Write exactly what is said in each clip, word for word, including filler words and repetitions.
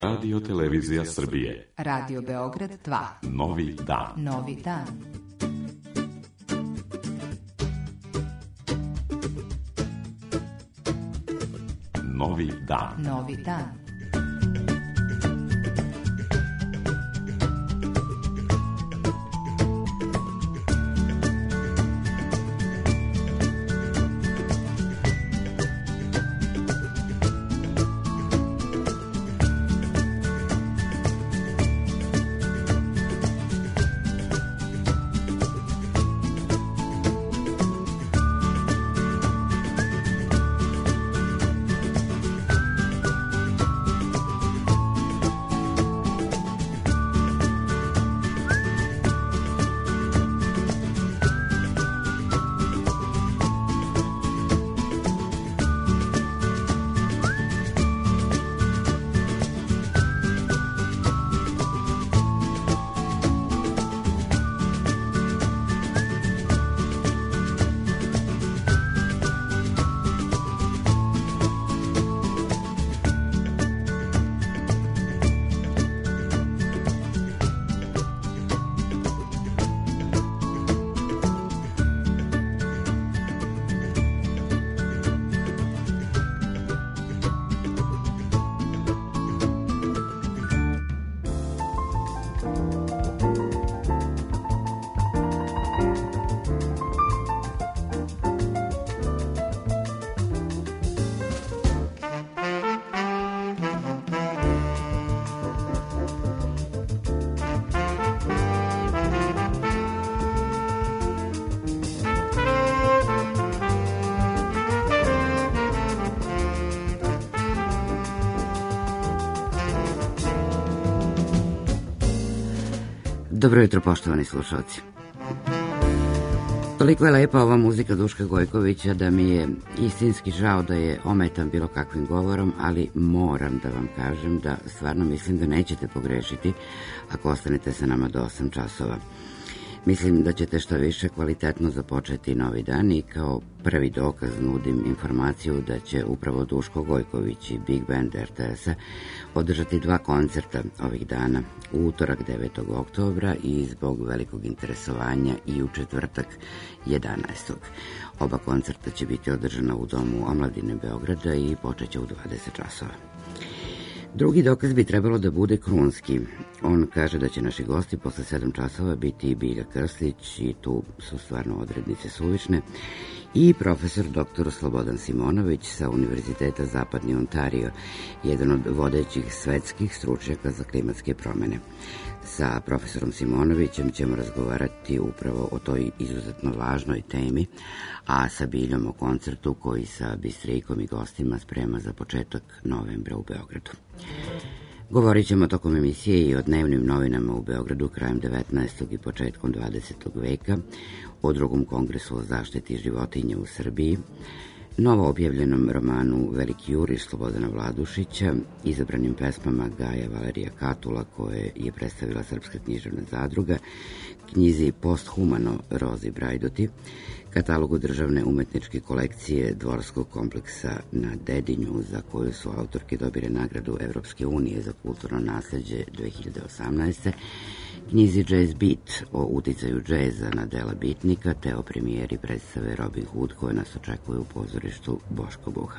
Radio Televizija Srbije. Radio Beograd dva. Novi dan. Novi dan. Novi dan. Novi dan. Dobro jutro, poštovani slušalci. Toliko je lepa ova muzika Duška Gojkovića da mi je istinski žao da je ometan bilo kakvim govorom, ali moram da vam kažem da stvarno mislim da nećete pogrešiti ako ostanete sa nama do osam časova. Mislim da ćete što više kvalitetno započeti novi dan i kao prvi dokaz nudim informaciju da će upravo Duško Gojković i Big Band er te es-a održati dva koncerta ovih dana, u utorak devetog oktobra i zbog velikog interesovanja i u četvrtak jedanaestog Oba koncerta će biti održana u Domu omladine Beograda i počeće u dvadeset časova. Drugi dokaz bi trebalo da bude krunski. On kaže da će naši gosti posle sedam časova biti i Bilja Krslić, i tu su stvarno odrednice suvišne, i profesor doktor Slobodan Simonović sa Univerziteta Zapadni Ontario, jedan od vodećih svetskih stručnjaka za klimatske promene. Sa profesorom Simonovićem ćemo razgovarati upravo o toj izuzetno važnoj temi, a sa Biljom o koncertu koji sa Bistrikom i gostima sprema za početak novembra u Beogradu. Govorit ćemo tokom emisije i o dnevnim novinama u Beogradu krajem devetnaestog i početkom dvadesetog veka, o drugom kongresu o zaštiti životinja u Srbiji, novo objavljenom romanu Veliki juriš Slobodana Vladušića, izabranim pesmama Gaja Valerija Katula koje je predstavila Srpska književna zadruga, knjizi Posthumano Rozi Brajdoti, katalogu državne umetničke kolekcije Dvorskog kompleksa na Dedinju, za koju su autorke dobile nagradu Evropske unije za kulturno nasleđe dve hiljade osamnaeste, knjizi Jazz Beat o uticaju džeza na dela bitnika, te o premijeri predstave Robin Hood koje nas očekuje u pozorištu Boško Buha.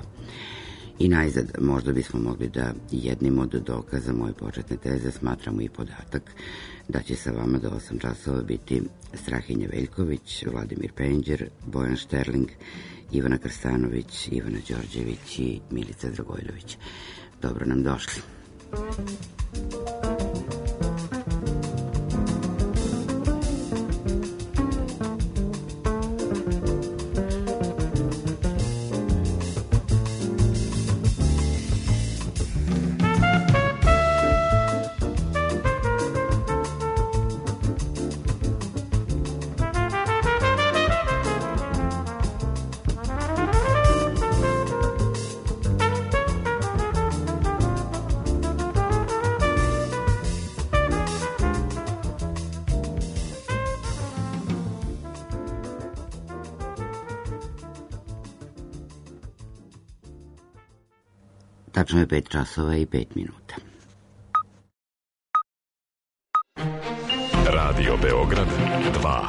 I najzad, možda bismo mogli da jednim od dokaza moje početne teze smatramo i podatak da će sa vama do osam časova biti Strahinja Veljković, Vladimir Penđer, Bojan Šterling, Ivana Krstanović, Ivana Đorđević i Milica Dragojlović. Dobro nam došli. Tačno je pet časova i pet minuta. Radio Beograd dva.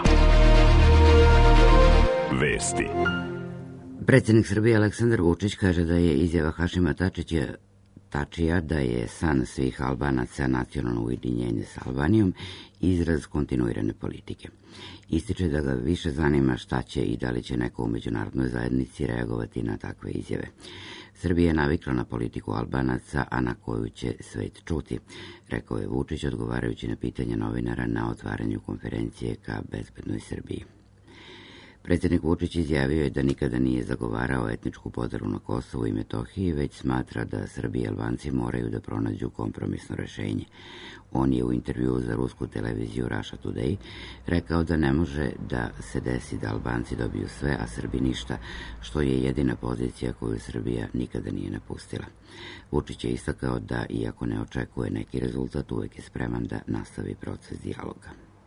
Vesti. Predsjednik Srbije Aleksandar Vučić kaže da je izjava Hašima Tačića Tačija da je san svih Albanaca nacionalno ujedinjenje s Albanijom izraz kontinuirane politike. Ističe da ga više zanima šta će i da li će neko u međunarodnoj zajednici reagovati na takve izjave. Srbija je navikla na politiku Albanaca, a na koju će svet čuti, rekao je Vučić odgovarajući na pitanje novinara na otvaranju konferencije ka bezbednoj Srbiji. Predsjednik Vučić izjavio je da nikada nije zagovarao etničku podelu na Kosovu i Metohiji, već smatra da Srbi i Albanci moraju da pronađu kompromisno rešenje. On je u intervjuu za rusku televiziju Russia Today rekao da ne može da se desi da Albanci dobiju sve, a Srbi ništa, što je jedina pozicija koju Srbija nikada nije napustila. Vučić je istakao da, iako ne očekuje neki rezultat, uvek je spreman da nastavi proces dijaloga.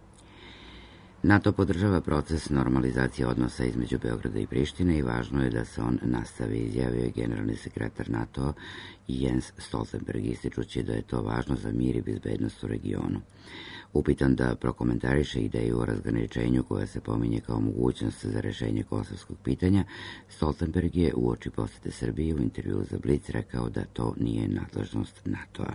NATO podržava proces normalizacije odnosa između Beograda i Prištine i važno je da se on nastavi, izjavio je generalni sekretar NATO Jens Stoltenberg, ističući da je to važno za mir i bezbednost u regionu. Upitan da prokomentariše ideju o razgraničenju koja se pominje kao mogućnost za rešenje kosovskog pitanja, Stoltenberg je uoči posete Srbije u intervjuu za Blic rekao da to nije nadležnost NATO-a.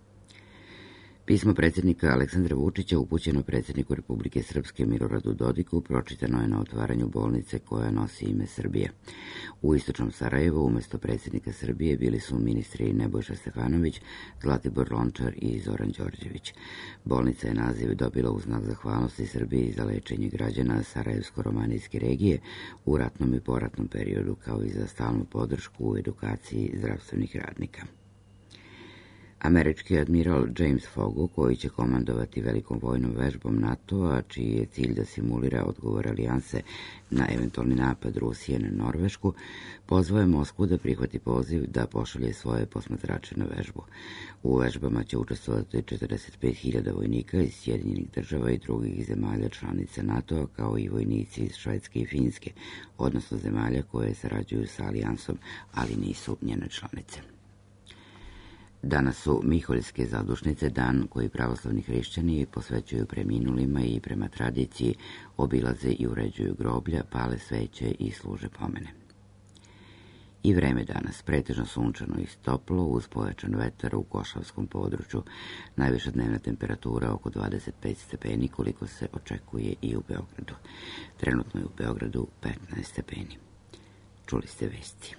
Pismo predsjednika Aleksandra Vučića upućeno predsjedniku Republike Srpske Miloradu Dodiku pročitano je na otvaranju bolnice koja nosi ime Srbije. U istočnom Sarajevu umesto predsjednika Srbije bili su ministri Nebojša Stefanović, Zlatibor Lončar i Zoran Đorđević. Bolnica je naziv dobila u znak zahvalnosti Srbiji za lečenje građana Sarajevsko-romanijske regije u ratnom i poratnom periodu, kao i za stalnu podršku u edukaciji zdravstvenih radnika. Američki admiral James Fogo, koji će komandovati velikom vojnom vežbom NATO-a, čiji je cilj da simulira odgovor alijanse na eventualni napad Rusije na Norvešku, pozvao je Moskvu da prihvati poziv da pošalje svoje posmatrače na vežbu. U vežbama će učestvovati četrdeset pet hiljada vojnika iz Sjedinjenih država i drugih zemalja članica NATO-a, kao i vojnici iz Švedske i Finske, odnosno zemalja koje sarađuju sa alijansom, ali nisu njene članice. Danas su Miholjske zadušnice, dan koji pravoslavni hrišćani posvećuju preminulima i prema tradiciji obilaze i uređuju groblja, pale sveće i služe pomene. I vreme danas, pretežno sunčano i toplo, uz pojačan vetar u Košavskom području. Najviša dnevna temperatura oko dvadeset pet stepeni, koliko se očekuje i u Beogradu. Trenutno je u Beogradu petnaest stepeni. Čuli ste vesti.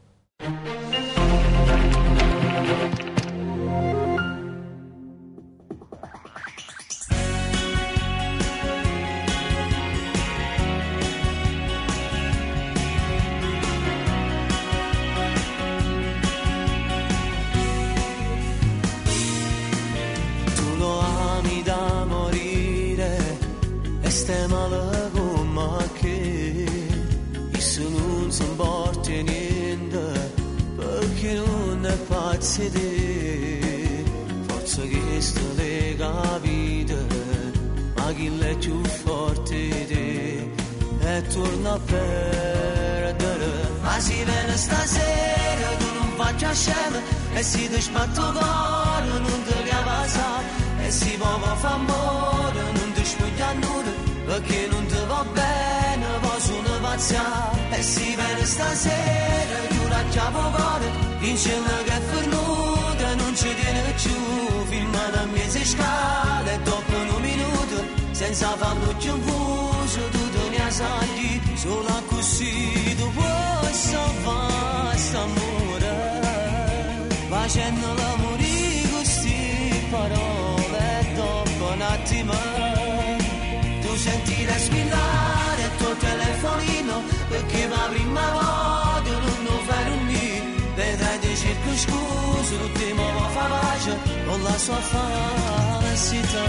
Forza che sta lega vita, ma chi l'è più forte di te e torna a perdere. Ma si viene stasera, tu non faccia scema, e si ti sbatte il cuore, non ti cava sa, e si può fa amore, non ti spuglia nulla, perché non ti va bene, poi sono pazza. E si viene stasera, tu la chiavo cuore, insieme che è fernuta, non ci tiene più, firma da mezze scale, dopo un minuto, senza farlo più fuso, tutto ne ha salito, solo così tu puoi salvare st'amore, facendo l'amore con sti parole, dopo un attimo, tu senti respirare il tuo telefonino, perché la prima volta non lo fai un nido, vedrai di cerco scuso, l'ultimo va fa pace con la sua falsità.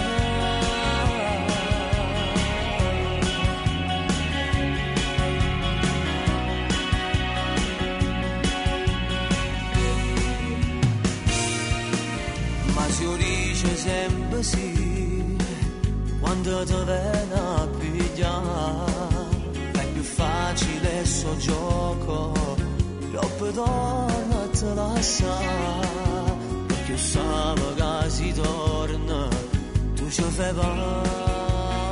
Ma si dice sempre sì, quando ti viene a pigliare, è più facile il suo gioco, troppo torna a te lascia, perché sapevo che si torna, tu ci fai pace.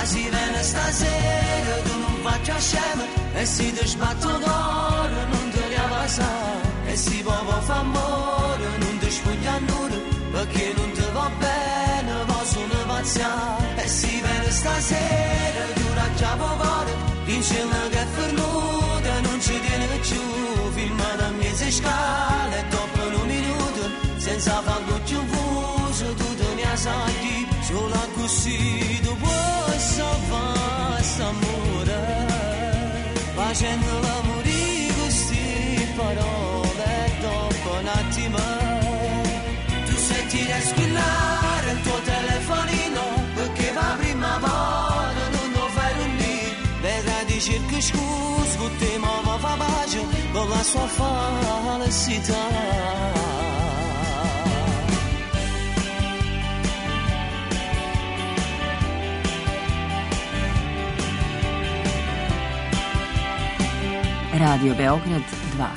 si viene stasera, tu non faccia scema, e si ti sbatto d'oro, non ti riavasa, e si proprio fa amore, non ti sfuglia nulla, perché non ti va bene, ma sono pazziare, e si viene stasera, tu raccia cuore, dincendo che è fernuta, non ci tiene più, filma da mezze scale, dopo un minuto, senza farlo più fuso, tu te ne assaggi, solo così tu puoi salvare s'amore, facendo l'amore così parole, dopo un attimo, tu senti squillare il tuo telefonino, perché va prima volta, non lo fai un lì, vedrai di cerco scusa, con te ma va fa pace, con la sua felicità. Radio Beograd dva.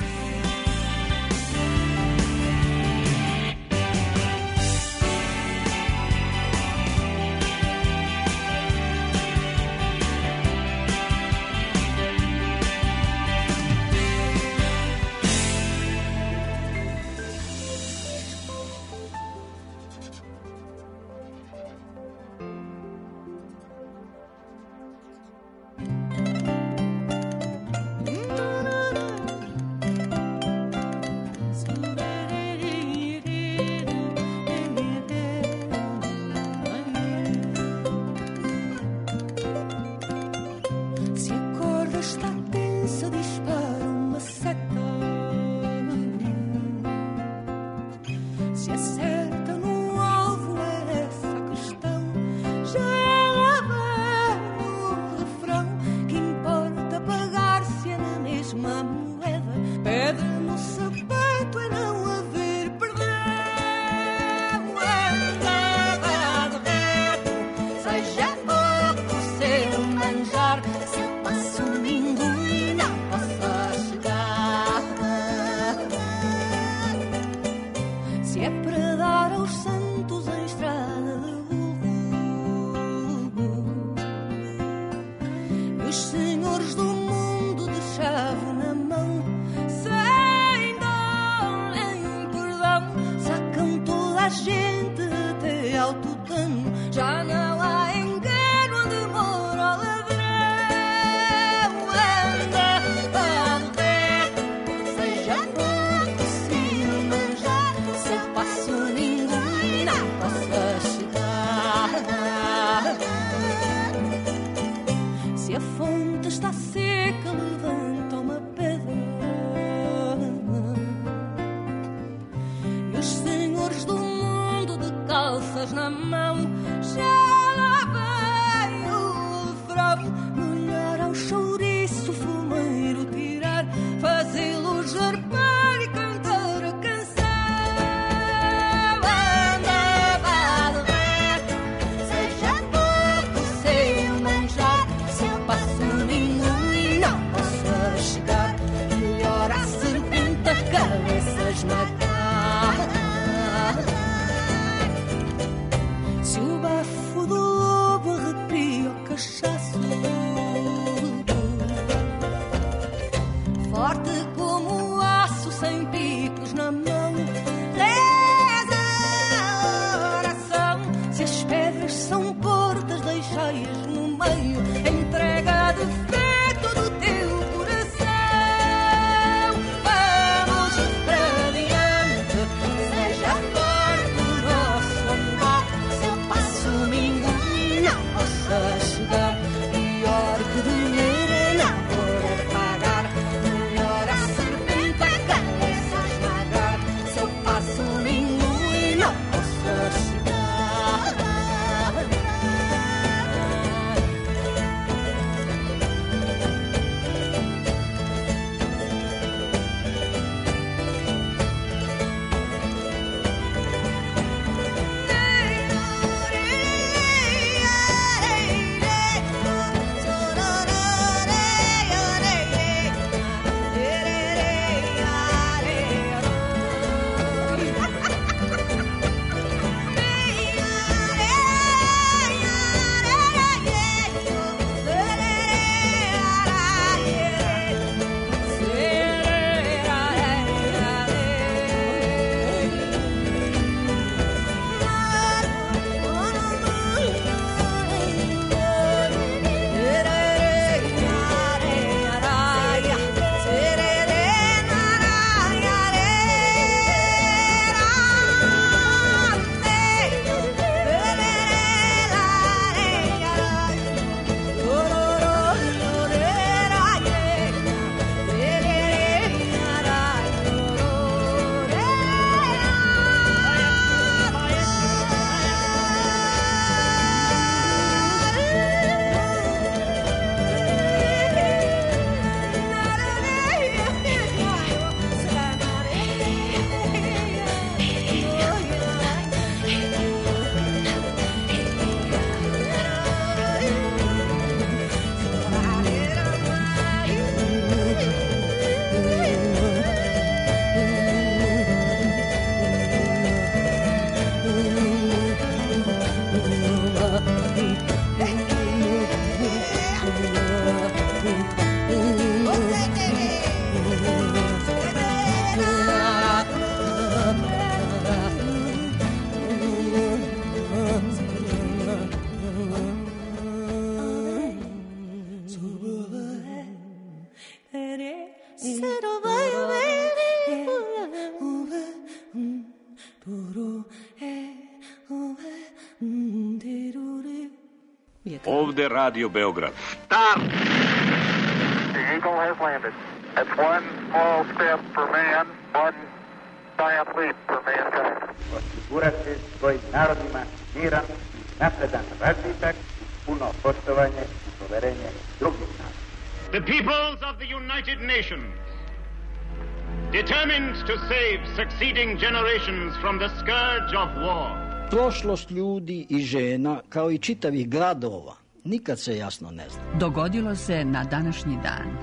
Ovde Radio Beograd. Start! The Eagle has landed. It's one small step for man, one giant leap for mankind. Osigurati svojim narodima miran, napredan razvitak, puno poštovanje i poverenje drugih naroda. The peoples of the United Nations, determined to save succeeding generations from the scourge of war. Prošlost ljudi i žena, kao i čitavih gradova, nikad se jasno ne zna. Dogodilo se na današnji dan.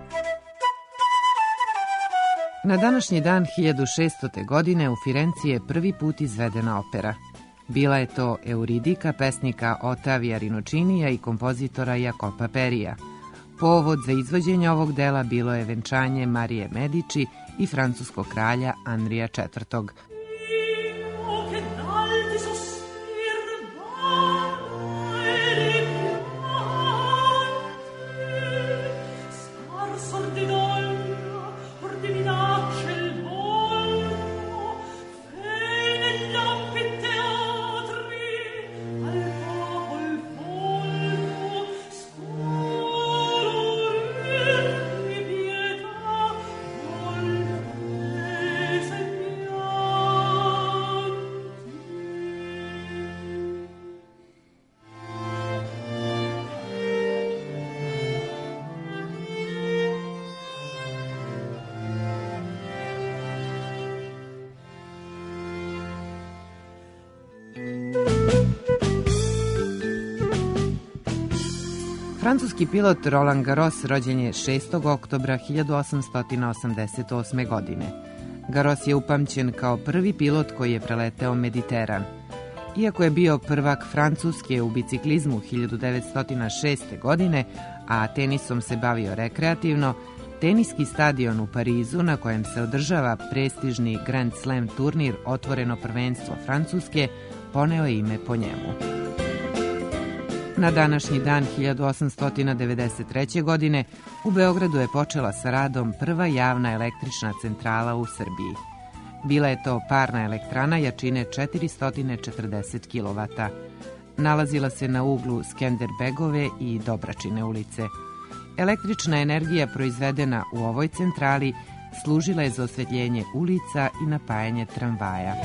Na današnji dan hiljadu šeststote. godine u Firenci je prvi put izvedena opera. Bila je to Euridika pesnika Otavija Rinocinija i kompozitora Jacopa Perija. Povod za izvođenje ovog dela bilo je venčanje Marije Medici i francuskog kralja Andrija četvrtog. Francuski pilot Roland Garros rođen je šestog oktobra hiljadu osamsto osamdeset osme. godine. Garros je upamćen kao prvi pilot koji je preleteo Mediteran. Iako je bio prvak Francuske u biciklizmu hiljadu devetsto šeste. godine, a tenisom se bavio rekreativno, teniski stadion u Parizu na kojem se održava prestižni Grand Slam turnir Otvoreno prvenstvo Francuske poneo je ime po njemu. Na današnji dan hiljadu osamsto devedeset treće. godine u Beogradu je počela sa radom prva javna električna centrala u Srbiji. Bila je to parna elektrana jačine četiristo četrdeset kilovata. Nalazila se na uglu Skenderbegove i Dobračine ulice. Električna energija proizvedena u ovoj centrali služila je za osvetljenje ulica i napajanje tramvaja.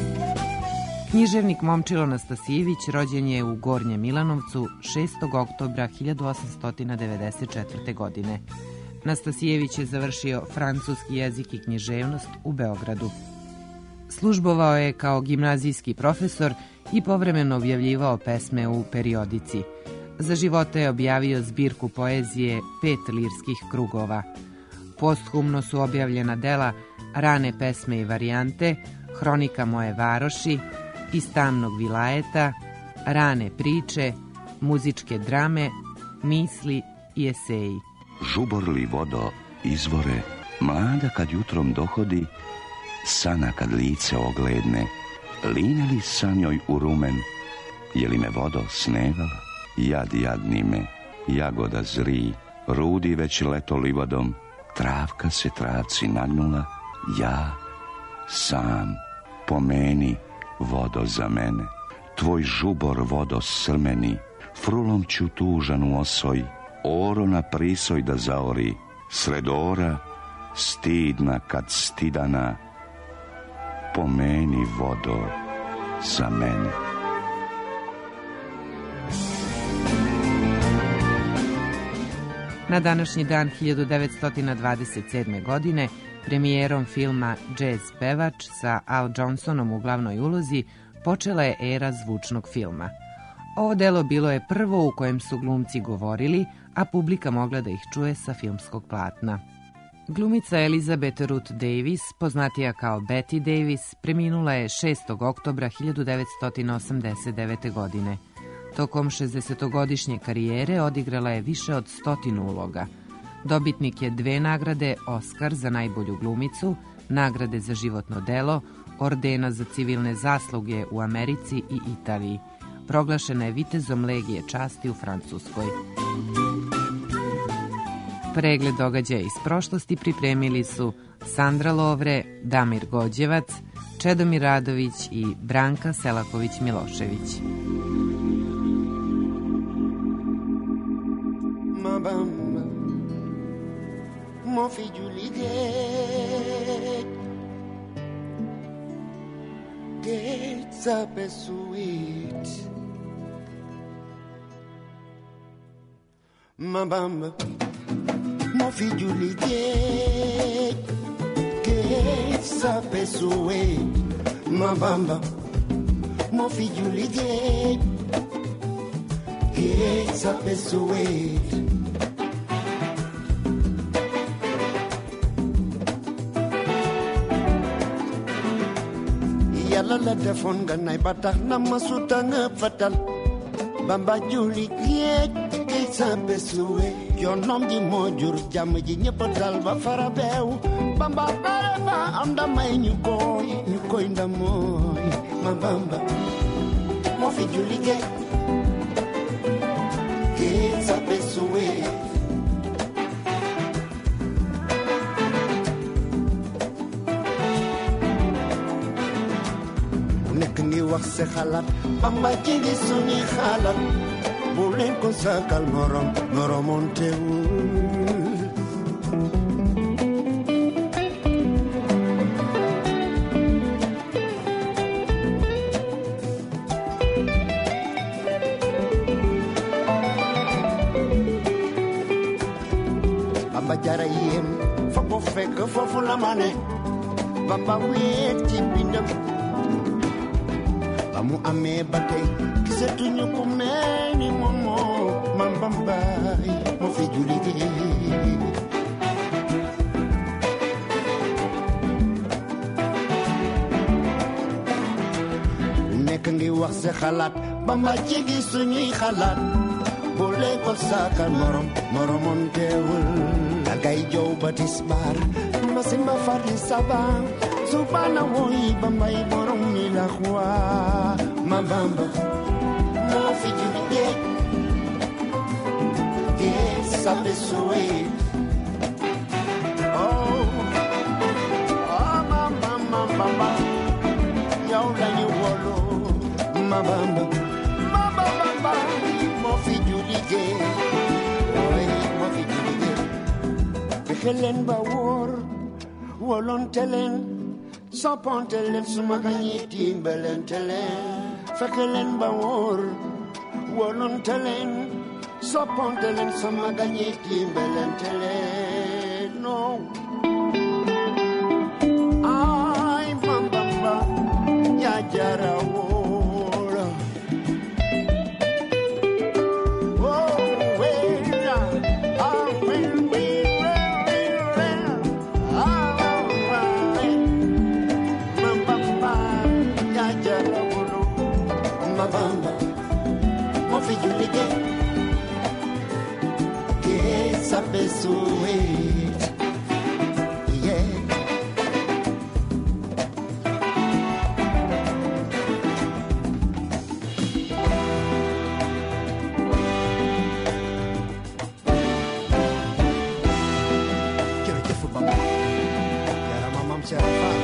Književnik Momčilo Nastasijević rođen je u Gornjem Milanovcu šestog oktobra hiljadu osamsto devedeset četvrte. godine. Nastasijević je završio francuski jezik i književnost u Beogradu. Službovao je kao gimnazijski profesor i povremeno objavljivao pesme u periodici. Za života je objavio zbirku poezije Pet lirskih krugova. Posthumno su objavljena dela Rane pesme i varijante, Hronika moje varoši, Iz tamnog vilajeta, Rane priče, Muzičke drame, Misli i eseji. Žuborli vodo izvore, mlada kad jutrom dohodi, sana kad lice ogledne, line li sa njoj u rumen, je li me vodo snevala? Jad jadni me, jagoda zri, rudi već leto livadom, travka se travci nagnula, ja sam, pomeni vodo za mene, tvoj žubor vodo srmeni, frulom ću tužan u osoj, oro na prisoj da zaori, sred ora, stidna kad stidana, pomeni vodo za mene. Na današnji dan hiljadu devetsto dvadeset sedme. godine premijerom filma Jazz pevač sa Al Johnsonom u glavnoj ulozi počela je era zvučnog filma. Ovo delo bilo je prvo u kojem su glumci govorili, a publika mogla da ih čuje sa filmskog platna. Glumica Elizabeth Ruth Davis, poznatija kao Betty Davis, preminula je šestog oktobra hiljadu devetsto osamdeset devete. godine. Tokom šezdesetogodišnje karijere odigrala je više od stotinu uloga. Dobitnik je dve nagrade Oskar za najbolju glumicu, nagrade za životno delo, ordena za civilne zasluge u Americi i Italiji. Proglašena je vitezom Legije časti u Francuskoj. Pregled događaja iz prošlosti pripremili su Sandra Lovre, Damir Gođevac, Čedomir Radović i Branka Selaković-Milošević. moo fi julli géej géej sape sweet ma Bamba moo fi julli géej géej sape sweet ma Bamba moo fi julli géej géej sape sweet Yàlla la defoon nga nay ba tax na ma suta nga fatal Bamba julli géej géej sape sweet yoonam ji moo jur jàmm ji ñëpp dal ba fara beew Bamba bare ba am ndamay ñu koy ñu koy ndamooy ma Bamba moo fi julli géej géej sape sweet bu nekk ngi wax sa xalaat Bamba ci di suñuy xalaat bu leen ko sakal morom moromoon teewul Bamba jara yéem fa ko fekk foofu la ma ne Bamba weet ci bindam ba mu amee ba tey gisatuñu ku mel ni moom moo man Bamba moo fi julli géej nekk ngi wax sa xalaat Bamba ci gi suñuy xalaat bu leen ko saakal morom moromoon teewul dagay jow ba tisbaar ma simba farli saba subana woy Bambay borom mi la xwa ma Bamba moo fi julli géej géej sape sweet oh oh ma ma Bamba yow lañu wolu ma Bamba ma Bamba moo fi julli géej oy moo fi julli géej fexe leen ba wóor wolonte leen soppante leen suma gañi dimbalante leen fexe leen ba wóor wolonte leen soppante leen suma gañi dimbalante leen no ay man Bamba yaa jara wóora Bamba moo fi julli géej géej sape sweet yeah jërëjëf Bamba yaarama maam Cheikh Fall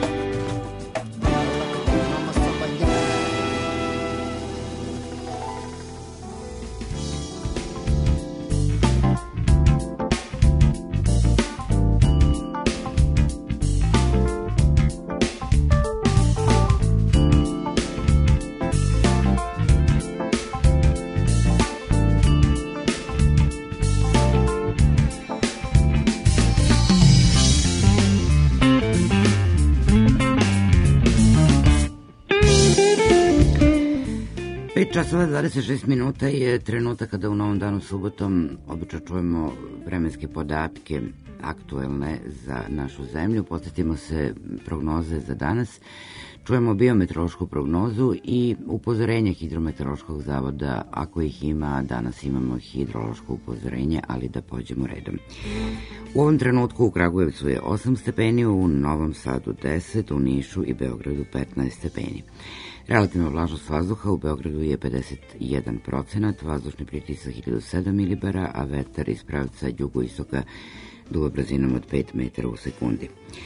pet časova dvadeset šest minuta je trenutak kada u novom danu subotom obično čujemo vremenske podatke aktuelne za našu zemlju. Podsjetimo se prognoze za danas. Čujemo biometeorološku prognozu i upozorenje Hidrometeorološkog zavoda. Ako ih ima, danas imamo hidrološko upozorenje, ali da pođemo redom. U ovom trenutku u Kragujevcu je osam stepeni, u Novom Sadu deset, u Nišu i Beogradu petnaest stepeni. Relativna vlažnost vazduha u Beogradu je pedeset jedan procenat, vazdušni pritisak hiljadu sedam milibara, a vetar iz pravca jugoistoka duva brzinom od pet metara u sekundi.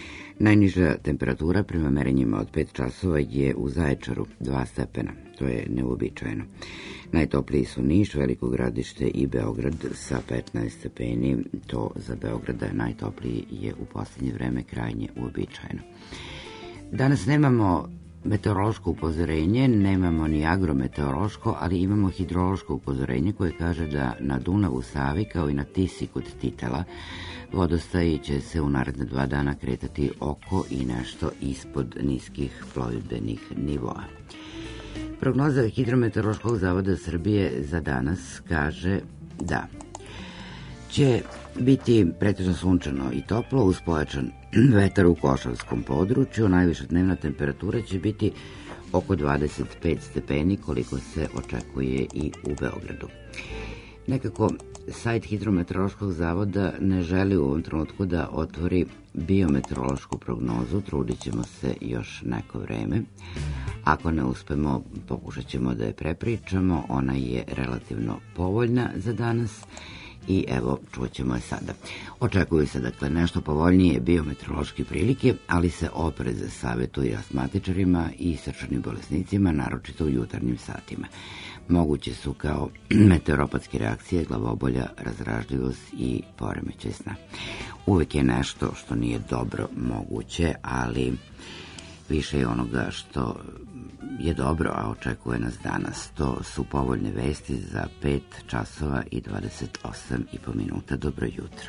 Najniža temperatura prema merenjima od pet časova je u Zaječaru dva stepena, to je neuobičajeno. Najtopliji su Niš, Veliko Gradište i Beograd sa petnaest stepeni, to za Beograda najtopliji je u posljednje vreme krajnje uobičajeno. Danas nemamo meteorološko upozorenje, nemamo ni agrometeorološko, ali imamo hidrološko upozorenje koje kaže da na Dunavu, Savi kao i na Tisi kod Titela vodostaji će se u naredne dva dana kretati oko i nešto ispod niskih plovidbenih nivoa. Prognoza Hidrometeorološkog zavoda Srbije za danas kaže da će biti pretežno sunčano i toplo uz pojačan vetar u Košavskom području. Najviša dnevna temperatura će biti oko dvadeset pet stepeni koliko se očekuje i u Beogradu. Nekako sajt Hidrometeorološkog zavoda ne želi u ovom trenutku da otvori biometeorološku prognozu, trudit ćemo se još neko vreme. Ako ne uspemo, pokušat ćemo da je prepričamo, ona je relativno povoljna za danas i evo, čućemo je sada. Očekuju se dakle nešto povoljnije biometeorološke prilike, ali se oprez savjetuje astmatičarima i srčanim bolesnicima, naročito u jutarnjim satima. Moguće su kao meteoropatske reakcije glavobolja, razdražljivost i poremećaj sna. Uvek je nešto što nije dobro moguće, ali više je onoga što je dobro, a očekuje nas danas. To su povoljne vesti za pet časova i dvadeset osam i po minuta. Dobro jutro.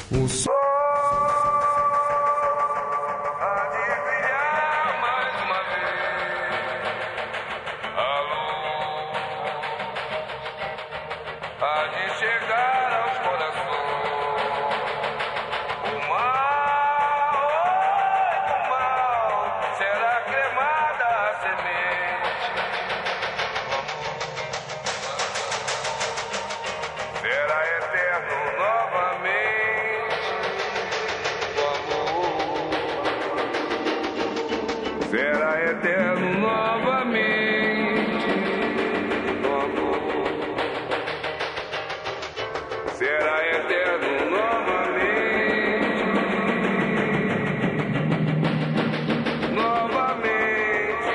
O sol há de brilhar mais uma vez. A luz há de chegar aos corações. O mal, o mal será cremada a semente. Será eterno novamente. Será eterno novamente, no amor. Será eterno novamente, novamente.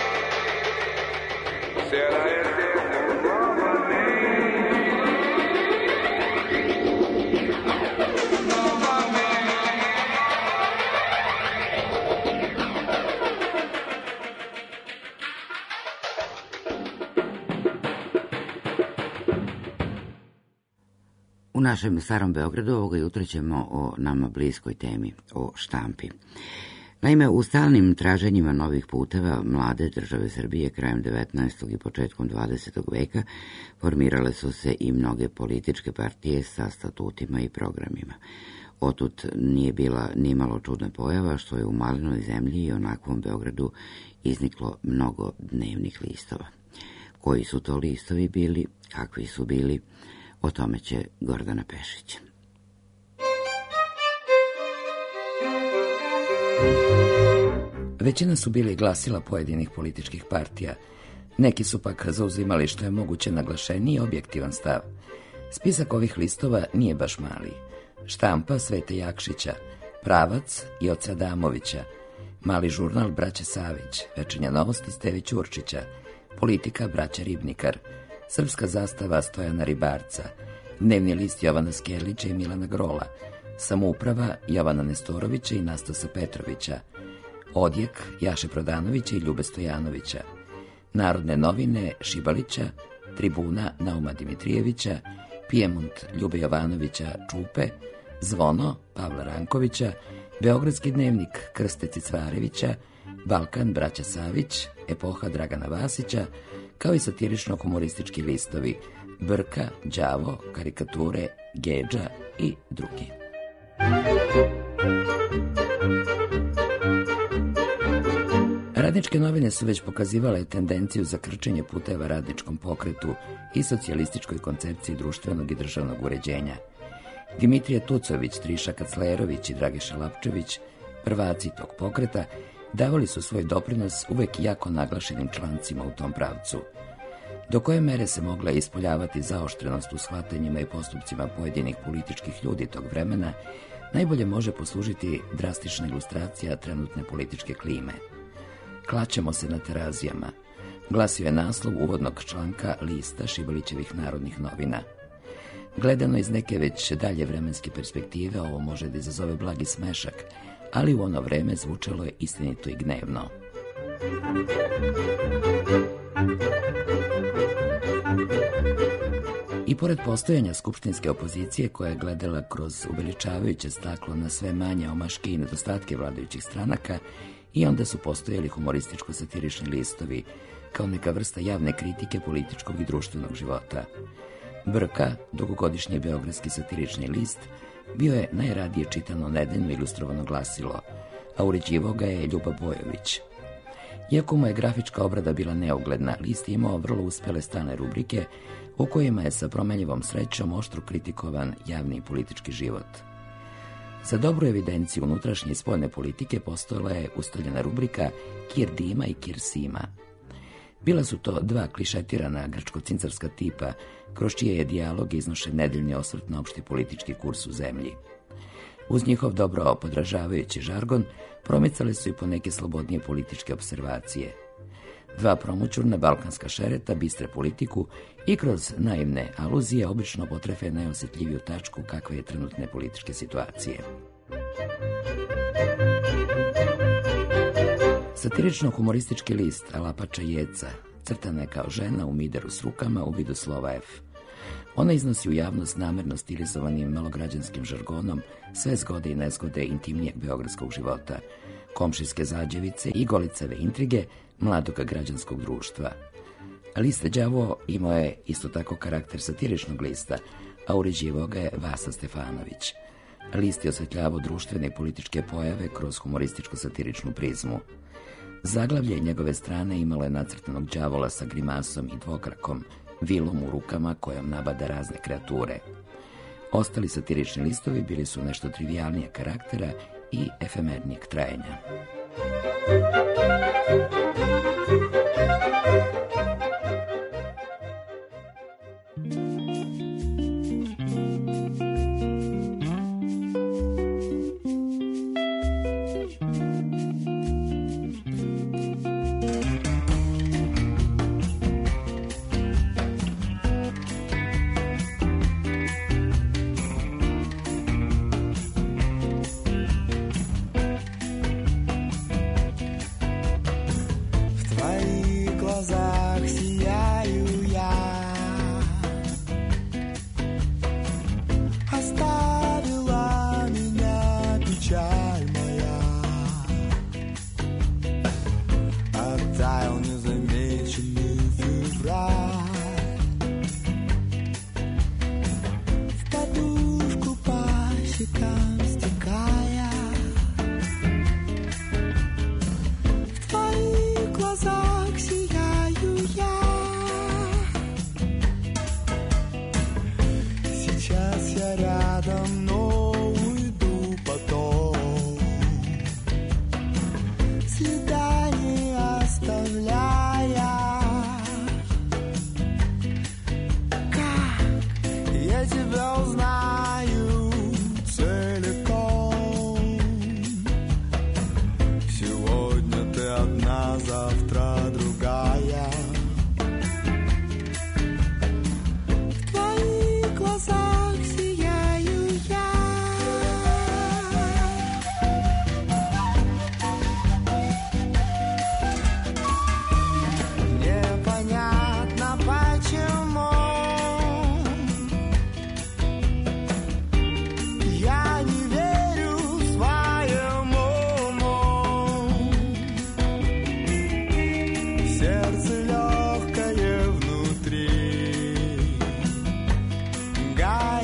Será eterno novamente, novamente. U našem starom Beogradu ovoga jutra ćemo o nama bliskoj temi, o štampi. Naime, u stalnim traženjima novih puteva mlade države Srbije krajem devetnaestog i početkom dvadesetog veka formirale su se i mnoge političke partije sa statutima i programima. Otud nije bila nimalo čudna pojava što je u malinoj zemlji i onakvom Beogradu izniklo mnogo dnevnih listova. Koji su to listovi bili, kakvi su bili, o tome će Gordana Pešić. Većina su bili glasila pojedinih političkih partija. Neki su pak zauzimali što je moguće naglašeniji i objektivan stav. Spisak ovih listova nije baš mali. Štampa Svete Jakšića, Pravac i oca Adamovića, Mali žurnal braće Savić, Večernja novosti Stevi Ćurčića, Politika braća Ribnikar, Srpska zastava Stojana Ribarca, Dnevni list Jovana Skerlića i Milana Grola, Samouprava Jovana Nestorovića i Nastasa Petrovića, Odjek Jaše Prodanovića i Ljube Stojanovića, Narodne novine Šibalića, Tribuna Nauma Dimitrijevića, Pijemont Ljube Jovanovića Čupe, Zvono Pavla Rankovića, Beogradski dnevnik Krste Cicvarevića, Balkan braća Savić, Epoha Dragana Vasića, kao i satirično-humoristički listovi Brka, Đavo, Karikature, Gedža i drugi. Radničke novine su već pokazivale tendenciju za krčenje puteva radničkom pokretu i socijalističkoj koncepciji društvenog i državnog uređenja. Dimitrije Tucović, Triša Kaclerović i Dragiša Lapčević, prvaci tog pokreta, davali su svoj doprinos uvek jako naglašenim člancima u tom pravcu. Do koje mere se mogla ispoljavati zaoštrenost u shvatanjima i postupcima pojedinih političkih ljudi tog vremena, najbolje može poslužiti drastična ilustracija trenutne političke klime. Klaćemo se na terazijama, glasio je naslov uvodnog članka lista Šibalićevih Narodnih novina. Gledano iz neke već dalje vremenske perspektive, ovo može da izazove blagi smešak, ali u ono vreme zvučalo je istinito i gnevno. I pored postojanja skupštinske opozicije koja je gledala kroz uveličavajuće staklo na sve manje omaške i nedostatke vladajućih stranaka, i onda su postojali humorističko-satirični listovi kao neka vrsta javne kritike političkog i društvenog života. Brka, dugogodišnji beogradski satirični list, bio je najradije čitano nedeljno ilustrovano glasilo, a uređivao ga je Ljuba Bojović. Iako mu je grafička obrada bila neugledna, list je imao vrlo uspele stalne rubrike u kojima je sa promenljivom srećom oštro kritikovan javni i politički život. Za dobru evidenciju unutrašnje i spoljne politike postojala je ustaljena rubrika Kir Dima i Kir Sima. Bila su to dva klišetirana grčko-cincarska tipa, kroz čije je dijalog iznošen nedeljni osvrt na opšti politički kurs u zemlji. Uz njihov dobro podražavajući žargon, promicale su i poneke slobodnije političke observacije. Dva promućurna balkanska šereta bistre politiku i kroz naivne aluzije obično potrefe najosjetljiviju tačku kakve je trenutne političke situacije. Satirično-humoristički list Alapača Jeca crtana je kao žena u mideru s rukama u vidu slova F. Ona iznosi u javnost namerno stilizovanim malograđanskim žargonom sve zgode i nezgode intimnijeg beogradskog života, komšijske zađevice i golicave intrige mladog građanskog društva. List Đavo imao je isto tako karakter satiričnog lista, a uređivao ga je Vasa Stefanović. List je osvetljavao društvene i političke pojave kroz humorističko-satiričnu prizmu. Zaglavlje njegove strane imalo je nacrtanog đavola sa grimasom i dvokrakom, vilom u rukama kojom nabada razne kreature. Ostali satirični listovi bili su nešto trivijalnijeg karaktera i efemernijeg trajanja. God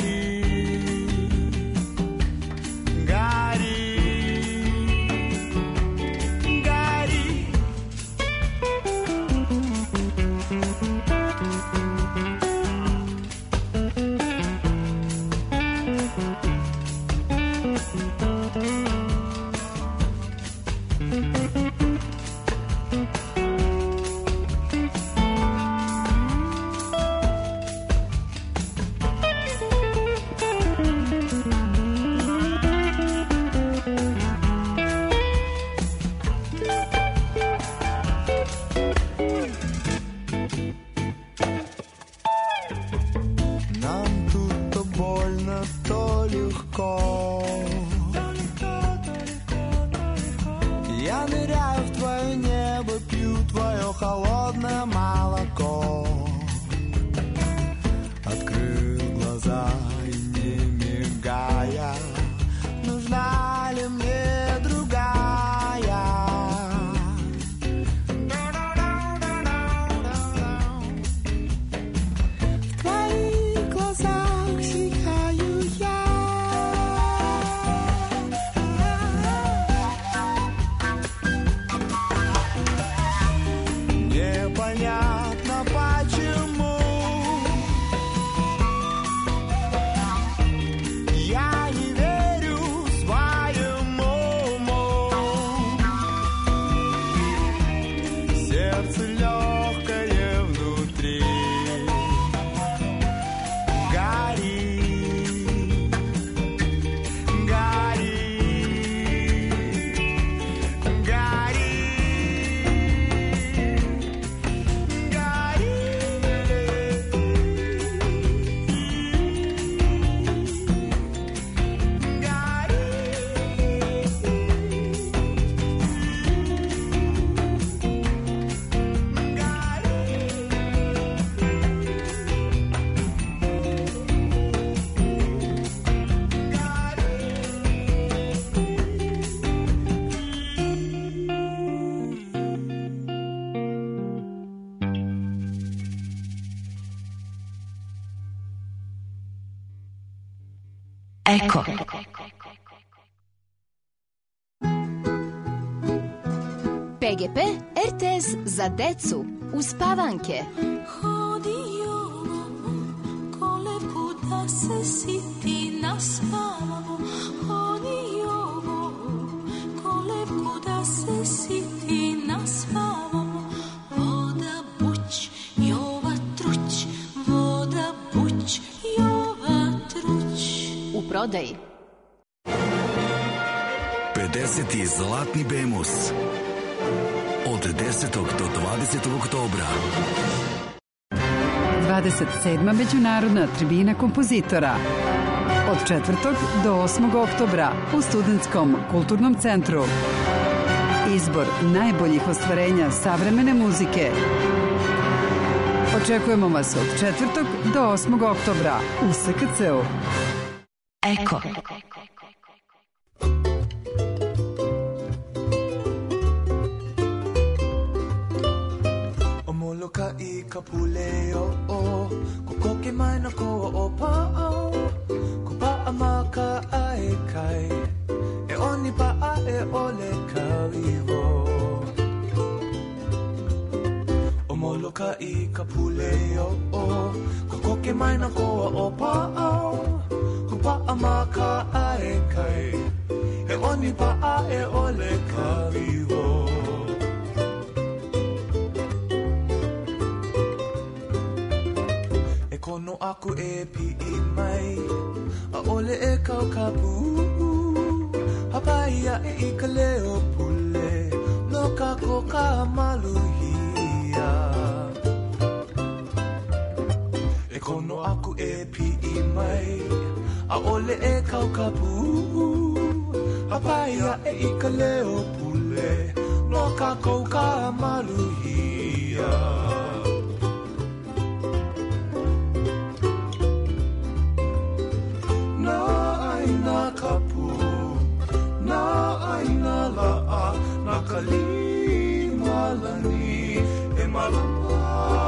Eko. P G P R T S za decu uspavanke. Hodio kolevku da se siti naspavamo. Hodio kolevku da se siti naspavamo. Voda buć, Jova truć, voda buć, Jova truć. U prodaji pedeseti zlatni Bemus od desetog do dvadesetog oktobra. dvadeset sedma Međunarodna tribina kompozitora od četvrtog do osmog oktobra u Studentskom kulturnom centru. Izbor najboljih ostvarenja savremene muzike. Očekujemo vas od četvrtog do osmog oktobra u S K C-u. Eko. Omoloka i kapuleo o kokoke mai no ko o pao ko pa amaka ai kai e oni pa a e ole ka vivo Omoloka i kapuleo o kokoke mai no ko o pao ko pa amaka ai kai e oni pa a e ole ka vivo Kono aku e pi i mai a ole e kau kapu hapaia e i ka leo pule no ka ko ka maluhia e kono aku e pi i mai a ole e kau kapu hapaia e i ka leo pule no ka ko ka maluhia kapu na aina la a na kalima lani e malama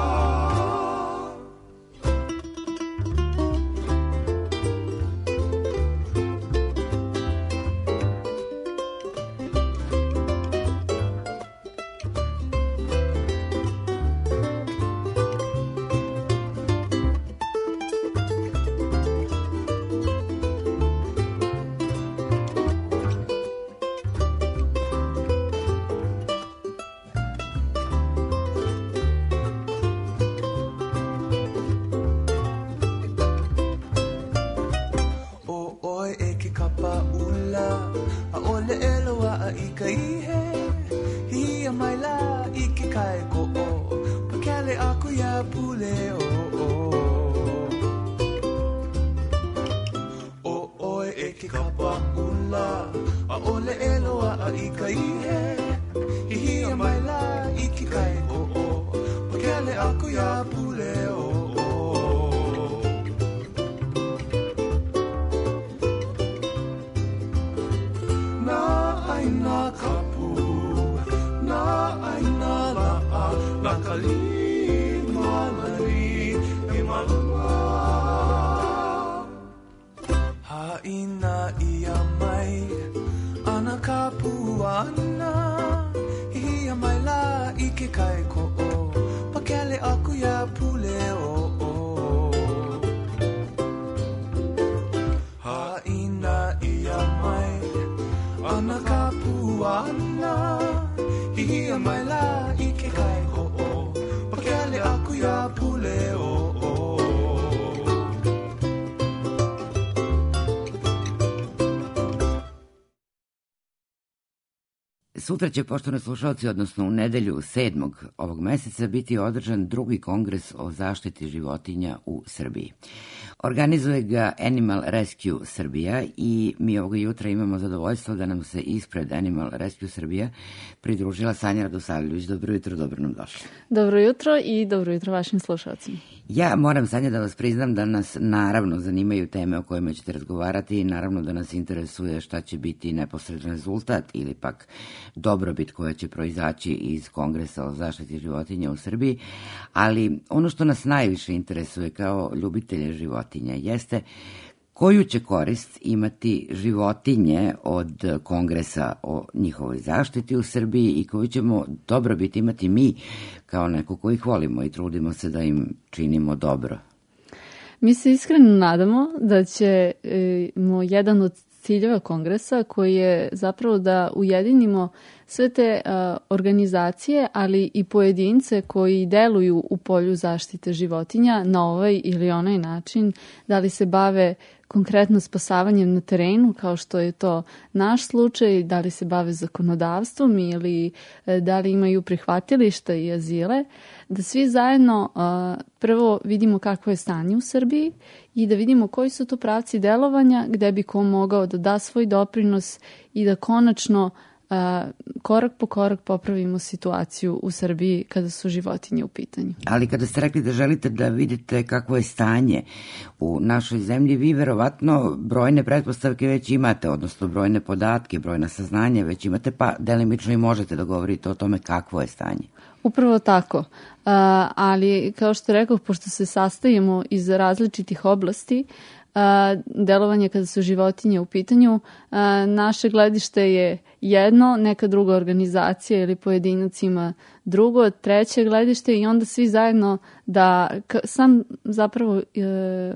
Sutra će, poštovani slušalci, odnosno u nedelju sedmog ovog meseca, biti održan drugi kongres o zaštiti životinja u Srbiji. Organizuje ga Animal Rescue Srbija i mi ovoga jutra imamo zadovoljstvo da nam se ispred Animal Rescue Srbija pridružila Sanja Radosavljević. Dobro jutro, dobro nam došli. Dobro jutro i dobro jutro vašim slušalcima. Ja moram, Sanja, da vas priznam da nas naravno zanimaju teme o kojima ćete razgovarati i naravno da nas interesuje šta će biti neposredan rezultat ili pak dobrobit koja će proizaći iz Kongresa o zaštiti životinja u Srbiji, ali ono što nas najviše interesuje kao ljubitelje životinja jeste Koju će korist imati životinje od kongresa o njihovoj zaštiti u Srbiji i koju ćemo dobrobit imati mi kao neko koji ih volimo i trudimo se da im činimo dobro? Mi se iskreno nadamo da ćemo jedan od ciljeva kongresa koji je zapravo da ujedinimo sve te uh, organizacije, ali i pojedince koji deluju u polju zaštite životinja na ovaj ili onaj način, da li se bave konkretno spasavanjem na terenu, kao što je to naš slučaj, da li se bave zakonodavstvom ili da li imaju prihvatilišta i azile, da svi zajedno uh, prvo vidimo kakvo je stanje u Srbiji i da vidimo koji su to pravci delovanja gde bi ko mogao da da svoj doprinos i da konačno uh, korak po korak popravimo situaciju u Srbiji kada su životinje u pitanju. Ali kada ste rekli da želite da vidite kakvo je stanje u našoj zemlji, vi verovatno brojne pretpostavke već imate, odnosno brojne podatke, brojna saznanja već imate, pa delimično i možete da govorite o tome kakvo je stanje. Upravo tako, uh, ali kao što rekao, pošto se sastajemo iz različitih oblasti, uh, delovanje kada su životinje u pitanju, uh, naše gledište je jedno, neka druga organizacija ili pojedinac ima drugo, treće gledište i onda svi zajedno da k- sam zapravo uh,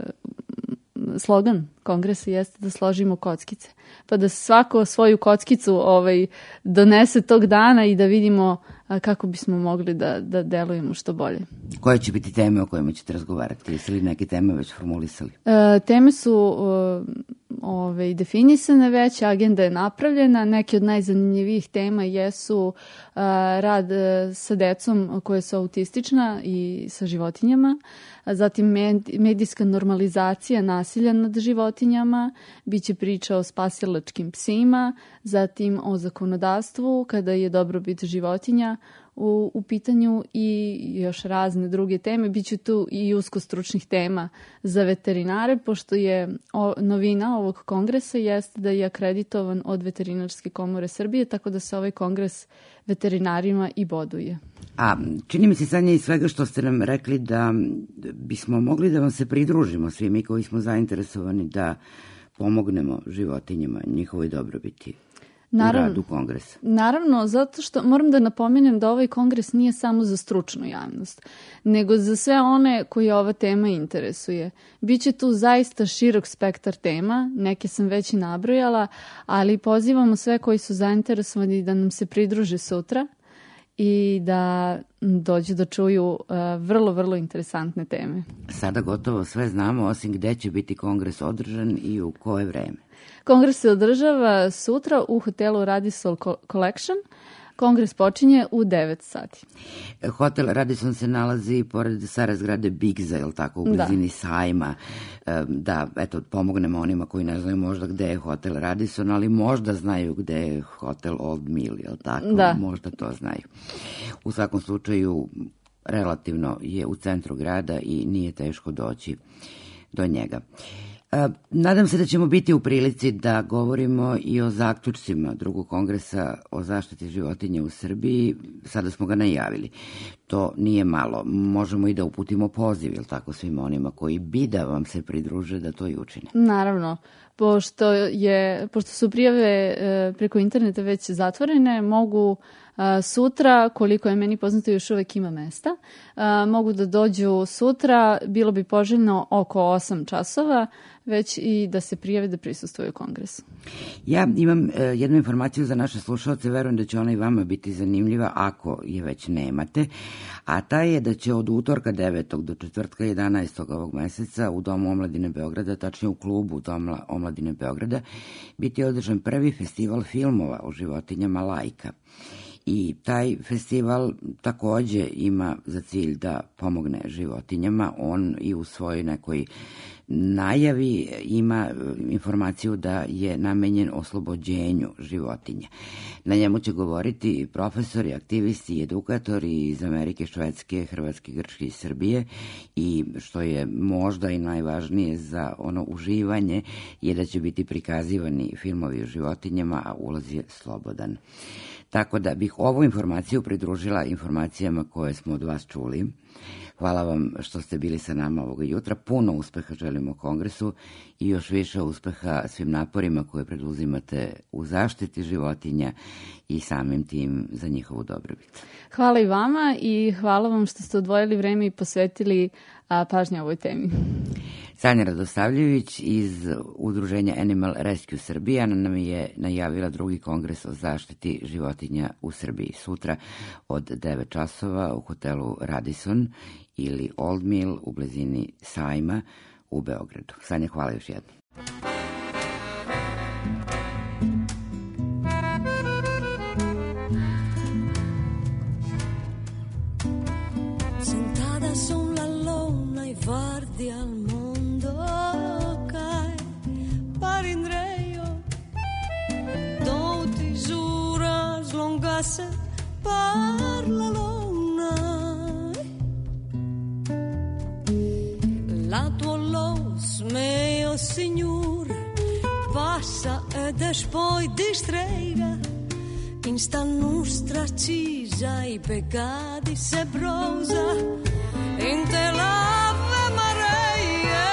slogan kongresa jeste da složimo kockice. Pa da svako svoju kockicu ovaj, donese tog dana i da vidimo a, kako bismo mogli da, da delujemo što bolje. Koje će biti teme o kojima ćete razgovarati? Jeste li neke teme već formulisali? E, teme su o, ovaj, definisane već, agenda je napravljena. Neke od najzanimljivijih tema jesu a, rad sa decom koja su autistična i sa životinjama, a zatim med, medijska normalizacija nasilja nad životinjama, biće priča o spasilačkim psima, zatim o zakonodavstvu kada je dobrobit životinja u, u pitanju i još razne druge teme. Biće tu i usko stručnih tema za veterinare, pošto je o, novina ovog kongresa jeste da je akreditovan od Veterinarske komore Srbije, tako da se ovaj kongres veterinarima i boduje. A čini mi se sanje iz svega što ste nam rekli da bismo mogli da vam se pridružimo svi mi koji smo zainteresovani da pomognemo životinjama, njihovoj dobrobiti. Naravno, u radu kongresa. Naravno, zato što moram da napomenem da ovaj kongres nije samo za stručnu javnost, nego za sve one koji ova tema interesuje. Biće tu zaista širok spektar tema, neke sam već i nabrojala, ali pozivamo sve koji su zainteresovani da nam se pridruže sutra i da dođu da čuju uh, vrlo, vrlo interesantne teme. Sada gotovo sve znamo, osim gde će biti kongres održan i u koje vreme. Kongres se održava sutra u hotelu Radisson Collection. Kongres počinje u devet sati. Hotel Radisson se nalazi pored stare zgrade Bigza, je li tako, u blizini da. sajma. Da, eto, pomognemo onima koji ne znaju možda gde je hotel Radisson, ali možda znaju gde je hotel Old Mill, je li tako? Da. Možda to znaju. U svakom slučaju, relativno je u centru grada i nije teško doći do njega. Nadam se da ćemo biti u prilici da govorimo i o zaključcima drugog kongresa o zaštiti životinja u Srbiji. Sada smo ga najavili. To nije malo. Možemo i da uputimo poziv, jel tako, svima onima koji bi da vam se pridruže da to i učine. Naravno. Pošto, je, pošto su prijave preko interneta već zatvorene, mogu sutra, koliko je meni poznato, još uvek ima mesta, mogu da dođu sutra, bilo bi poželjno oko osam časova, već i da se prijave da prisustvuju kongresu. Ja imam jednu informaciju za naše slušalce, verujem da će ona i vama biti zanimljiva ako je već nemate, a ta je da će od utorka devetog do četvrtka jedanaestog ovog meseca u Domu omladine Beograda, tačnije u klubu Doma omladine Beograda, biti održan prvi festival filmova o životinjama Lajka. I taj festival takođe ima za cilj da pomogne životinjama. On i u svojoj nekoj najavi ima informaciju da je namenjen oslobođenju životinja. Na njemu će govoriti profesori, aktivisti i edukatori iz Amerike, Švedske, Hrvatske, Grčke i Srbije i što je možda i najvažnije za ono uživanje je da će biti prikazivani filmovi o životinjama, a ulaz je slobodan. Tako da bih ovu informaciju pridružila informacijama koje smo od vas čuli, Hvala vam što ste bili sa nama ovoga jutra. Puno uspeha želimo Kongresu i još više uspeha svim naporima koje preduzimate u zaštiti životinja i samim tim za njihovu dobrobit. Hvala i vama i hvala vam što ste odvojili vreme i posvetili a, pažnje ovoj temi. Sanja Radosavljević iz udruženja Animal Rescue Srbija nam je najavila drugi kongres o zaštiti životinja u Srbiji. Sutra od devet časova u hotelu Radisson ili Old Mill u blizini Sajma u Beogradu. Sanja, hvala još jednom. Sentada sulla luna i guardi al mondo cae parindreio do ti giura slongasse par la luna la tua los mio signor passa e des poi distrega in sta nostra cisa i peccati se brosa in te l'Ave Maria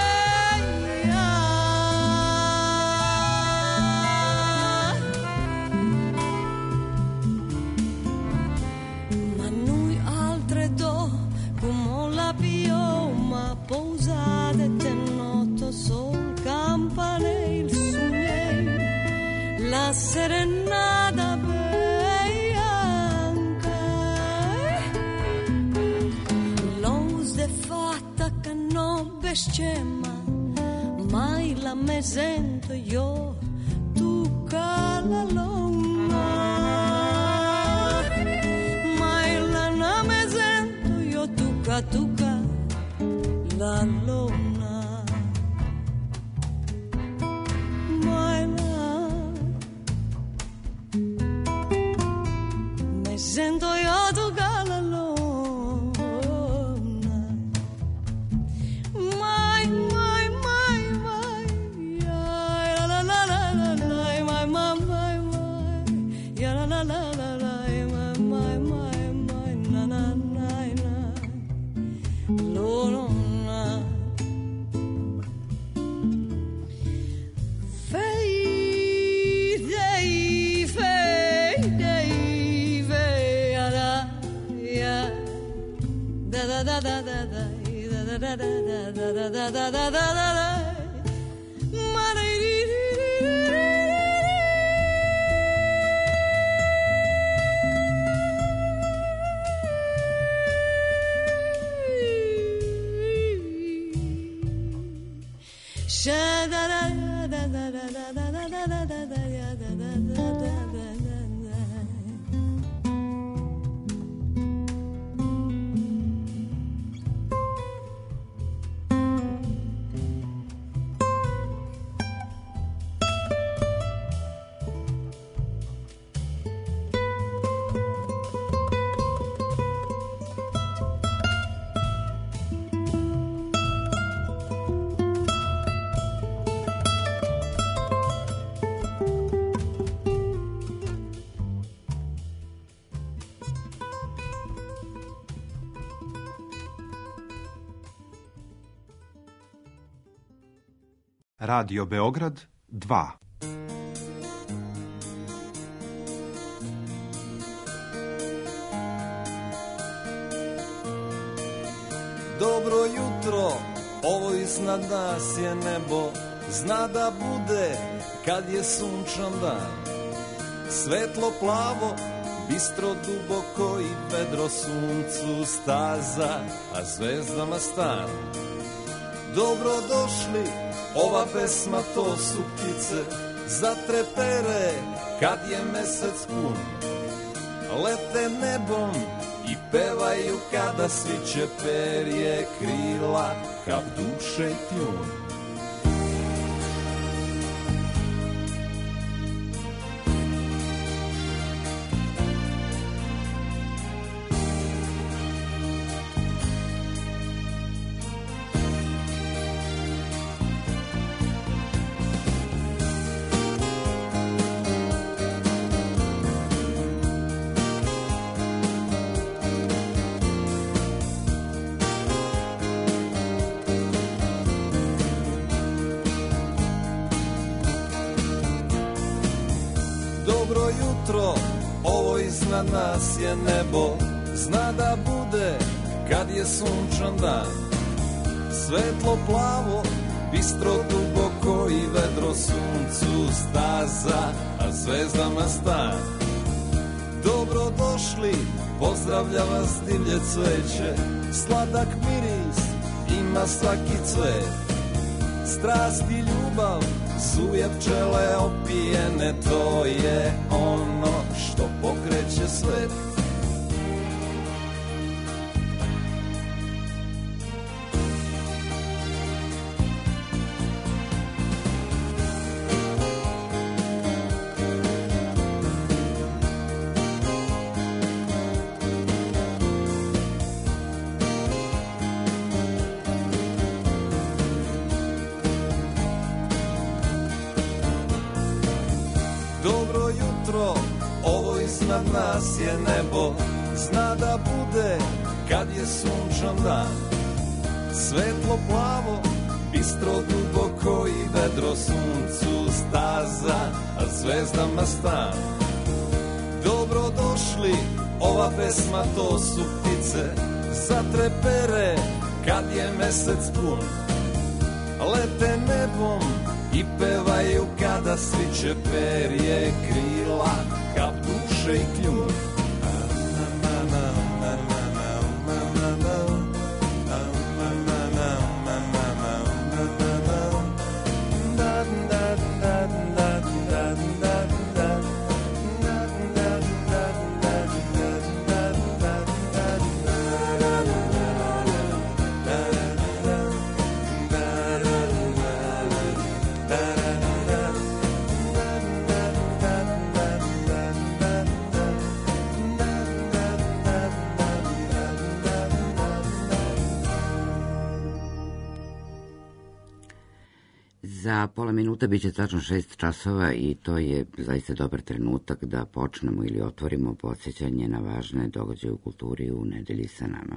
ma noi altre do come la pioma posate te noto sol campanile il sogno la serenata scema mai la me sento io tu cala luna mai la na me sento io tu ca tu ca la luna mai la me sento io tu ca la luna Radio Beograd dva. Dobro jutro, ovo iznad nas je nebo, zna da bude kad je sunčan dan. Svetlo plavo, bistro duboko i vedro suncu staza, a zvezdama stan. Dobro došli, ova pesma to su ptice, zatrepere kad je mesec pun. Lete nebom i pevaju kada sviće perje krila, kao duše i tjun. jutro, ovo iznad nas je nebo, zna da bude kad je sunčan dan. Svetlo plavo, bistro duboko i vedro suncu staza, a zvezdama stan. Dobro došli, pozdravlja vas divlje cveće, sladak miris ima svaki cvet. Strast i ljubav, zuje pčele opijene, to je ono što pokreće svet. Iznad nas je nebo, zna da bude kad je sunčan dan. Svetlo plavo, bistro duboko i vedro suncu staza, a zvezdama stan. Dobro došli, ova pesma to su ptice, zatrepere kad je mesec pun. Lete nebom i pevaju kada sviće perje krila, kap duše i kljun. Za pola minuta bit će tačno šest časova i to je zaista dobar trenutak da počnemo ili otvorimo podsjećanje na važne događaje u kulturi u nedelji sa nama.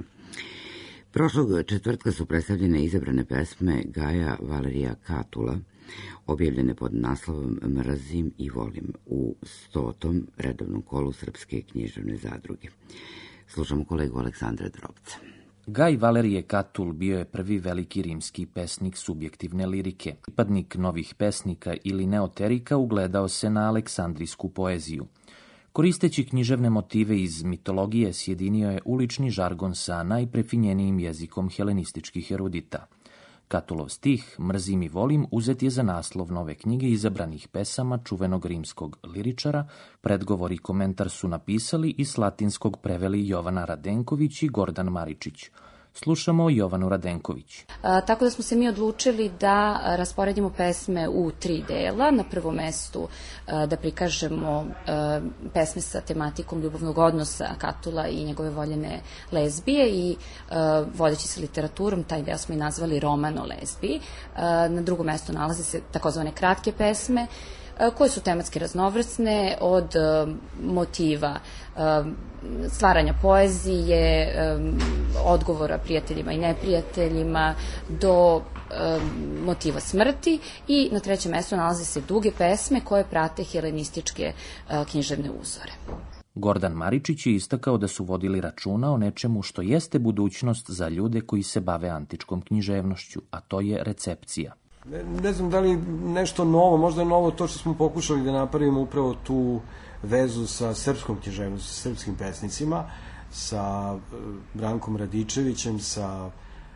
Prošlog četvrtka su predstavljene izabrane pesme Gaja Valerija Katula, objavljene pod naslovom Mrazim i volim u stotom redovnom kolu Srpske književne zadruge. Slušamo kolegu Aleksandra Drobca. Gaj Valerije Katul bio je prvi veliki rimski pesnik subjektivne lirike. Pripadnik novih pesnika ili neoterika ugledao se na aleksandrijsku poeziju. Koristeći književne motive iz mitologije, sjedinio je ulični žargon sa najprefinjenijim jezikom helenističkih erudita. Katulov stih Mrzim i volim uzet je za naslov nove knjige izabranih pesama čuvenog rimskog liričara. Predgovor i komentar su napisali i s latinskog preveli Jovana Radenković i Gordan Maričić. Slušamo Jovanu Radenković. A, tako da smo se mi odlučili da rasporedimo pesme u tri dela. Na prvom mestu a, da prikažemo a, pesme sa tematikom ljubavnog odnosa Katula i njegove voljene lezbije i a, vodeći se literaturom, taj deo smo i nazvali Roman o lezbiji. A, na drugom mestu nalaze se takozvane kratke pesme, koje su tematski raznovrsne od uh, motiva uh, stvaranja poezije, um, odgovora prijateljima i neprijateljima, do um, motiva smrti i na trećem mestu nalaze se duge pesme koje prate helenističke uh, književne uzore. Gordan Maričić je istakao da su vodili računa o nečemu što jeste budućnost za ljude koji se bave antičkom književnošću, a to je recepcija. Ne, ne znam da li nešto novo, možda je novo to što smo pokušali da napravimo upravo tu vezu sa srpskom književnošću, sa srpskim pesnicima, sa Brankom Radičevićem, sa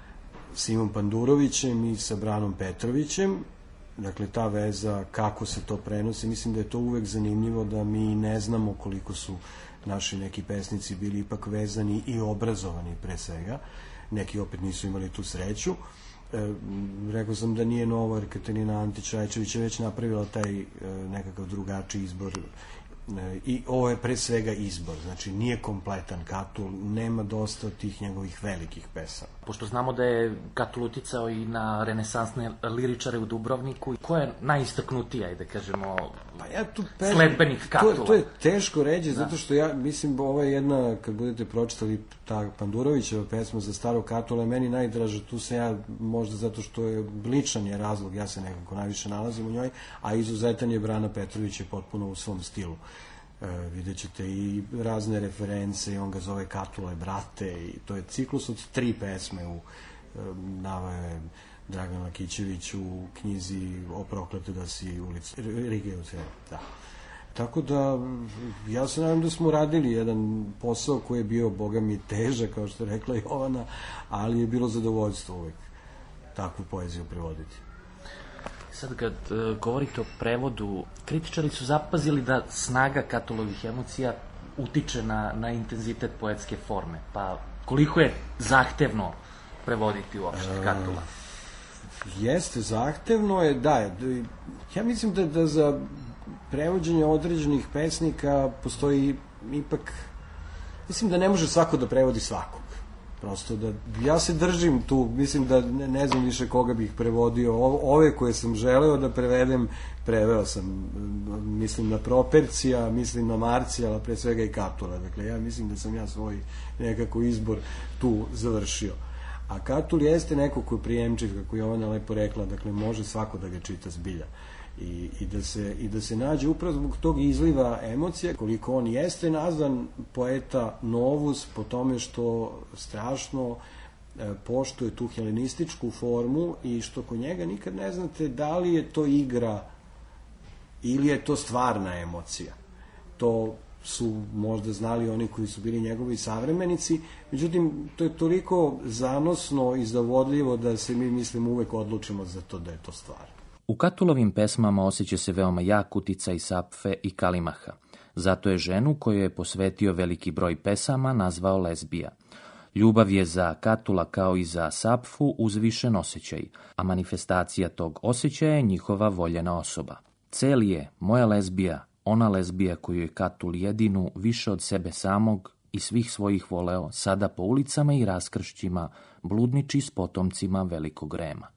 Simom Pandurovićem i sa Branom Petrovićem. Dakle, ta veza, kako se to prenosi, mislim da je to uvek zanimljivo da mi ne znamo koliko su naši neki pesnici bili ipak vezani i obrazovani pre svega. Neki opet nisu imali tu sreću. E, rekao sam da nije novo, jer Katarina Antić-Rajčević je već napravila taj e, nekakav drugačiji izbor e, i ovo je pre svega izbor, znači nije kompletan Katul, nema dosta tih njegovih velikih pesama. Pošto znamo da je Katul uticao i na renesansne liričare u Dubrovniku, ko je najistaknutija, da kažemo, pa ja tu pe... sledbenik Katula? To, to je teško reći, da. Zato što ja mislim, ovo je jedna, kad budete pročitali ta Pandurovićeva pesma za starog Katula, je meni najdraža, tu sam ja, možda zato što je ličan je razlog, ja se nekako najviše nalazim u njoj, a izuzetan je Brana Petrović je potpuno u svom stilu. E, vidjet ćete i razne reference i on ga zove Katule brate i to je ciklus od tri pesme u e, naveo je Dragan Lakićević u knjizi O proklete da si ulici Rigeuce, da. Tako da, ja se nadam da smo radili jedan posao koji je bio, boga mi, težak, kao što je rekla Jovana, ali je bilo zadovoljstvo uvek takvu poeziju prevoditi. Sad kad uh, govorite o prevodu, kritičari su zapazili da snaga Katulovih emocija utiče na, na intenzitet poetske forme. Pa koliko je zahtevno prevoditi uopšte Katula? E, jeste, zahtevno je, da. Ja mislim da, da za prevođenje određenih pesnika postoji ipak, mislim da ne može svako da prevodi svakog. Prosto da, ja se držim tu, mislim da ne, ne znam više koga bih prevodio. O, ove koje sam želeo da prevedem, preveo sam. Mislim na Propercija, mislim na Marcijala, pre svega i Katula. Dakle, ja mislim da sam ja svoj nekako izbor tu završio. A Katul jeste neko ko je prijemčiv, kako je Jovana lepo rekla, dakle, može svako da ga čita zbilja. I, i, da se, i da se nađe upravo zbog tog izliva emocija, koliko on jeste nazvan poeta novus po tome što strašno e, poštuje tu helenističku formu i što kod njega nikad ne znate da li je to igra ili je to stvarna emocija. To su možda znali oni koji su bili njegovi savremenici, međutim to je toliko zanosno i zavodljivo da se mi, mislim, uvek odlučimo za to da je to stvar. U Katulovim pesmama osjeća se veoma jak uticaj Sapfe i Kalimaha. Zato je ženu koju je posvetio veliki broj pesama nazvao lezbija. Ljubav je za Katula kao i za Sapfu uzvišen osjećaj, a manifestacija tog osjećaja je njihova voljena osoba. Celi je moja lezbija, ona lezbija koju je Katul jedinu više od sebe samog i svih svojih voleo, sada po ulicama i raskršćima bludniči s potomcima velikog Rema.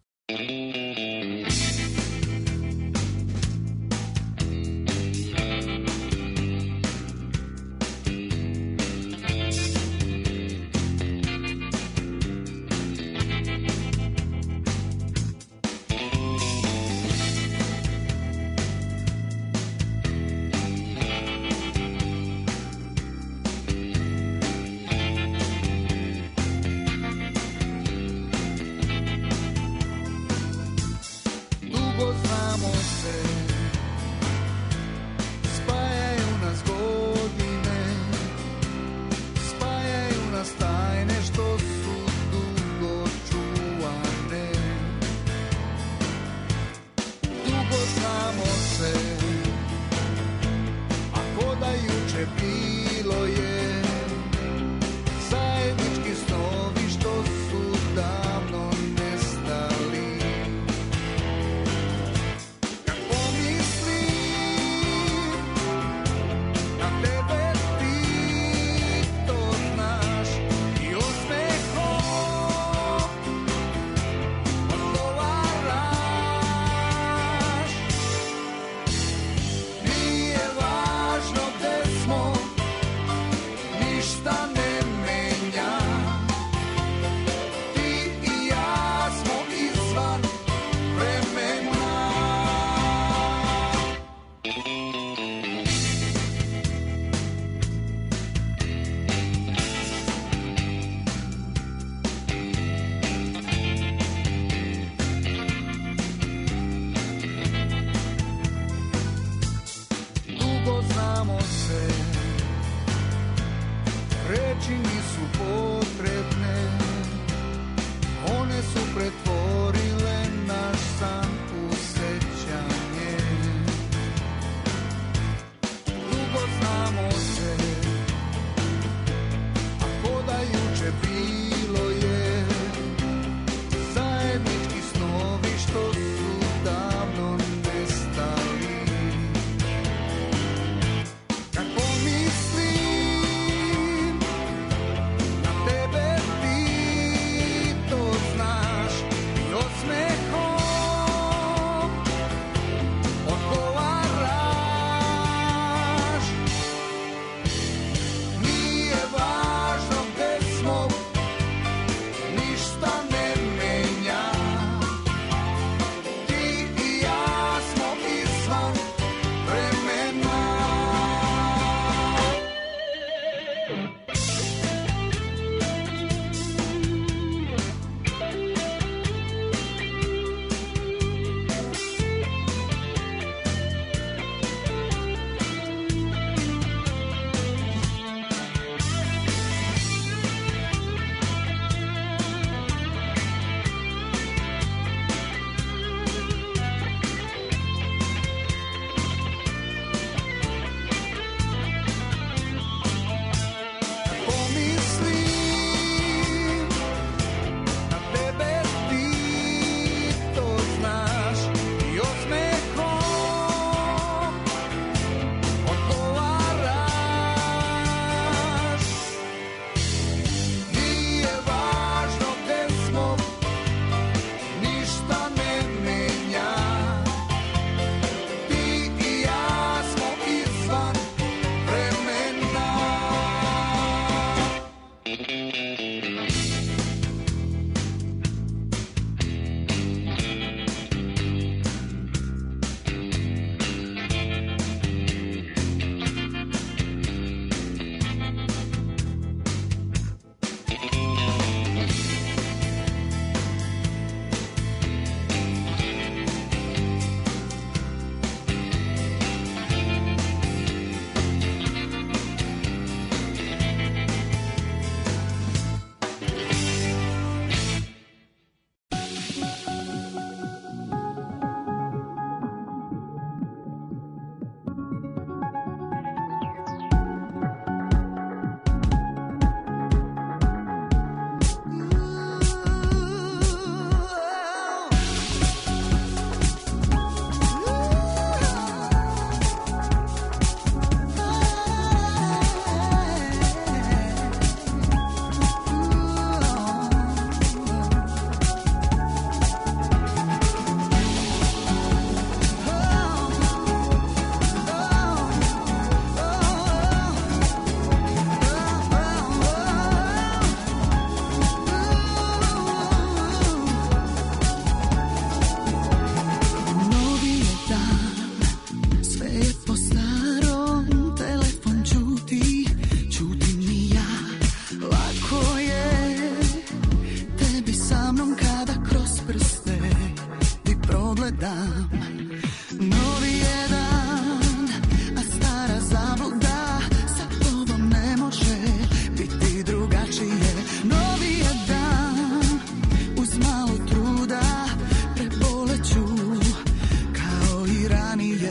Tebe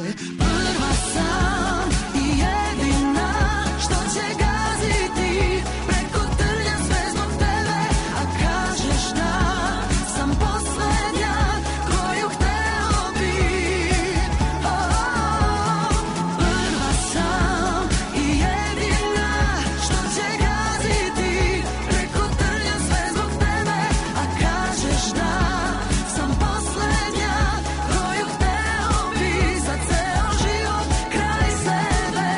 Prva sam i jedina što će gaziti preko trnja sve zbog tebe, a kažeš da sam poslednja koju hteo bi. Oh, oh, prva sam i jedina što će gaziti preko trnja sve zbog tebe, a kažeš da sam poslednja koju hteo bi za ceo život kraj sebe.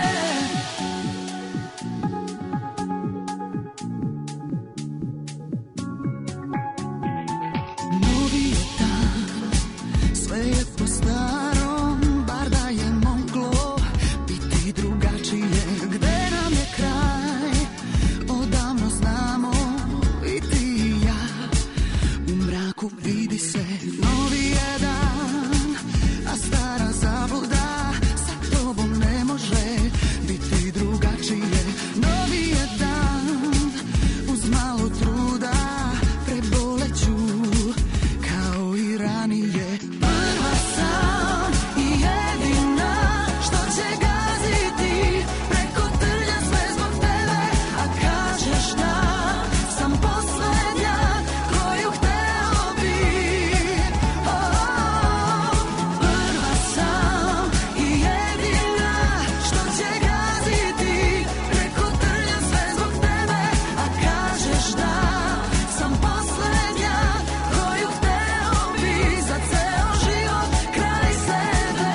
Novi je dan, sve je po starom, bar da je moglo biti drugačije. Gde nam je kraj, odavno znamo i ti i ja. U mraku vidi se novi je dan, a stara zabluda sa tobom ne može biti drugačije. Novi je dan, uz malo truda preboleću kao i ranije. Prva sam i jedina što će gaziti preko trnja sve zbog tebe, a kažeš da sam poslednja koju hteo bi. Oh, oh, prva sam i jedina što će gaziti preko trnja sve zbog tebe, a kažeš da sam poslednja koju hteo bi za ceo život kraj sebe.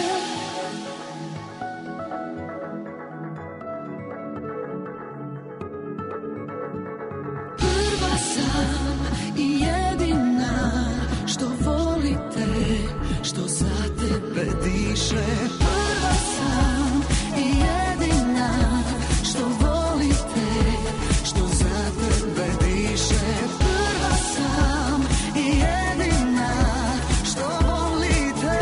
Prva sam i jedina što volite, što za tebe diše. Prva sam i jedina što volite, što za tebe diše. Prva sam i jedina što volite.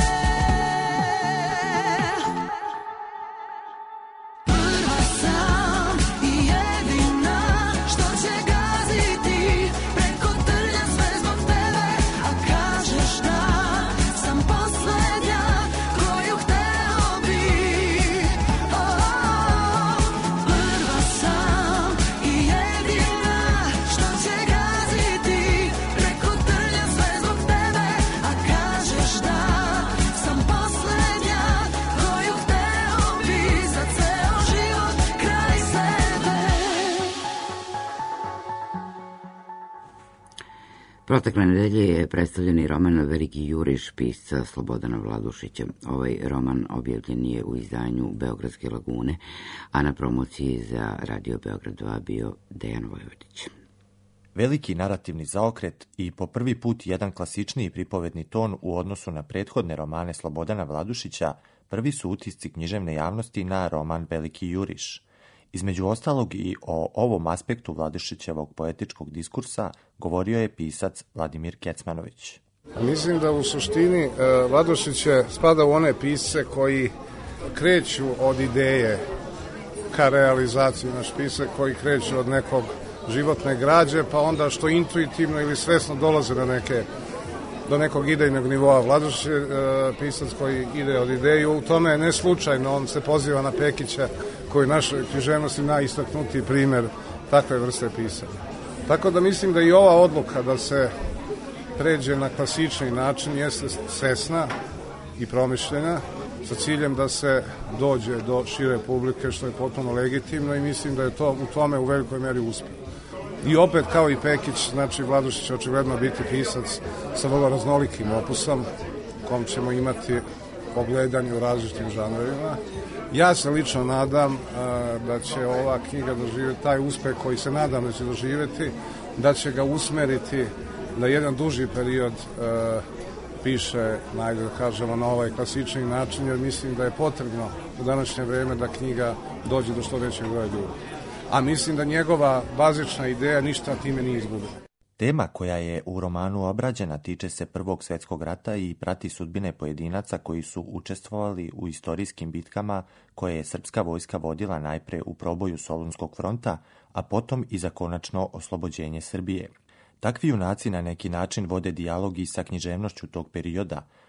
Prva sam i jedina što će gaziti preko trnja sve zbog tebe, a kažeš da sam poslednja koju hteo bi. Oh, oh, prva sam i jedina što će gaziti preko trnja sve zbog tebe, a kažeš da sam poslednja koju hteo bi za ceo život kraj sebe. Protekle nedelje je predstavljen i roman Veliki juriš pisca Slobodana Vladušića. Ovaj roman objavljen je u izdanju Beogradske lagune, a na promociji za Radio Beograd dva bio Dejan Vojvodić. Veliki narativni zaokret i po prvi put jedan klasičniji pripovedni ton u odnosu na prethodne romane Slobodana Vladušića prvi su utisci književne javnosti na roman Veliki juriš. Između ostalog i o ovom aspektu Vladušićevog poetičkog diskursa govorio je pisac Vladimir Kecmanović. Mislim da u suštini e, Vladušić je spada u one pisce koji kreću od ideje ka realizaciji, naš pisac koji kreću od nekog životne građe, pa onda što intuitivno ili svesno dolaze do neke do nekog idejnog nivoa. Vladušić je e, pisac koji ide od ideje, u tome je ne slučajno, on se poziva na Pekića koji je našoj književnosti najistaknutiji primer takve vrste pisanja. Tako da mislim da i ova odluka da se pređe na klasični način jeste svesna i promišljena sa ciljem da se dođe do šire publike, što je potpuno legitimno i mislim da je to u tome u velikoj meri uspeh. I opet, kao i Pekić, znači Vladušić će očigledno biti pisac sa vrlo raznolikim opusom, kom ćemo imati ogledanje u različitim žanrovima. Ja se lično nadam a, da će ova knjiga doživjeti taj uspeh koji se nadam da će doživjeti, da će ga usmeriti da jedan duži period a, piše, najde da kažemo, na ovaj klasični način, jer mislim da je potrebno u današnje vreme da knjiga dođe do što većeg broja ljudi. A mislim da njegova bazična ideja ništa time nije izgubila. Tema koja je u romanu obrađena tiče se Prvog svjetskog rata i prati sudbine pojedinaca koji su učestvovali u istorijskim bitkama koje je srpska vojska vodila najpre u proboju Solunskog fronta, a potom i za konačno oslobođenje Srbije. Takvi junaci na neki način vode dijalog i sa književnošću tog perioda,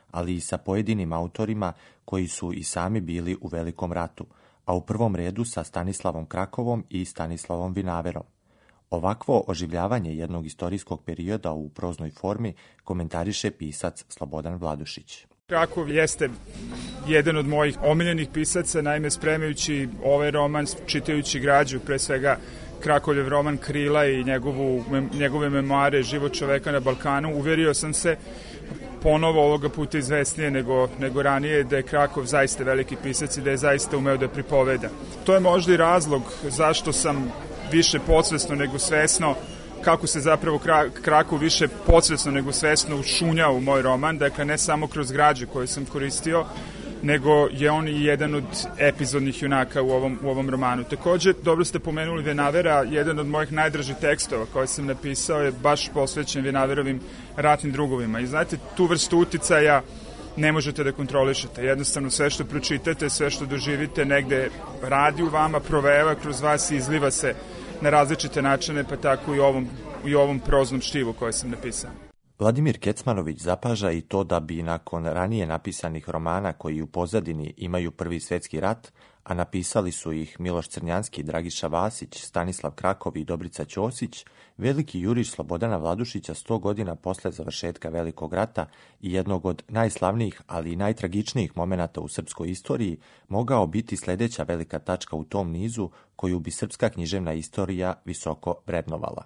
ali i sa pojedinim autorima koji su i sami bili u Velikom ratu, a u prvom redu sa Stanislavom Krakovom i Stanislavom Vinaverom. Ovakvo oživljavanje jednog istorijskog perioda u proznoj formi komentariše pisac Slobodan Vladušić. Krakov jeste jedan od mojih omiljenih pisaca, naime spremajući ovaj roman, čitajući građu, pre svega Krakovljev roman Krila i njegovu, njegove memoare Život čoveka na Balkanu, uverio sam se ponovo ovoga puta izvesnije nego, nego ranije da je Krakov zaista veliki pisac i da je zaista umeo da pripoveda. To je možda i razlog zašto sam više podsvesno nego svesno, kako se zapravo Krakov više podsvesno nego svesno ušunjao u moj roman, dakle ne samo kroz građe koje sam koristio, nego je on i jedan od epizodnih junaka u ovom, u ovom romanu. Takođe, dobro ste pomenuli Vinavera, jedan od mojih najdražih tekstova koje sam napisao je baš posvećen Vinaverovim ratnim drugovima. I znate, tu vrstu uticaja ne možete da kontrolišete. Jednostavno sve što pročitate, sve što doživite negde radi u vama, proveva kroz vas i izliva se na različite načine, pa tako i ovom, i ovom proznom štivu koje sam napisao. Vladimir Kecmanović zapaža i to da bi nakon ranije napisanih romana koji u pozadini imaju Prvi svetski rat, a napisali su ih Miloš Crnjanski, Dragiša Vasić, Stanislav Krakov i Dobrica Ćosić, veliki juriš Slobodana Vladušića sto godina posle završetka Velikog rata i jednog od najslavnijih, ali i najtragičnijih momenata u srpskoj istoriji, mogao biti sledeća velika tačka u tom nizu koju bi srpska književna istorija visoko vrednovala.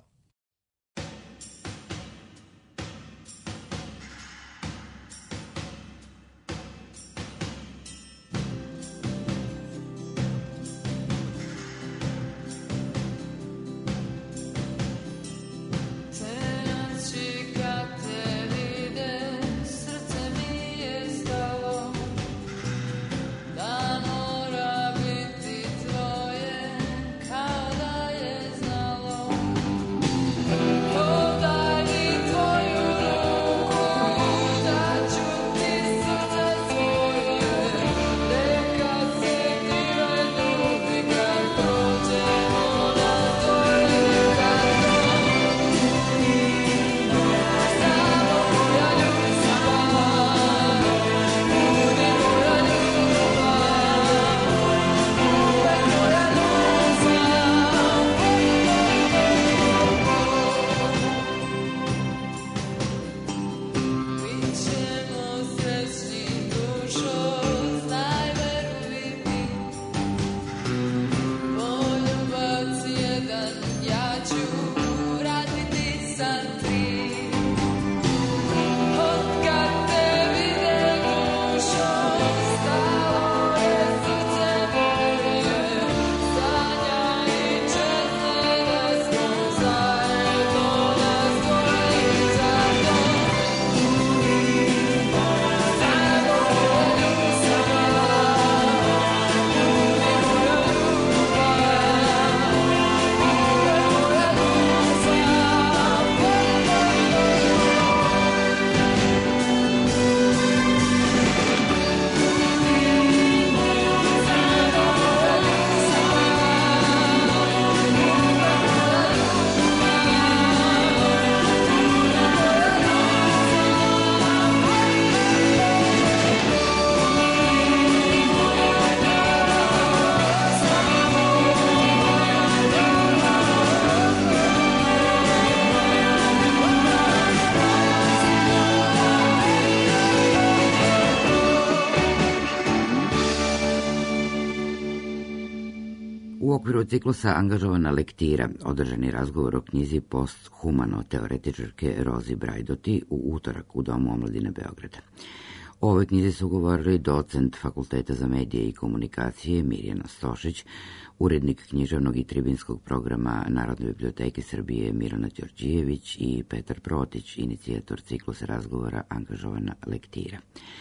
U okviru ciklusa Angažovana lektira održani razgovor o knjizi Posthumano teoretičarke Rozi Brajdoti u utorak u Domu omladine Beograda. O ovoj knjizi su govorili docent Fakulteta za medije i komunikacije Mirjana Stošić, urednik književnog i tribinskog programa Narodne biblioteke Srbije Milana Đorđijević i Petar Protić, inicijator ciklusa razgovora Angažovana lektira.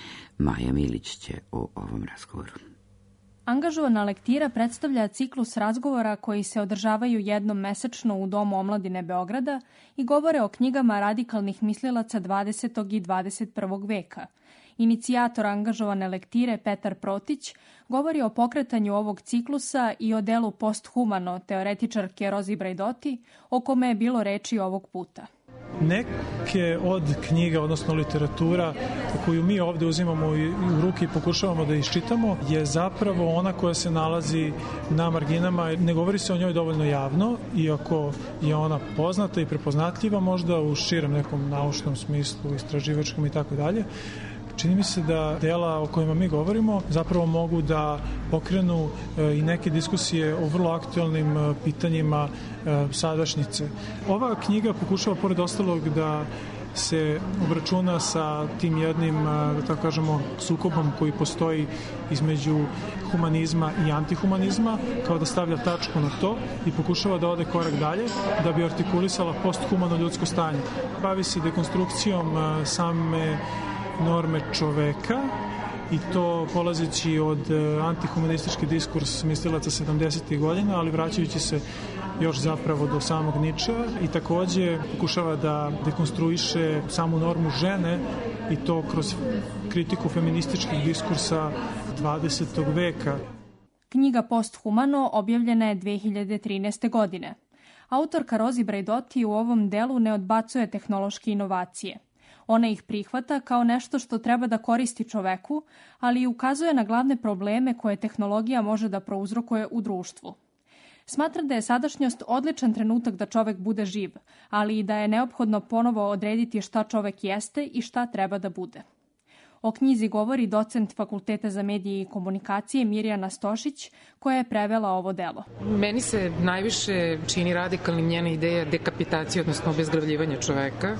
Maja Milić će o ovom razgovoru. Angažovana lektira predstavlja ciklus razgovora koji se održavaju jednom mesečno u Domu omladine Beograda i govore o knjigama radikalnih mislilaca dvadesetog i dvadeset prvog veka. Inicijator angažovane lektire Petar Protić govori o pokretanju ovog ciklusa i o delu Posthumano teoretičarke Rozi Brajdoti, o kome je bilo reči ovog puta. Neke od knjiga, odnosno literatura koju mi ovde uzimamo u ruke i pokušavamo da iščitamo je zapravo ona koja se nalazi na marginama. Ne govori se o njoj dovoljno javno, iako je ona poznata i prepoznatljiva možda u širem nekom naučnom smislu, istraživačkom i tako dalje. Čini mi se da dela o kojima mi govorimo zapravo mogu da pokrenu i neke diskusije o vrlo aktualnim pitanjima sadašnjice. Ova knjiga pokušava, pored ostalog, da se obračuna sa tim jednim, da tako kažemo, sukobom koji postoji između humanizma i antihumanizma, kao da stavlja tačku na to i pokušava da ode korak dalje da bi artikulisala posthumano ljudsko stanje. Bavi se dekonstrukcijom same norme čoveka i to polazeći od antihumanistički diskurs mislilaca sedamdesetih godina, ali vraćajući se još zapravo do samog Ničea i takođe pokušava da dekonstruiše samu normu žene i to kroz kritiku feminističkih diskursa dvadesetog veka. Knjiga Posthumano objavljena je dve hiljade trinaeste. godine. Autorka Rozi Braidotti u ovom delu ne odbacuje tehnološke inovacije. Ona ih prihvata kao nešto što treba da koristi čoveku, ali i ukazuje na glavne probleme koje tehnologija može da prouzrokuje u društvu. Smatra da je sadašnjost odličan trenutak da čovek bude živ, ali i da je neophodno ponovo odrediti šta čovek jeste i šta treba da bude. O knjizi govori docent Fakulteta za medije i komunikacije Mirjana Stošić, koja je prevela ovo delo. Meni se najviše čini radikalnim njena ideja dekapitacije, odnosno obezglavljivanja čoveka,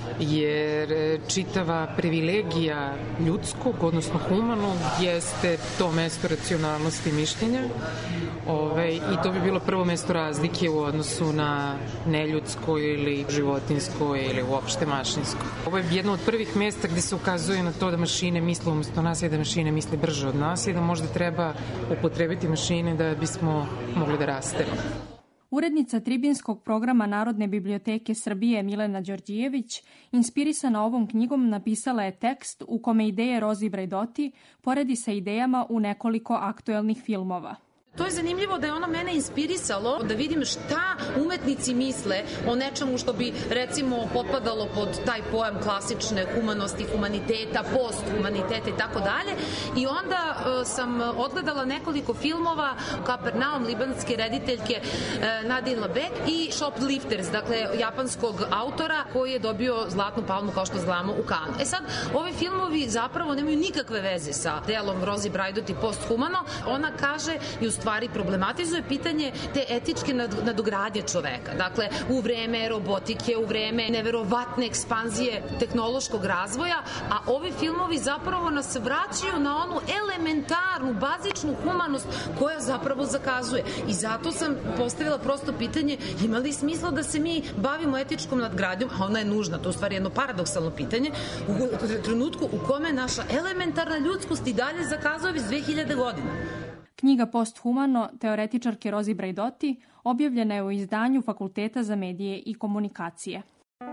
jer čitava privilegija ljudskog, odnosno humanog, jeste to mesto racionalnosti i mišljenja. Ove, I to bi bilo prvo mesto razlike u odnosu na neljudsko ili životinsko ili uopšte mašinsko. Ovo je jedno od prvih mesta gde se ukazuje na to da mašine misle umesto nas i da mašine misle brže od nas i da možda treba upotrebiti mašine da bismo mogli da rastemo. Urednica tribinskog programa Narodne biblioteke Srbije Milena Đorđijević, inspirisana ovom knjigom, napisala je tekst u kome ideje Rozi Braidotti poredi sa idejama u nekoliko aktuelnih filmova. To je zanimljivo da je ono mene inspirisalo da vidim šta umetnici misle o nečemu što bi recimo potpadalo pod taj pojam klasične humanosti, humaniteta, posthumaniteta i tako dalje. I onda uh, sam odgledala nekoliko filmova Kapernaum, libanske rediteljke uh, Nadine Labek i Shoplifters, dakle japanskog autora koji je dobio Zlatnu palmu, kao što znamo, u Kanu. E sad, ovi filmovi zapravo nemaju nikakve veze sa delom Rozi Braidotti Posthumano. Ona kaže i u stvari problematizuje pitanje te etičke nadogradnje čoveka. Dakle, u vreme robotike, u vreme neverovatne ekspanzije tehnološkog razvoja, a ovi filmovi zapravo nas vraćaju na onu elementarnu, bazičnu humanost koja zapravo zakazuje. I zato sam postavila prosto pitanje, ima li smisla da se mi bavimo etičkom nadgradnjom, a ona je nužna, to je u stvari jedno paradoksalno pitanje, u trenutku u kome naša elementarna ljudskost i dalje zakazuje već dve hiljade godina. Knjiga Posthumano teoretičarke Rozi Braidotti objavljena je u izdanju Fakulteta za medije i komunikacije.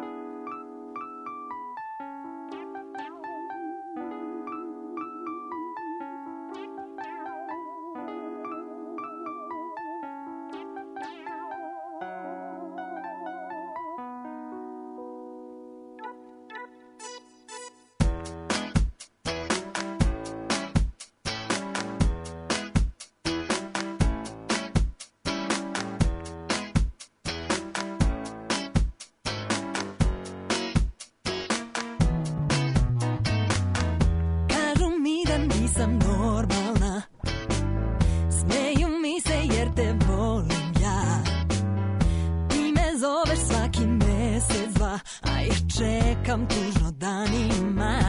Nisam normalna, smeju mi se jer te volim ja. Ti me zoveš svaki mesec, dva, a ja čekam tužno danima.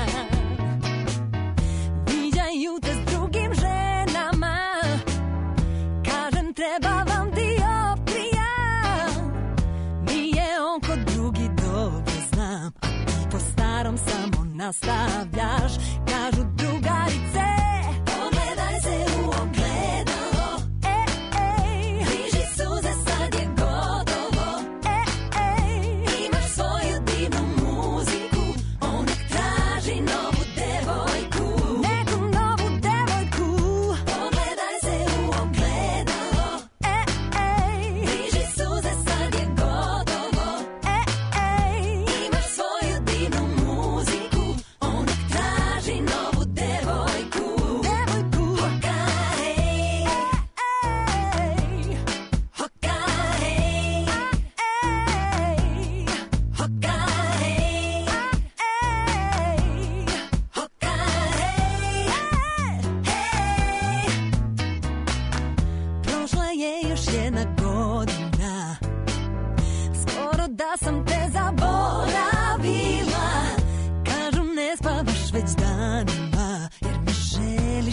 Viđaju te s drugim ženama, kažem treba vam dioptrija. Nije on kod drugi, dobro znam, a ti po starom samo nastavljaš. Kažu drugarice, pogledaj se u ogledalo, e, ej, bliži suze, sad je gotovo, e, ej, imaš svoju divnu muziku, on nek traži novu devojku, neku novu devojku. Pogledaj se u ogledalo, e, ej, bliži suze, sad je gotovo, e, ej,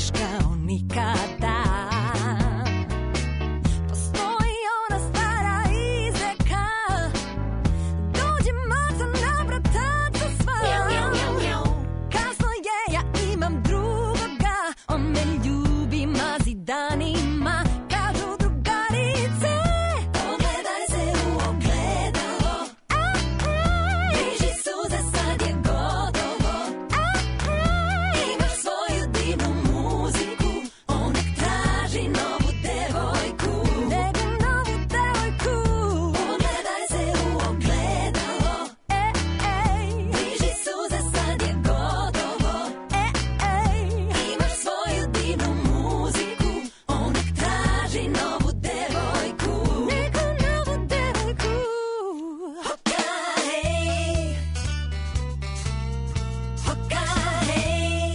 voliš kao nikada. Postoji ona stara izreka, dođe maca na vrataca sva. Kasno je, ja imam drugoga, on me ljubi, mazi danima. Kažu drugarice, pogledaj se u ogledalo, bliži suze, sad je gotovo. Imaš svoju divnu muziku, on nek traži novu devojku. Neku novu devojku. Pogledaj se u ogledalo, bliži suze, sad je gotovo. Imaš svoju divnu muziku, on nek traži novu devojku. Neku novu devojku. Hoka hej, hoka hej,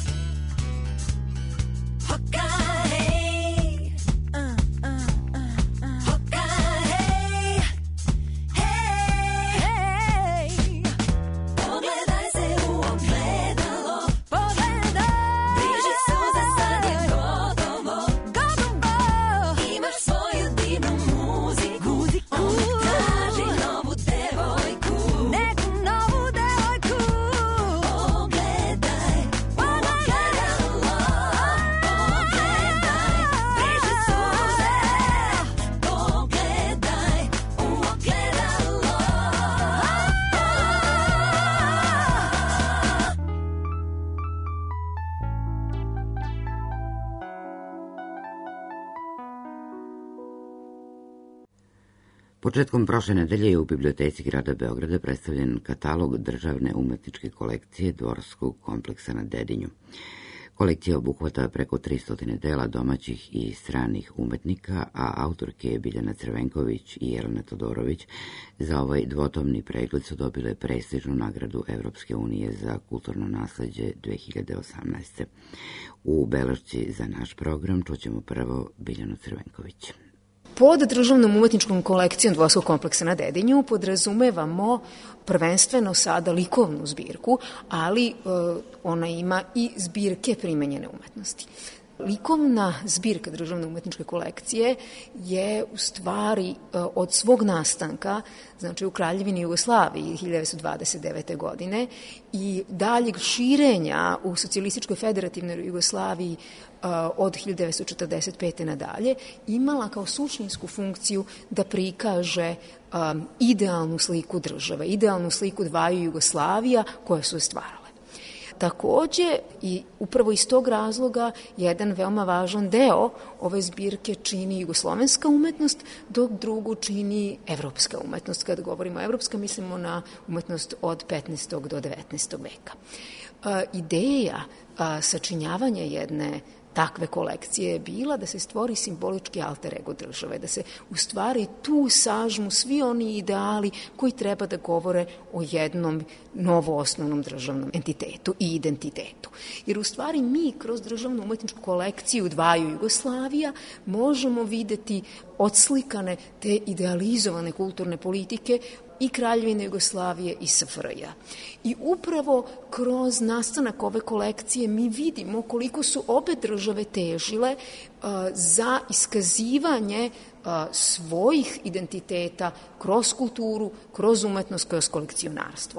hoka hej, uh, uh, uh, uh. Hoka hej, hej, hej. Pogledaj se u ogledalo, pogledaj. Bliži suze, sad je gotovo, gotovo. Imaš svoju divnu muziku, on nek traži novu devojku. Neku novu devojku. Pogledaj, ogledalo, pogledaj. Bliži suze, pogledaj u ogledalo. Početkom prošle nedelje je u biblioteci grada Beograda predstavljen katalog državne umetničke kolekcije Dvorskog kompleksa na Dedinju. Kolekcija obuhvata preko tristo dela domaćih i stranih umetnika, a autorke Biljana Crvenković i Jelena Todorović za ovaj dvotomni pregled su dobile prestižnu nagradu Evropske unije za kulturno nasleđe dve hiljade osamnaeste. U belešci za naš program čućemo prvo Biljanu Crvenković. Pod državnom umetničkom kolekcijom Dvorskog kompleksa na Dedinju podrazumevamo prvenstveno sada likovnu zbirku, ali e, ona ima i zbirke primenjene umetnosti. Likovna zbirka državne umetničke kolekcije je u stvari od svog nastanka, znači u Kraljevini Jugoslaviji hiljadu devetsto dvadeset devete. godine i daljeg širenja u socijalističkoj federativnoj Jugoslaviji od hiljadu devetsto četrdeset pete. nadalje, imala kao suštinsku funkciju da prikaže um, idealnu sliku države, idealnu sliku dvaju Jugoslavija koje su je stvarale. Takođe, i upravo iz tog razloga, jedan veoma važan deo ove zbirke čini jugoslovenska umetnost, dok drugu čini evropska umetnost. Kada govorimo o evropska, mislimo na umetnost od petnaestog do devetnaestog veka. A, ideja a, sačinjavanja jedne takve kolekcije je bila da se stvori simbolički alter ego države, da se u stvari tu sažmu svi oni ideali koji treba da govore o jednom novoosnovnom državnom entitetu i identitetu. Jer u stvari mi kroz državnu umetničku kolekciju dvaju Jugoslavija možemo videti odslikane te idealizovane kulturne politike i Kraljevine Jugoslavije i S F R J. I upravo kroz nastanak ove kolekcije mi vidimo koliko su obe države težile uh, za iskazivanje uh, svojih identiteta kroz kulturu, kroz umetnost, kroz kolekcionarstvo.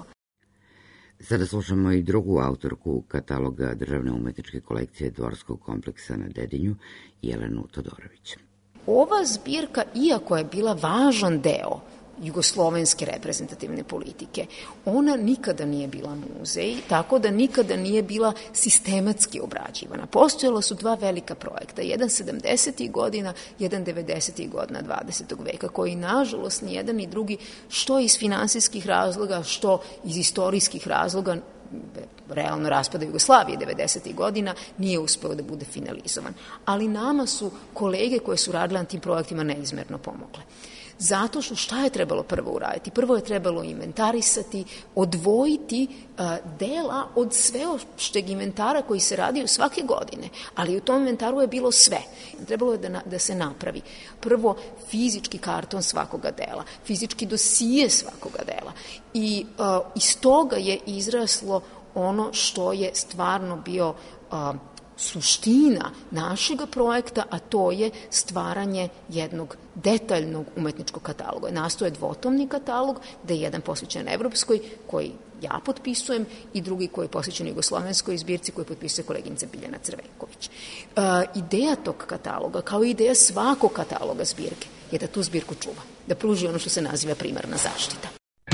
Sada slušamo i drugu autorku kataloga državne umetničke kolekcije Dvorskog kompleksa na Dedinju, Jelenu Todorović. Ova zbirka, iako je bila važan deo jugoslovenske reprezentativne politike, ona nikada nije bila muzej, tako da nikada nije bila sistematski obrađivana. Postojala su dva velika projekta, jedan sedamdesetih godina, jedan devedesetih godina dvadesetog veka, koji nažalost ni jedan ni drugi, što iz finansijskih razloga, što iz istorijskih razloga, realno raspada Jugoslavije devedesetih godina, nije uspeo da bude finalizovan. Ali nama su kolege koje su radile na tim projektima neizmerno pomogle. Zato što šta je trebalo prvo uraditi? Prvo je trebalo inventarisati, odvojiti uh, dela od sveopšteg inventara koji se radio svake godine, ali u tom inventaru je bilo sve. Trebalo je da, na, da se napravi prvo fizički karton svakoga dela, fizički dosije svakoga dela i uh, iz toga je izraslo ono što je stvarno bio uh, suština našega projekta, a to je stvaranje jednog detaljnog umetničkog kataloga. Nastoje dvotomni katalog, da je jedan posvećen evropskoj, koji ja potpisujem, i drugi koji je posvećen jugoslovenskoj zbirci, koji potpisuje koleginica Biljana Crvenković. Uh, ideja tog kataloga, kao i ideja svakog kataloga zbirke, je da tu zbirku čuva, da pruži ono što se naziva primarna zaštita.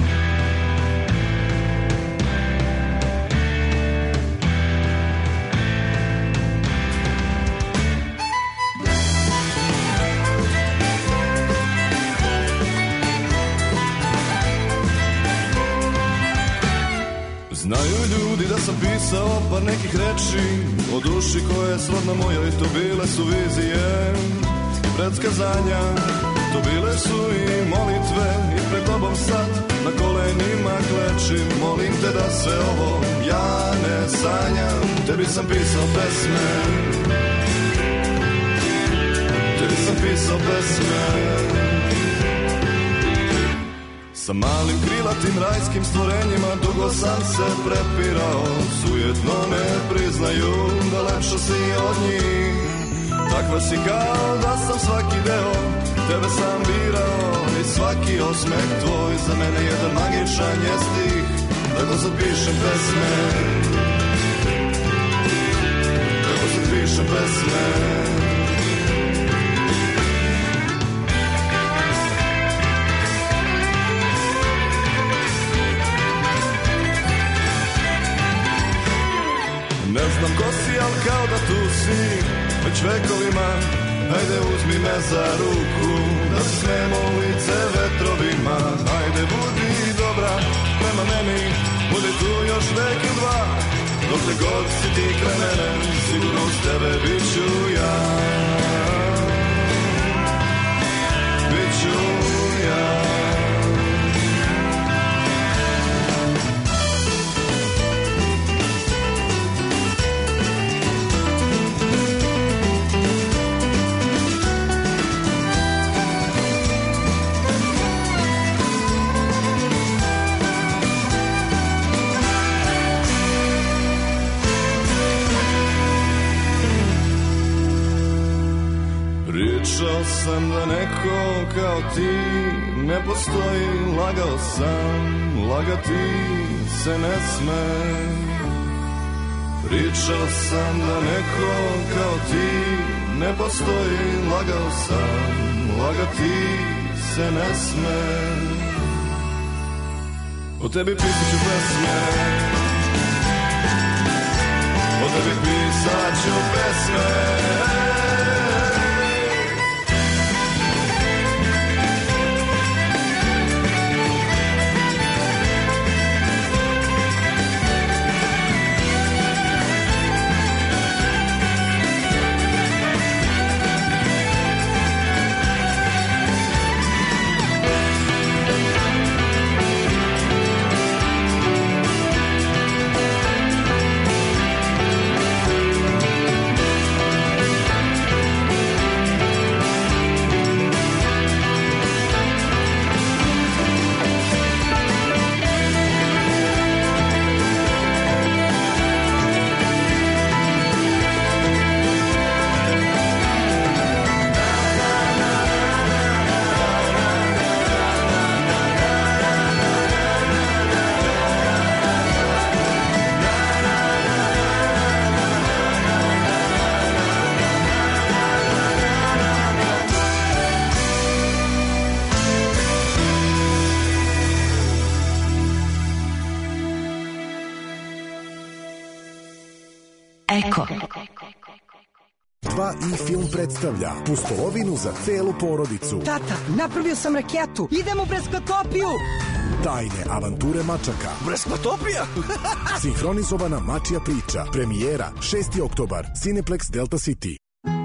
Znaju ljudi da sam pisao par nekih reči o duši koja je srodna moja, i to bile su vizije i predskazanja, to bile su i molitve, i pred tobom sad na kolenima klečim, molim te da sve ovo ja ne sanjam. Tebi sam pisao pesme, tebi sam pisao pesme, sa malim krilatim rajskim stvorenjima dugo sam se prepirao, sujetno ne priznaju da lepša si od njih. Takva si kao da sam svaki deo, tebe sam birao, i svaki osmeh tvoj za mene jedan magičan je stih. Tako sad pišem pesme, tako sad pišem pesme. Ne znam ko si, al kao da tu si već vekovima. Hajde uzmi me za ruku, da se smemo u lice vetrovima. Hajde budi dobra prema meni, budi tu još vek i dva. Dokle god si ti kraj mene, sigurno uz tebe bit ću ja. Bit ću ja. Pričao sam da neko kao ti ne postoji, lagao sam, lagati se ne sme. Pričao sam da neko kao ti ne postoji, lagao sam, lagati se ne sme. O tebi pisat ću pesme, o tebi pisat ću pesme. Eko. dva i film predstavlja pustolovinu za celu porodicu. Tata, napravio sam raketu. Idemo u Breskotopiju. Tajne avanture mačaka. Breskotopija? Sinhronizovana mačija priča. Premijera šesti oktobar. Cineplex Delta City.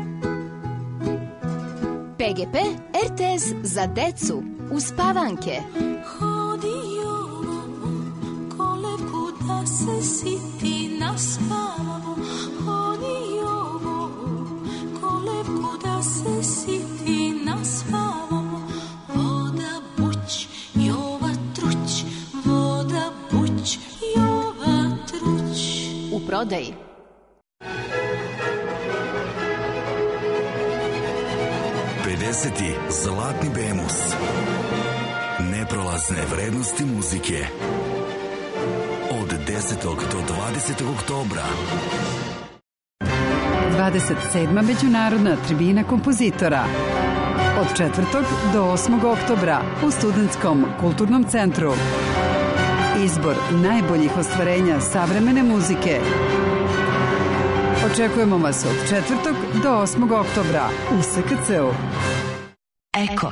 P G P R T S za decu. Uspavanke. Hodio kolevku da se siti naspavamo. Hodio kolevku da se siti naspavamo. Voda buć, Jova truć. Voda buć, Jova truć. U prodaji. devedeseti Zlatni Bemus. Neprolazne vrednosti muzike. Od desetog do dvadesetog oktobra. dvadeset sedma Međunarodna tribina kompozitora. Od četvrtog do osmog oktobra u Studentskom kulturnom centru. Izbor najboljih ostvarenja savremene muzike. Očekujemo vas od četvrtog do osmog oktobra u S K C-u. Eko.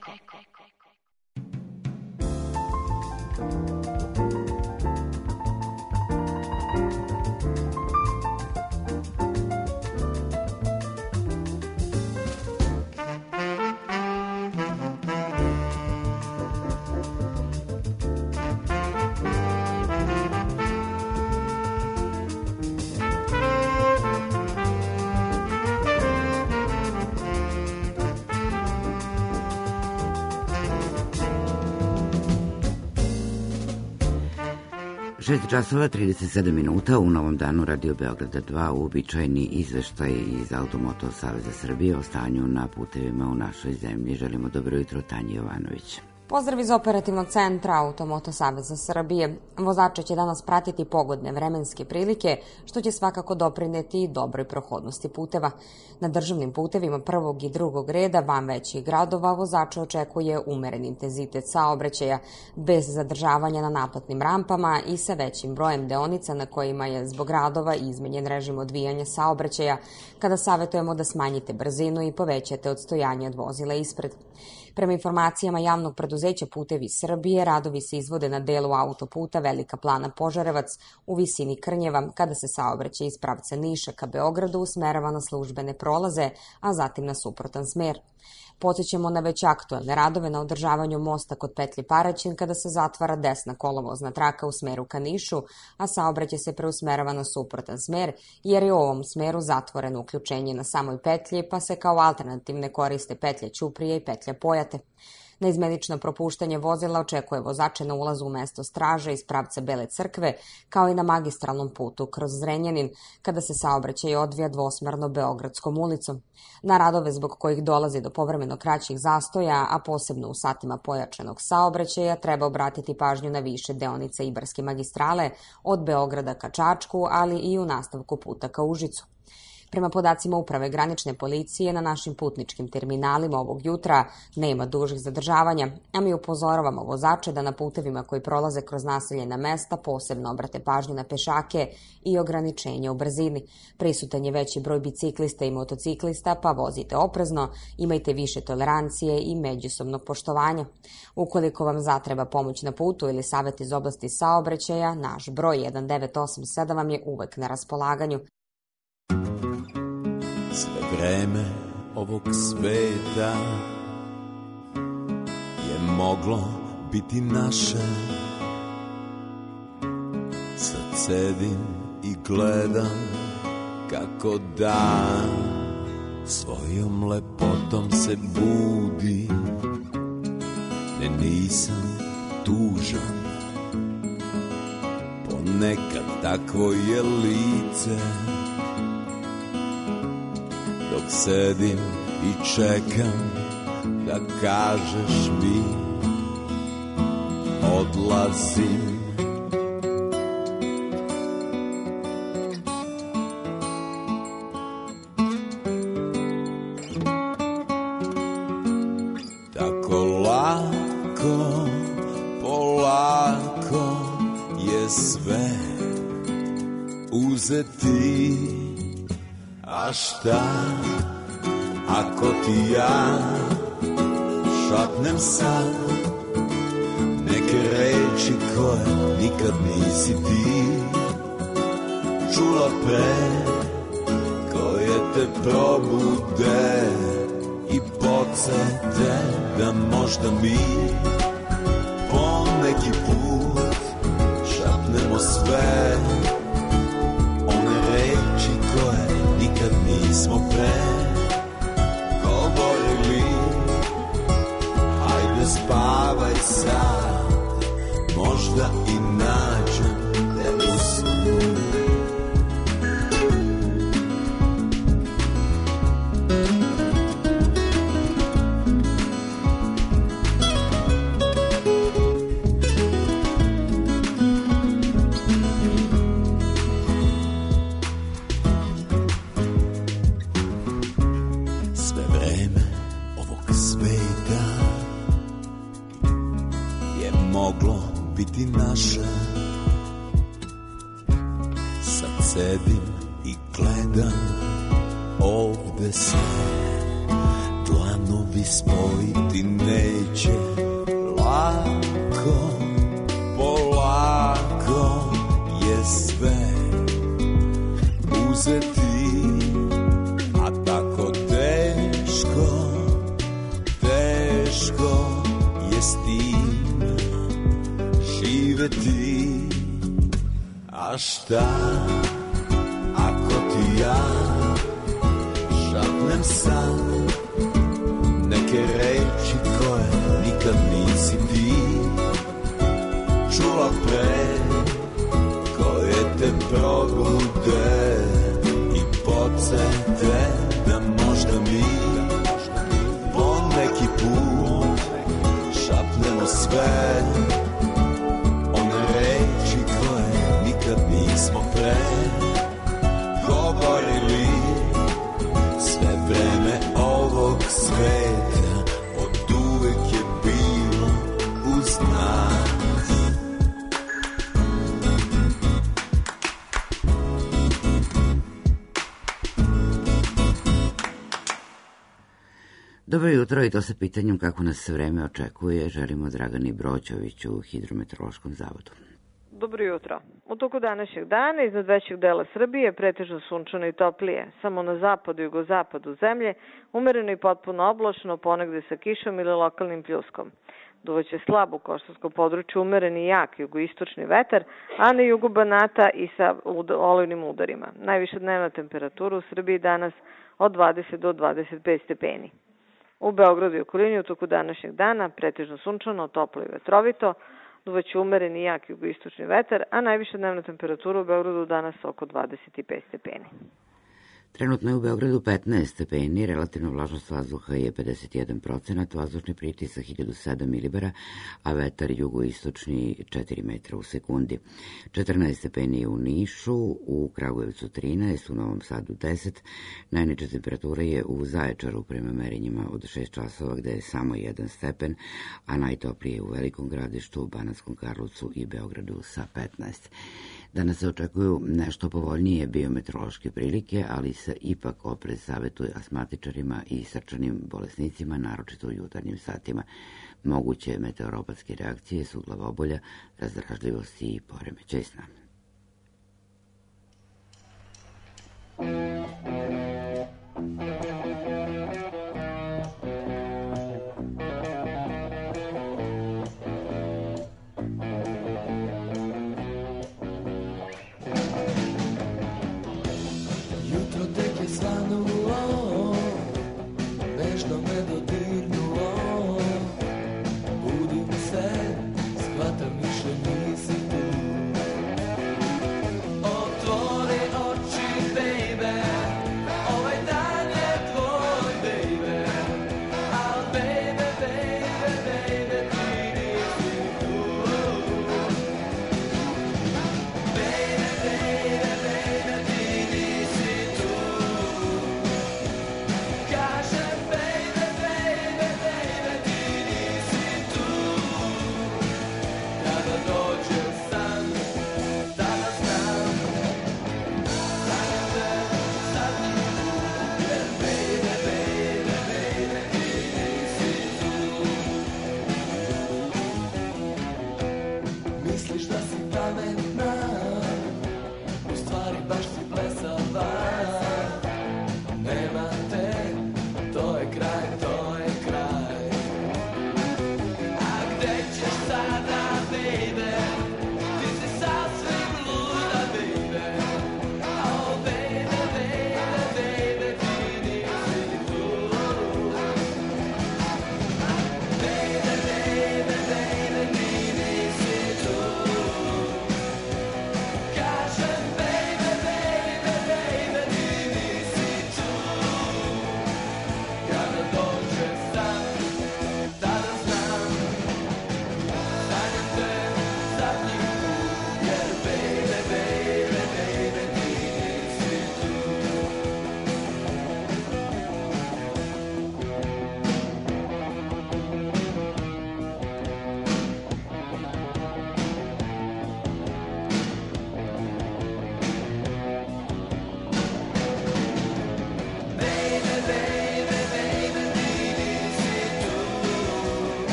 šest časova trideset sedam minuta u Novom danu Radio Beograda dva, uobičajeni izveštaj iz Automoto Saveza Srbije o stanju na putevima u našoj zemlji. Želimo dobro jutro Tanji Jovanović. Pozdrav iz operativnog centra Automoto Saveza Srbije. Vozače će danas pratiti pogodne vremenske prilike, što će svakako doprineti i dobroj prohodnosti puteva. Na državnim putevima prvog i drugog reda van većih gradova vozače očekuje umeren intenzitet saobraćaja, bez zadržavanja na naplatnim rampama i sa većim brojem deonica na kojima je zbog radova izmenjen režim odvijanja saobraćaja, kada savjetujemo da smanjite brzinu i povećate odstojanje od vozila ispred. Prema informacijama javnog preduzeća Putevi Srbije, radovi se izvode na delu autoputa Velika Plana-Požarevac u visini Krnjeva, kada se saobraćaj iz pravca Niša ka Beogradu usmerava na službene prolaze, a zatim na suprotan smer. Podsjećamo na već aktuelne radove na održavanju mosta kod petlje Paraćin, kada se zatvara desna kolovozna traka u smeru ka Nišu, a saobraćaj se preusmerava na suprotan smer, jer je u ovom smeru zatvoreno uključenje na samoj petlji, pa se kao alternativne koriste petlja Ćuprije i petlja Pojate. Neizmenično propuštanje vozila očekuje vozače na ulazu u mesto straže iz pravca Bele Crkve, kao i na magistralnom putu kroz Zrenjanin, kada se saobraćaj odvija dvosmerno Beogradskom ulicom. Na radove zbog kojih dolazi do povremeno kraćih zastoja, a posebno u satima pojačanog saobraćaja, treba obratiti pažnju na više deonice Ibarske magistrale od Beograda ka Čačku, ali i u nastavku puta ka Užicu. Prema podacima Uprave granične policije, na našim putničkim terminalima ovog jutra nema dužih zadržavanja, a mi upozoravamo vozače da na putevima koji prolaze kroz naseljena mesta posebno obrate pažnju na pešake i ograničenje u brzini. Prisutan je veći broj biciklista i motociklista, pa vozite oprezno, imajte više tolerancije i međusobnog poštovanja. Ukoliko vam zatreba pomoć na putu ili savjet iz oblasti saobraćaja, naš broj jedan devet osam sedam vam je uvek na raspolaganju. Sve vreme ovog sveta je moglo biti naše. Sad sedim i gledam kako dan svojom lepotom se budi. Ne, nisam tužan, ponekad takvo je lice. Dok sedim i čekam da kažeš mi odlazim. Tako lako, polako je sve uzeti. A šta ako ti ja šapnem sad neke reči koje nikad nisi ti čula pre, koje te probude i podsete da možda mi poneki put šapnemo sve one reči koje nikad nismo pre govorili. Hajde spavaj sad, možda i nađem te u snu. biti naša. Sad sedim i gledam ovde se, dlanovi spojiti neće lako, polako je sve uzeti, a tako teško, teško je s tim živeti. A šta ako ti ja šapnem sad neke reči koje nikad nisi ti čula pre, koje te probude i podsete da možda mi po neki put šapnemo sve one reči koje nikad nismo pre govorili. Sve vreme ovog sveta od uvek je bilo uz nas. Dobro jutro, i to sa pitanjem kako nas vreme očekuje želimo Dragani Broćoviću u Hidrometeorološkom zavodu. Dobro jutro. U toku današnjeg dana iznad većeg dela Srbije pretežno sunčano i toplije. Samo na zapadu i jugozapadu zemlje umereno i potpuno oblačno, ponegde sa kišom ili lokalnim pljuskom. Duvaće slab u Koštarskom području umeren i jak jugoistočni vetar, a na jugu Banata i sa olujnim udarima. Najviša dnevna temperatura u Srbiji danas od dvadeset do dvadeset pet stepeni. U Beogradu i okolini u toku današnjeg dana pretežno sunčano, toplo i vetrovito, duvaće umeren i jak jugoistočni vetar, a najviša dnevna temperatura u Beogradu danas oko dvadeset pet stepeni. Trenutno je u Beogradu petnaest stepeni, relativna vlažnost vazduha je pedeset jedan procenat, vazdušni pritisak hiljadu sedam milibara, a vetar jugoistočni četiri metra u sekundi. četrnaest stepeni je u Nišu, u Kragujevcu trinaest, u Novom Sadu deset, najniža temperatura je u Zaječaru prema merenjima od šest časova gde je samo jedan stepen, a najtoplije u Velikom Gradištu, Banatskom Karlovcu i Beogradu sa petnaest. Danas se očekuju nešto povoljnije biometeorološke prilike, ali se ipak oprez savjetuje asmatičarima i srčanim bolesnicima, naročito u jutarnjim satima. Moguće meteoropatske reakcije su glavobolja, razdražljivost i poremećaj sna. Svanulo, nežno me dodirnulo, budim se, shvatam više nisi tu. Otvori oči, baby.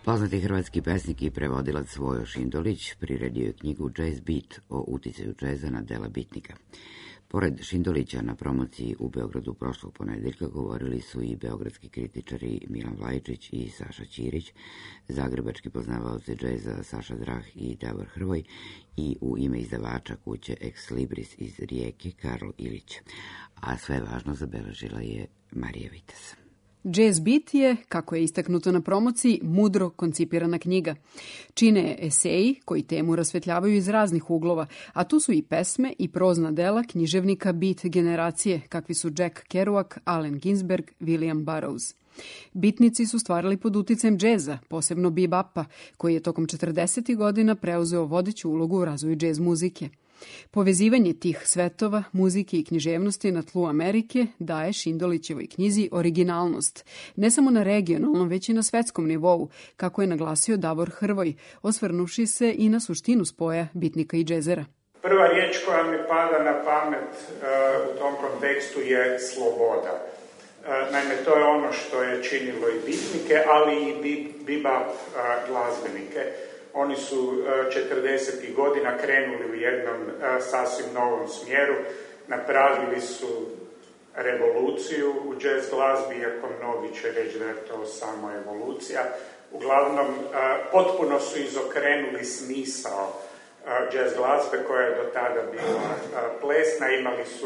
Poznati hrvatski pesnik i prevodilac Vojo Šindolić priredio je knjigu Jazz Beat o uticaju džeza na dela Bitnika. Pored Šindolića na promociji u Beogradu prošlog ponedeljka govorili su i beogradski kritičari Milan Vlajčić i Saša Ćirić, zagrebački poznavaoci džeza Saša Drah i Davor Hrvoj i u ime izdavača kuće Ex Libris iz Rijeke Karlo Ilić. A sve važno zabeležila je Marija Vites. Jazz Beat je, kako je istaknuto na promociji, mudro koncipirana knjiga. Čine je eseji koji temu rasvetljavaju iz raznih uglova, a tu su i pesme i prozna dela književnika beat generacije, kakvi su Jack Kerouac, Allen Ginsberg, William Burroughs. Bitnici su stvarali pod uticajem džeza, posebno bebapa, koji je tokom četrdesetih godina preuzeo vodeću ulogu u razvoju džez muzike. Povezivanje tih svetova, muzike i književnosti na tlu Amerike daje Šindolićevoj knjizi originalnost, ne samo na regionalnom, već i na svetskom nivou, kako je naglasio Davor Hrvoj, osvrnuši se i na suštinu spoja bitnika i džezera. Prva riječ koja mi pada na pamet uh, u tom kontekstu je sloboda. Uh, naime, to je ono što je činilo i bitnike, ali i bebop uh, glazbenike. Oni su četrdesetih godina krenuli u jednom sasvim novom smjeru, napravili su revoluciju u jazz glazbi, iako mnogi će reći da je to samo evolucija. Uglavnom, potpuno su izokrenuli smisao jazz glazbe koja je do tada bila plesna, imali su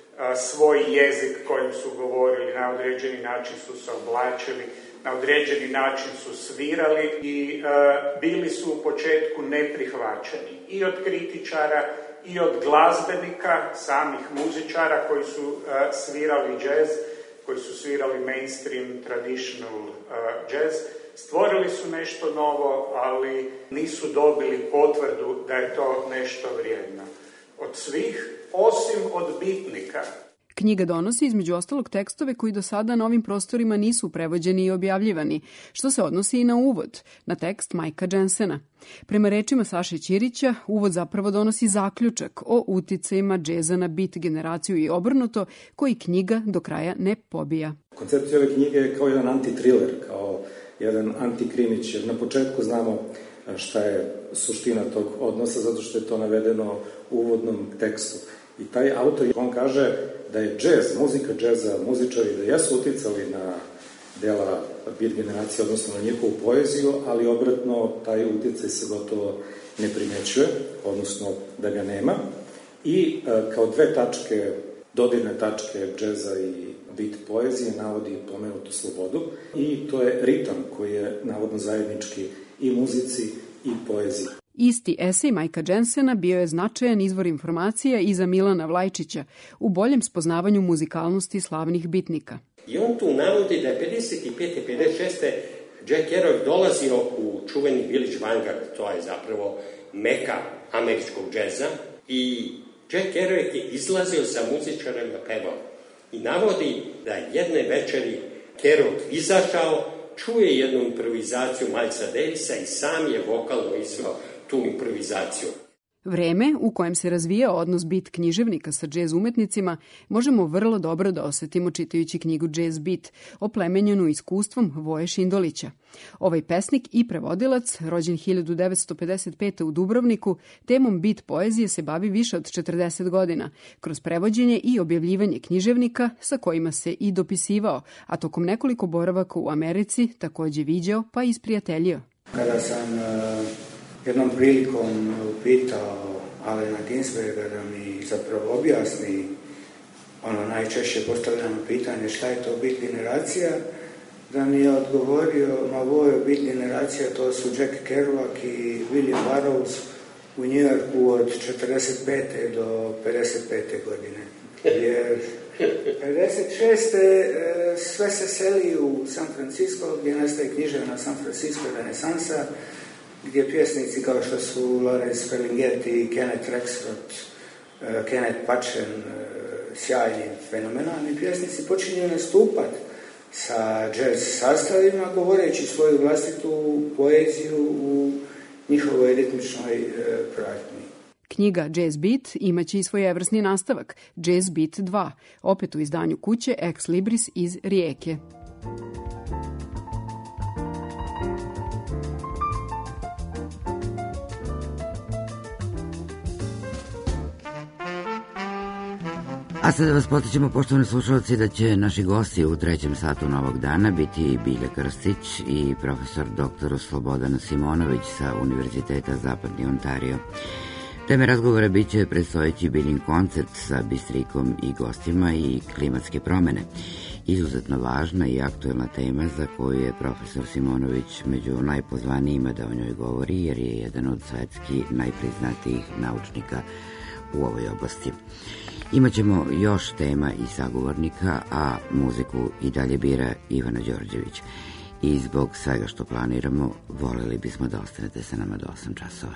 svoj jezik kojim su govorili, na određeni način su se oblačili, na određeni način su svirali i uh, bili su u početku neprihvaćeni i od kritičara i od glazbenika, samih muzičara koji su uh, svirali jazz, koji su svirali mainstream, traditional uh, jazz. Stvorili su nešto novo, ali nisu dobili potvrdu da je to nešto vrijedno. Od svih, osim od bitnika. Knjiga donosi između ostalog tekstove koji do sada na ovim prostorima nisu prevođeni i objavljivani, što se odnosi i na uvod, na tekst Majka Jensena. Prema rečima Saše Ćirića, uvod zapravo donosi zaključak o uticajima džeza na beat generaciju i obrnuto, koji knjiga do kraja ne pobija. Koncepcija ove knjige je kao jedan anti-thriller, kao jedan anti-krimić, jer na početku znamo šta je suština tog odnosa, zato što je to navedeno u uvodnom tekstu. I taj autor, on kaže da je džez, muzika džeza, muzičari da jesu uticali na dela beat generacije, odnosno na njihovu poeziju, ali obratno taj uticaj se gotovo ne primećuje, odnosno da ga nema. I e, kao dve tačke, dodirne tačke džeza i beat poezije navodi pomenutu slobodu i to je ritam koji je navodno zajednički i muzici i poeziji. Isti esej Majka Jensena bio je značajan izvor informacija i za Milana Vlajčića u boljem spoznavanju muzikalnosti slavnih bitnika. I on tu navodi da je pedeset pete pedeset šeste Jack Kerouac dolazio u čuveni Village Vanguard, to je zapravo meka američkog džeza, i Jack Kerouac je izlazio sa muzičarima pevao. I navodi da jedne večeri Kerouac izašao, čuje jednu improvizaciju Milesa Davisa i sam je vokalno izveo tu improvizaciju. Vreme u kojem se razvija odnos beat književnika sa džez umetnicima možemo vrlo dobro da osetimo čitajući knjigu Jazz Beat, oplemenjenu iskustvom Voje Šindolića. Ovaj pesnik i prevodilac, rođen hiljadu devetsto pedeset pete u Dubrovniku, temom beat poezije se bavi više od četrdeset godina, kroz prevođenje i objavljivanje književnika sa kojima se i dopisivao, a tokom nekoliko boravaka u Americi takođe viđao pa isprijateljio. Kada sam uh... jednom prilikom pitao Allena Ginsberga da mi zapravo objasni ono najčešće postavljeno pitanje šta je to beat generacija, da mi je odgovorio, ma ovo je beat generacija, to su Jack Kerouac i William Burroughs u New Yorku od četrdeset pete do pedeset pete godine. Jer pedeset šeste sve se seli u San Francisco, gdje nastaje književna San Francisco renesansa, gdje pjesnici kao što su Lawrence Ferlinghetti, Kenneth Rexroth, uh, Kenneth Patchen, uh, sjajni, fenomenalni pjesnici, počinju nastupati sa jazz sastavima, govoreći svoju vlastitu poeziju u njihovoj ritmičnoj uh, pratnji. Knjiga Jazz Beat imaće i svojevrsni nastavak, Jazz Beat dva, opet u izdanju kuće Ex Libris iz Rijeke. A sada vas potičemo, poštovani slušalci, da će naši gosti u trećem satu novog dana biti Bilja Krstić i profesor doktor Slobodan Simonović sa Univerziteta Zapadni Ontario. Teme razgovora bit će predstojeći Biljin koncert sa Bistrikom i gostima i klimatske promene. Izuzetno važna i aktuelna tema za koju je profesor Simonović među najpozvanijima da o njoj govori, jer je jedan od svetski najpriznatijih naučnika u ovoj oblasti. Imaćemo još tema i sagovornika, a muziku i dalje bira Ivana Đorđević. I zbog svega što planiramo, voljeli bismo da ostanete sa nama do osam časova.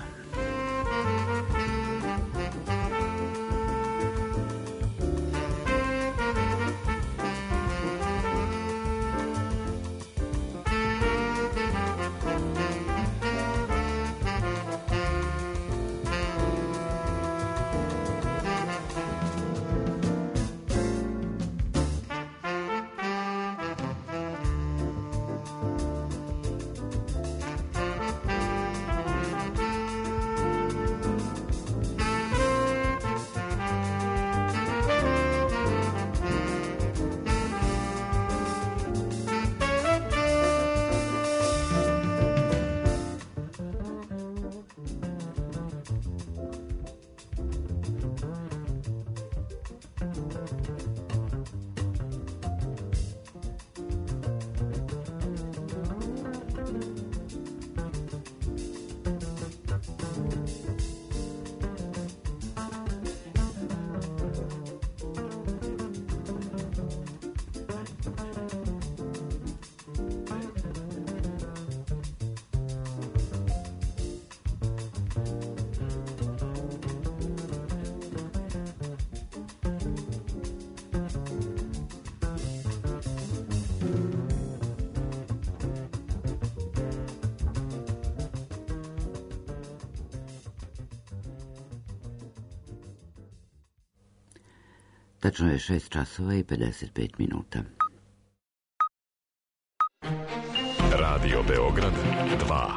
Tačno je šest časova i pedeset pet minuta. Radio Beograd dva.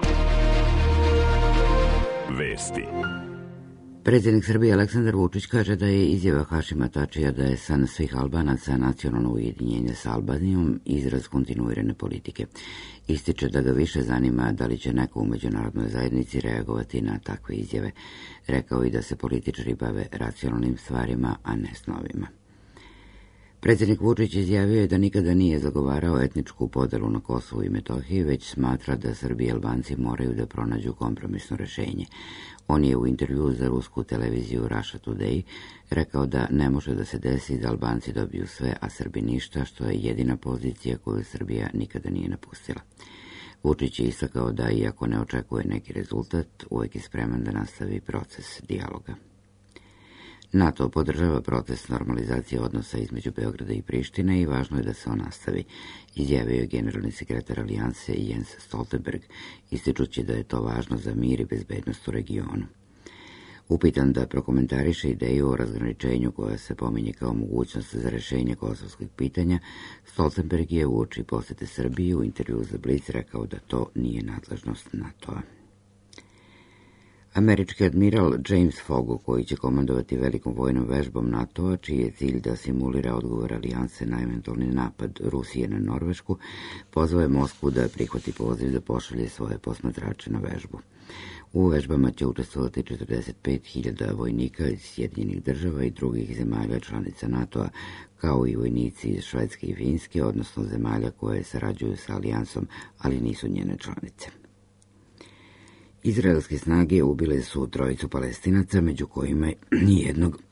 Vesti. Predsjednik Srbije Aleksandar Vučić kaže da je izjava Hašima Tačija da je san svih Albanaca nacionalno ujedinjenje sa Albanijom izraz kontinuirane politike. Ističe da ga više zanima da li će neko u međunarodnoj zajednici reagovati na takve izjave. Rekao i da se političari bave racionalnim stvarima, a ne snovima. Predsjednik Vučić izjavio je da nikada nije zagovarao etničku podelu na Kosovu i Metohiji, već smatra da Srbi i Albanci moraju da pronađu kompromisno rešenje. On je u intervjuu za rusku televiziju Russia Today rekao da ne može da se desi da Albanci dobiju sve, a Srbi ništa, što je jedina pozicija koju Srbija nikada nije napustila. Vučić je istakao da, iako ne očekuje neki rezultat, uvek je spreman da nastavi proces dijaloga. NATO podržava proces normalizacije odnosa između Beograda i Prištine i važno je da se on nastavi, izjavio je generalni sekretar Alijanse Jens Stoltenberg, ističući da je to važno za mir i bezbednost u regionu. Upitan da prokomentariše ideju o razgraničenju koja se pominje kao mogućnost za rešenje kosovskih pitanja, Stoltenberg je uoči posete Srbiji u intervju za Blic rekao da to nije nadležnost NATO-a. Američki admiral James Fogo, koji će komandovati velikom vojnom vežbom NATO-a, čiji je cilj da simulira odgovor Alijanse na eventualni napad Rusije na Norvešku, pozvao je Moskvu da prihvati poziv da pošalje svoje posmatrače na vežbu. U vežbama će učestvovati četrdeset pet hiljada vojnika iz Sjedinjenih država i drugih zemalja članica NATO-a, kao i vojnici iz Švedske i Finske, odnosno zemalja koje sarađuju sa Alijansom, ali nisu njene članice. Izraelske snage ubile su trojicu Palestinaca, među kojima je jednog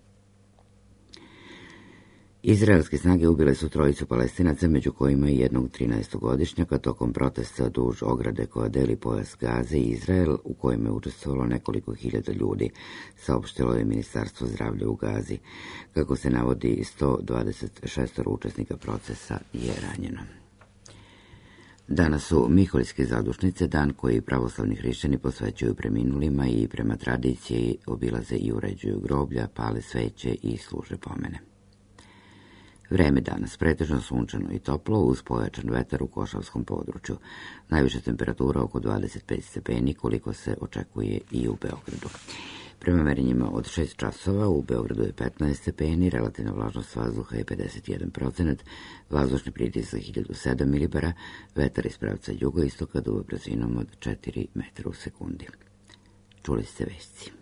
Izraelske snage ubile su trojicu Palestinaca, među kojima je jednog trinaestogodišnjaka tokom protesta duž ograde koja deli pojas Gaze i Izrael, u kojem je učestvovalo nekoliko hiljada ljudi, saopštilo je Ministarstvo zdravlja u Gazi. Kako se navodi, sto dvadeset šest učesnika procesa je ranjeno. Danas su Miholjske zadušnice, dan koji pravoslavni hrišćani posvećuju preminulima i prema tradiciji obilaze i uređuju groblja, pale sveće i služe pomene. Vreme danas pretežno sunčano i toplo uz pojačan vetar u Košavskom području. Najviša temperatura oko dvadeset pet stepeni, koliko se očekuje i u Beogradu. Prema merenjima od šest časova u Beogradu je petnaest stepeni, relativna vlažnost vazduha je pedeset jedan procenat, vazdušni pritisak hiljadu sedam milibara, vetar iz pravca jugoistoka duva brzinom od četiri metra u sekundi. Čuli ste vesti.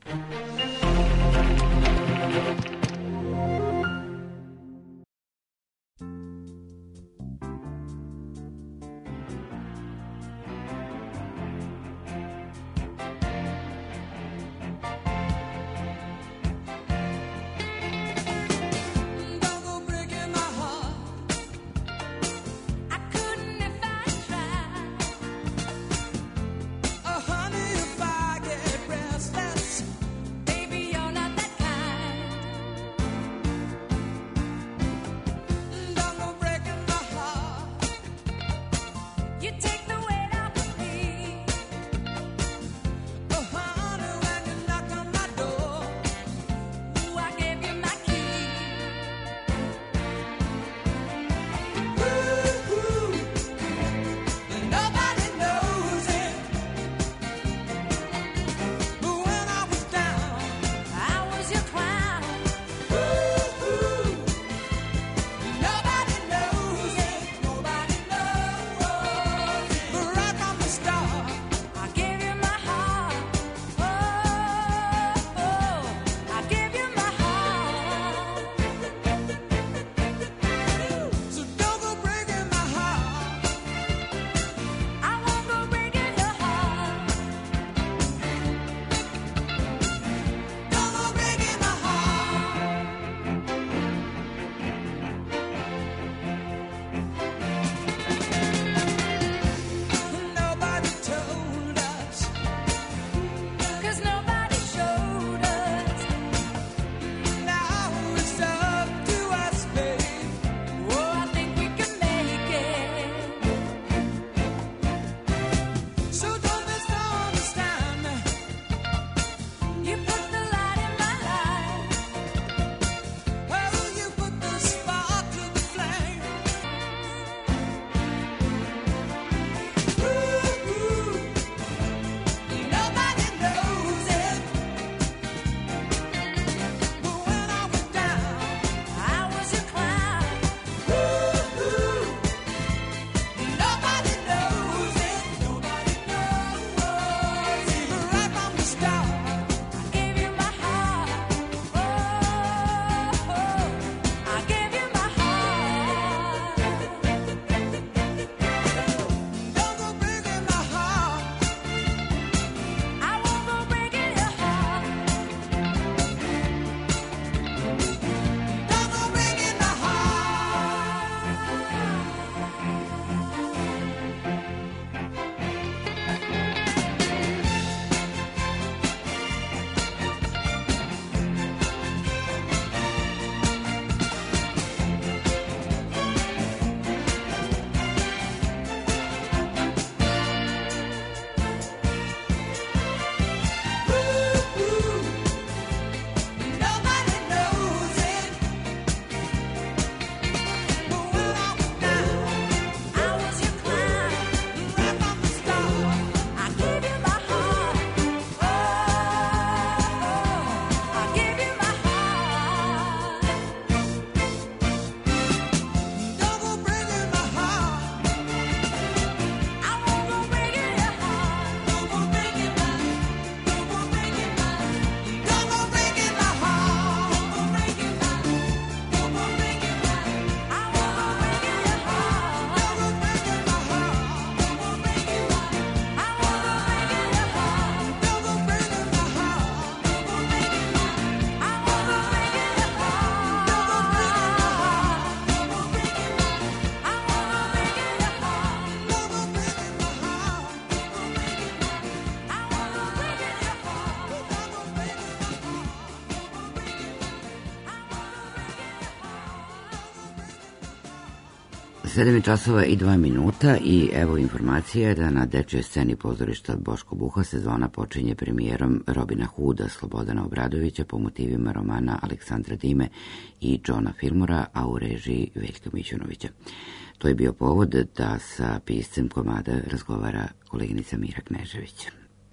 sedam časova i dva minuta i evo informacija da na dečjoj sceni pozorišta Boško Buha sezona počinje premijerom Robina Hooda Slobodana Obradovića po motivima romana Aleksandra Dime i Johna Fillmora, a u režiji Veljka Mićunovića. To je bio povod da sa piscem komada razgovara koleginica Mira Knežević.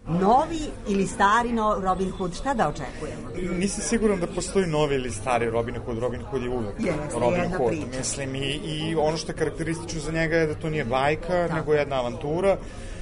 Novi ili stari no Robin Hood, šta da očekujemo? Nisam siguran da postoji novi ili stari Robin Hood. Robin Hood je uvek Jeste, Robin Hood. priča. Mislim, i, i ono što je karakteristično za njega je da to nije bajka, da. nego jedna avantura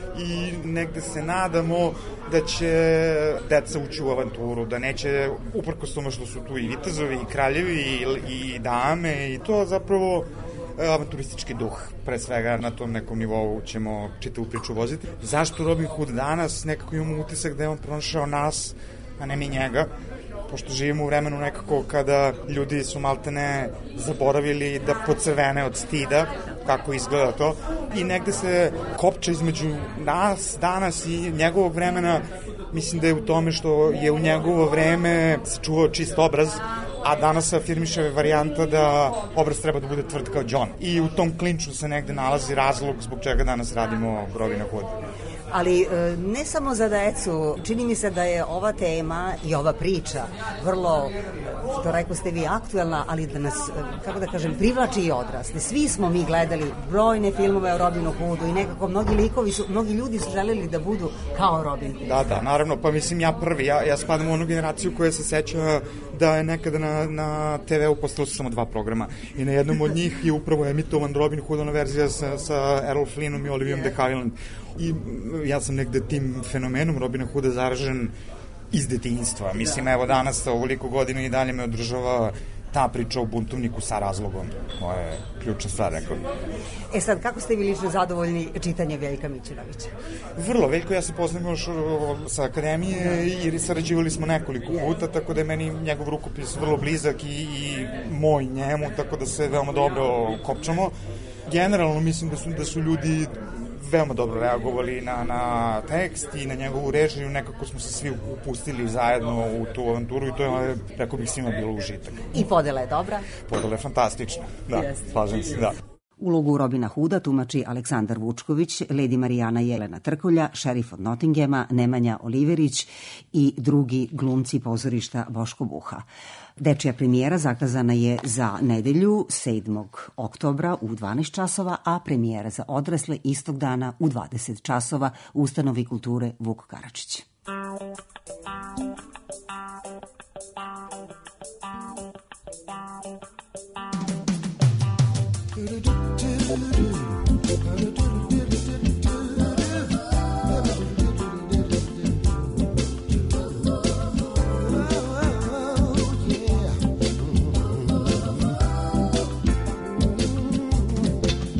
i negde se nadamo da će deca ući u avanturu, da neće, uprkos tome što su tu i vitezovi, i kraljevi, i, i dame, i to zapravo avanturistički duh, pre svega na tom nekom nivou ćemo čitavu priču voziti. Zašto Robin Hood danas? Nekako imamo utisak da je on pronašao nas, a ne mi njega, pošto živimo u vremenu nekako kada ljudi su maltene zaboravili da pocrvene od stida, kako izgleda to, i negde se kopča između nas danas i njegovog vremena. Mislim da je u tome što je u njegovo vreme sačuvao čist obraz, a danas se afirmiše varijanta da obraz treba da bude tvrd kao John. I u tom klinču se negde nalazi razlog zbog čega danas radimo Robina Hooda. Ali ne samo za decu, čini mi se da je ova tema i ova priča vrlo, to rekao ste vi, aktuelna, ali da nas, kako da kažem, privlači i odrasli. Svi smo mi gledali brojne filmove o Robinu Hoodu i nekako mnogi likovi su, mnogi ljudi su želeli da budu kao Robin Hood. Da, da, naravno, pa mislim ja prvi, ja, ja spadam u onu generaciju koja se seća da je nekada na, na te ve u postalo su samo dva programa i na jednom od njih je upravo emitovan Robin Hood, ona verzija sa, sa Errol Flynnom i Olivijom de Havilland. I ja sam negde tim fenomenom Robina Hooda zaražen iz detinjstva. Mislim, evo danas, ovoliko godina i dalje me održava ta priča o buntovniku sa razlogom. To je ključna stvar, rekao. E sad, kako ste vi lično zadovoljni čitanjem Veljka Mićunovića? Vrlo, Veljko, ja se poznam još sa akademije i sarađivali smo nekoliko puta, tako da je meni njegov rukopis vrlo blizak i, i moj njemu, tako da se veoma dobro kopčamo. Generalno mislim da su, da su ljudi veoma dobro reagovali na, na tekst i na njegovu režiju, nekako smo se svi upustili zajedno u tu avanturu i to je, rekao bih, svima bilo užitak. I podela je dobra? Podela je fantastična, da, yes. slažem se, da. Ulogu Robina Hooda tumači Aleksandar Vučković, Lady Marijana Jelena Trkulja, šerif od Nottinghama, Nemanja Oliverić i drugi glumci pozorišta Boško Buha. Dečija premijera zakazana je za nedelju sedmog oktobra u dvanaest časova, a premijera za odrasle istog dana u dvadeset časova u Ustanovi kulture Vuk Karadžić.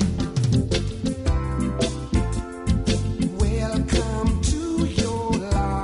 Welcome to your life.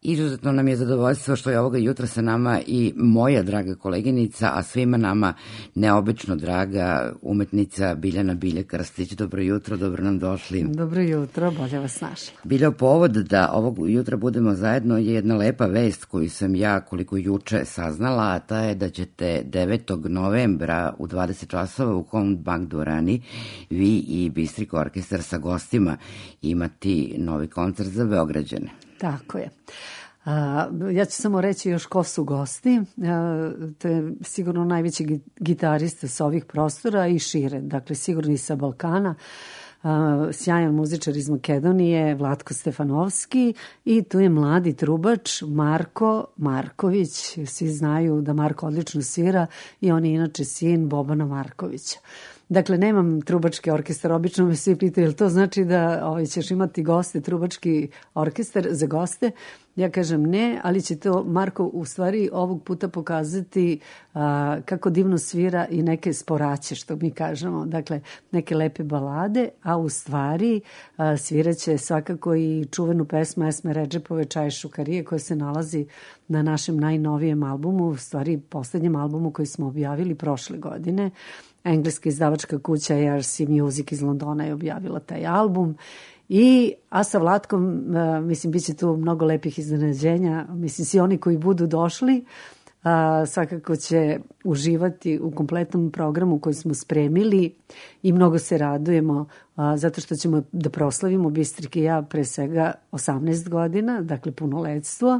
Izuzetno nam je zadovoljstvo što je ovoga jutra sa nama i moja draga koleginica, a svima nama neobično draga umetnica Biljana Bilja Krstić. Dobro jutro, dobro nam došli. Dobro jutro, bolje vas našla. Biljao, povod da ovog jutra budemo zajedno je jedna lepa vest koju sam ja koliko juče saznala, a ta je da ćete devetog novembra u dvadeset časova u Commerzbank dvorani vi i Bistrik orkestar sa gostima imati novi koncert za Beograđane. Tako je. A, ja ću samo reći još ko su gosti. A, to je sigurno najveći gitarista sa ovih prostora i šire. Dakle, sigurno i sa Balkana. A, sjajan muzičar iz Makedonije, Vlatko Stefanovski, i tu je mladi trubač Marko Marković. Svi znaju da Marko odlično svira i on je inače sin Bobana Markovića. Dakle, nemam trubački orkestar, obično me svi pitaju, jel to znači da ovaj, ćeš imati goste, trubački orkestar za goste? Ja kažem ne, ali će to Marko u stvari ovog puta pokazati a, kako divno svira i neke sporaće, što mi kažemo, dakle neke lepe balade, a u stvari a, sviraće svakako i čuvenu pesmu Esme Redžepove Čaje šukarije, koja se nalazi na našem najnovijem albumu, u stvari poslednjem albumu koji smo objavili prošle godine. Engleska izdavačka kuća A R C Music iz Londona je objavila taj album. I, a sa Vlatkom, uh, mislim, bit će tu mnogo lepih iznenađenja. Mislim, svi oni koji budu došli, uh, svakako će uživati u kompletnom programu koji smo spremili i mnogo se radujemo uh, zato što ćemo da proslavimo, Bistrik i ja, pre svega osamnaest godina, dakle punoletstvo.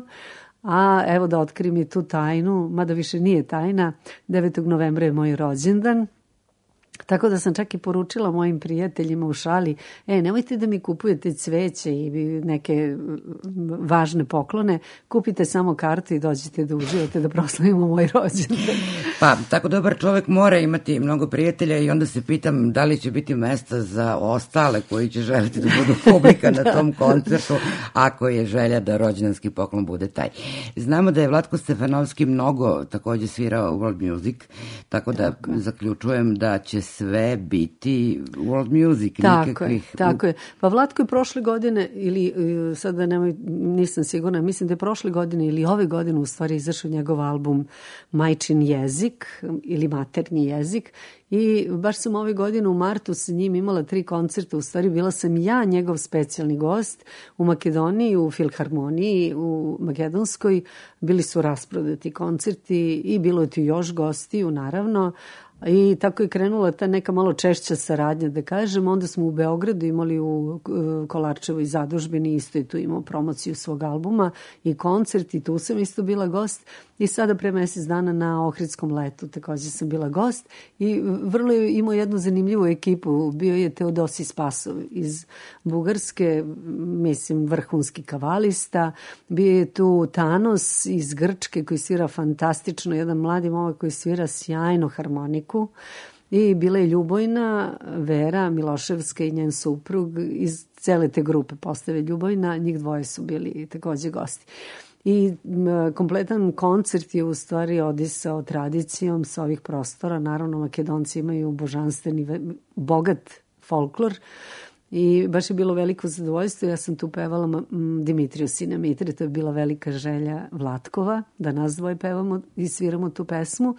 A evo da otkrim i tu tajnu, mada više nije tajna, devetog novembra je moj rođendan. Tako da sam čak i poručila mojim prijateljima u šali, e, nemojte da mi kupujete cveće i neke važne poklone, kupite samo kartu i dođite da uživate, da proslavimo moj rođendan. Pa, tako dobar čovek mora imati mnogo prijatelja i onda se pitam da li će biti mesta za ostale koji će želiti da budu publika na tom koncertu, ako je želja da rođendanski poklon bude taj. Znamo da je Vlatko Stefanovski mnogo takođe svirao World Music, tako da tako. Zaključujem da će sve biti world music. Tako nikakvih... je, tako je. Pa Vlatko je prošle godine, ili sada nemoj, nisam sigurna, mislim da je prošle godine ili ove godine u stvari izašao njegov album Majčin jezik ili maternji jezik, i baš sam ove godine u martu sa njim imala tri koncerta, u stvari bila sam ja njegov specijalni gost u Makedoniji, u Filharmoniji, u Makedonskoj, bili su rasprodati koncerti i bilo je tu još gostiju, naravno. I tako je krenula ta neka malo češća saradnja, da kažem. Onda smo u Beogradu imali u Kolarčevoj zadužbini, isto je tu imao promociju svog albuma i koncert, i tu sam isto bila gost. I sada pre mesec dana na Ohridskom letu takođe sam bila gost i vrlo je imao jednu zanimljivu ekipu. Bio je Teodosi Spasov iz Bugarske, mislim vrhunski kavalista. Bio je tu Tanos iz Grčke koji svira fantastično, jedan mladi momak koji svira sjajno harmoniku. I bila je Ljubojna, Vera Miloševska i njen suprug iz cele te grupe Postave Ljubojna, njih dvoje su bili takođe gosti. I kompletan koncert je u stvari odisao tradicijom sa ovih prostora. Naravno, Makedonci imaju božanstveni, bogat folklor i baš je bilo veliko zadovoljstvo. Ja sam tu pevala Dimitriju Sina Mitre, to je bila velika želja Vlatkova, da nas dvoje pevamo i sviramo tu pesmu.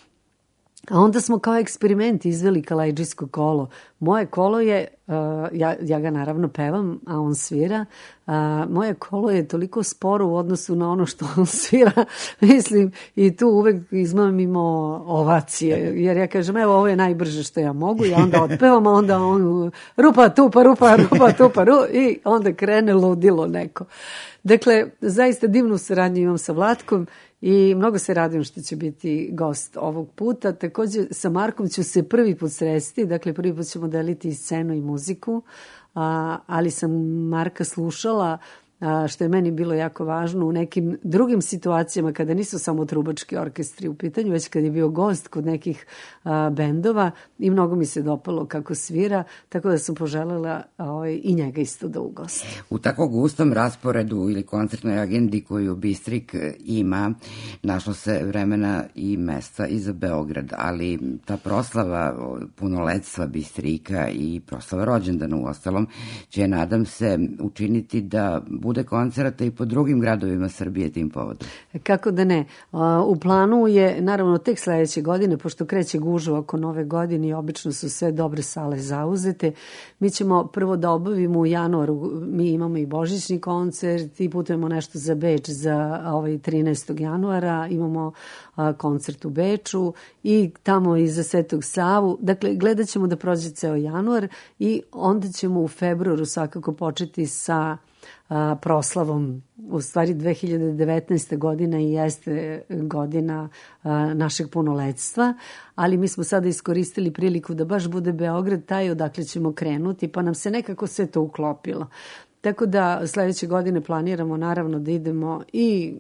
A onda smo kao eksperiment izveli Kalajđijsko kolo. Moje kolo je, uh, ja, ja ga naravno pevam, a on svira. Uh, moje kolo je toliko sporo u odnosu na ono što on svira. Mislim, i tu uvek izmamimo ovacije. Jer ja kažem, evo, ovo je najbrže što ja mogu. I onda otpevam, a onda on rupa, tupa, rupa, rupa, tupa, ru, i onda krene ludilo neko. Dakle, zaista divnu saradnju imam sa Vlatkom i mnogo se radim što će biti gost ovog puta. Takođe, sa Markom ću se prvi put sresti, dakle prvi put ćemo deliti i scenu i muziku, a, ali sam Marka slušala, a, što je meni bilo jako važno u nekim drugim situacijama kada nisu samo trubački orkestri u pitanju, već kad je bio gost kod nekih a, bendova i mnogo mi se dopalo kako svira, tako da sam poželjela ovaj, i njega isto da ugosti. U tako gustom rasporedu ili koncertnoj agendi koju Bistrik ima, našlo se vremena i mesta i za Beograd, ali ta proslava punoletstva Bistrika i proslava rođendana u ostalom će, nadam se, učiniti da bude bude koncerata i po drugim gradovima Srbije tim povodom? Kako da ne. U planu je, naravno, tek sledeće godine, pošto kreće gužva oko nove godine i obično su sve dobre sale zauzete, mi ćemo prvo da obavimo u januaru, mi imamo i božićni koncert i putujemo nešto za Beč za ovaj trinaestog januara, imamo a, koncert u Beču i tamo i za Svetog Savu. Dakle, gledat ćemo da prođe ceo januar i onda ćemo u februaru svakako početi sa a, proslavom. U stvari dve hiljade devetnaesta godina i jeste godina a, našeg punoletstva, ali mi smo sada iskoristili priliku da baš bude Beograd taj odakle ćemo krenuti, pa nam se nekako sve to uklopilo. Tako da sledeće godine planiramo naravno da idemo i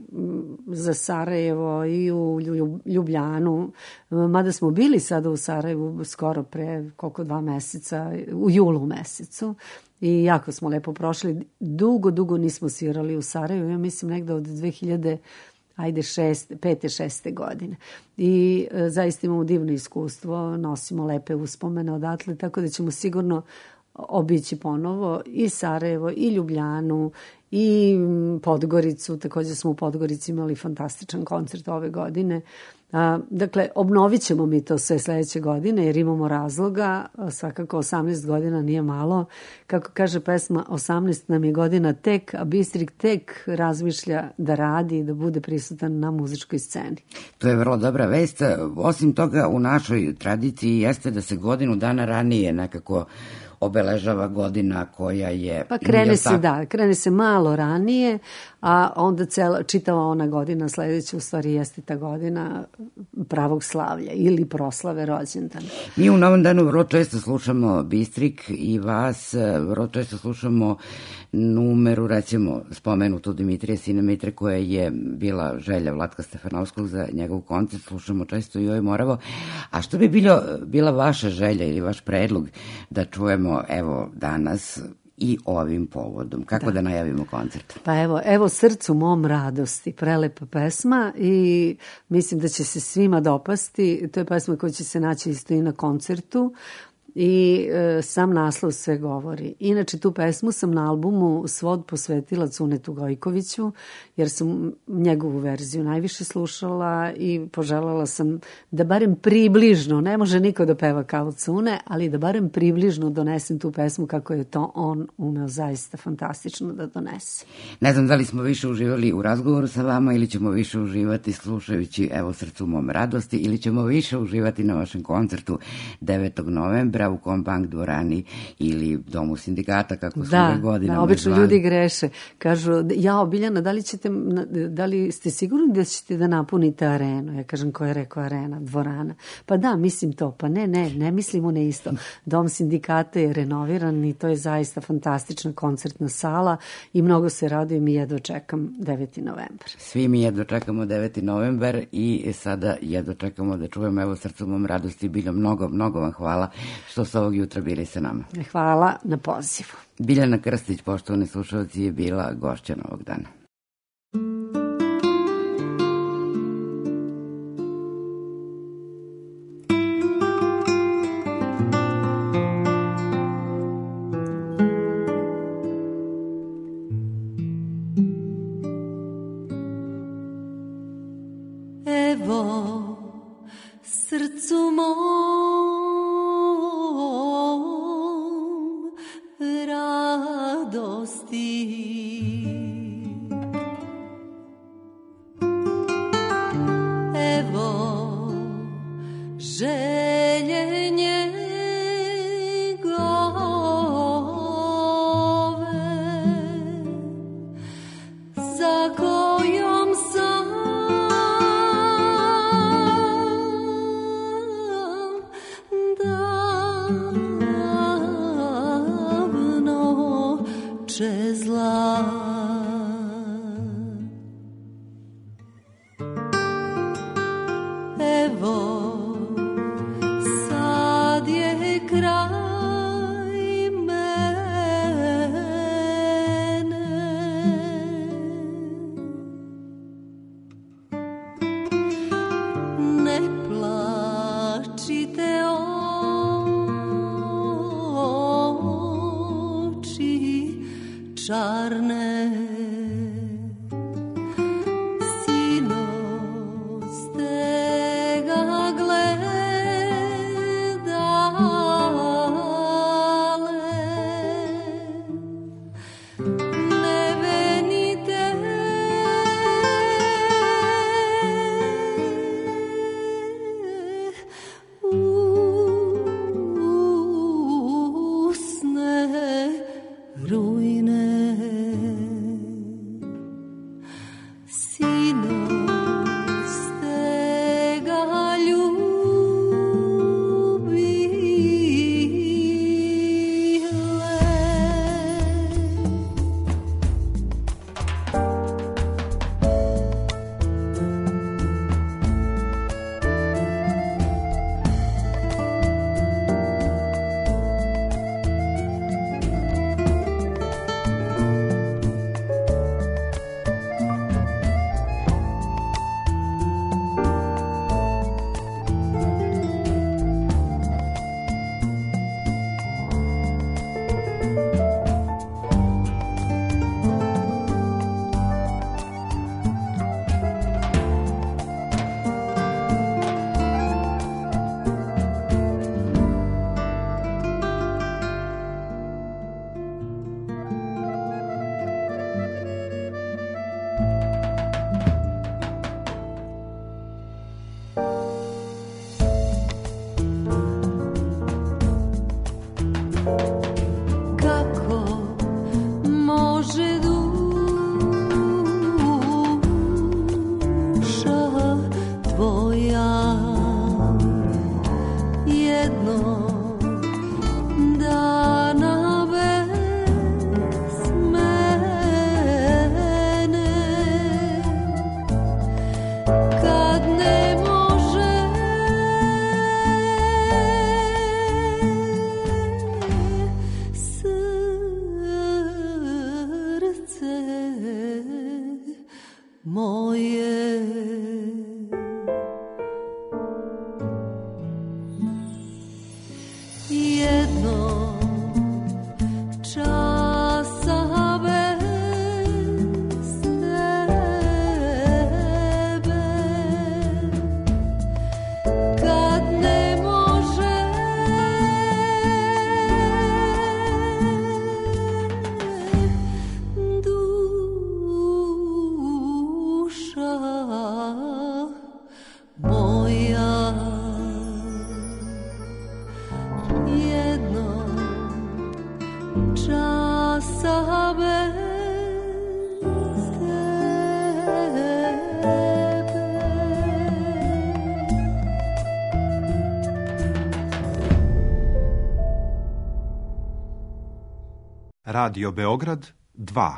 za Sarajevo i u Ljubljanu, mada smo bili sada u Sarajevu skoro pre koliko dva meseca, u julu mesecu i jako smo lepo prošli. Dugo, dugo nismo svirali u Sarajevu, ja mislim negde od dve hiljade ajde šest, pete, šeste godine. I e, zaista imamo divno iskustvo, nosimo lepe uspomene odatle, tako da ćemo sigurno obići ponovo i Sarajevo i Ljubljanu i Podgoricu. Također smo u Podgorici imali fantastičan koncert ove godine. A, dakle, obnovit ćemo mi to sve sledeće godine jer imamo razloga. Svakako osamnaest godina nije malo. Kako kaže pesma, osamnaest nam je godina tek, a Bistrik tek razmišlja da radi i da bude prisutan na muzičkoj sceni. To je vrlo dobra vest. Osim toga, u našoj tradiciji jeste da se godinu dana ranije nekako obeležava godina koja je... Pa krene se, da, krene se malo ranije, a onda cela, čitava ona godina sledeća u stvari jeste ta godina pravog slavlja ili proslave rođendana. Mi u Novom danu vrlo često slušamo Bistrik i vas, vrlo često slušamo numeru, recimo spomenutu Dimitrija Sina Mitre, koja je bila želja Vlatka Stefanovskog za njegov koncert, slušamo često i Joj Moravo. A što bi bilo, bila vaša želja ili vaš predlog da čujemo evo danas i ovim povodom? Kako da, da najavimo koncert? Pa evo, evo Srcu mom radosti, prelepa pesma i mislim da će se svima dopasti. To je pesma koja će se naći isto i na koncertu. I e, sam naslov sve govori. Inače, tu pesmu sam na albumu Svod posvetila Cunetu Gojkoviću, jer sam njegovu verziju najviše slušala i poželjala sam da barem približno, ne može niko da peva kao Cune, ali da barem približno donesem tu pesmu kako je to on umeo zaista fantastično da donese. Ne znam da li smo više uživali u razgovoru sa vama ili ćemo više uživati slušajući evo Srcu mom radosti ili ćemo više uživati na vašem koncertu devetog novembra u Kombank dvorani ili Domu sindikata, kako su ove godine. Da, obično ljudi greše. Kažu, jao, Biljana, da li, ćete, da li ste sigurni da ćete da napunite arenu? Ja kažem, ko je rekao arena? Dvorana. Pa da, mislim to. Pa ne, ne, ne mislimo ne isto. Dom sindikata je renoviran i to je zaista fantastična koncertna sala i mnogo se radujem i jedva čekam deveti novembar. Svi mi jedva čekamo deveti novembar i sada jedva čekamo da čujemo evo Srcu mom radosti. Bilo mnogo, mnogo vam hvala što ste ovog jutra bili sa nama. Hvala na pozivu. Biljana Krstić, poštovani slušalci, je bila gošća Novog dana. Evo, srcu mom radosti, evo želje njegove, za kojom sam davno čezla. Evo, sad je kraj mene, ne plačite oči čarne. Radio Beograd dva.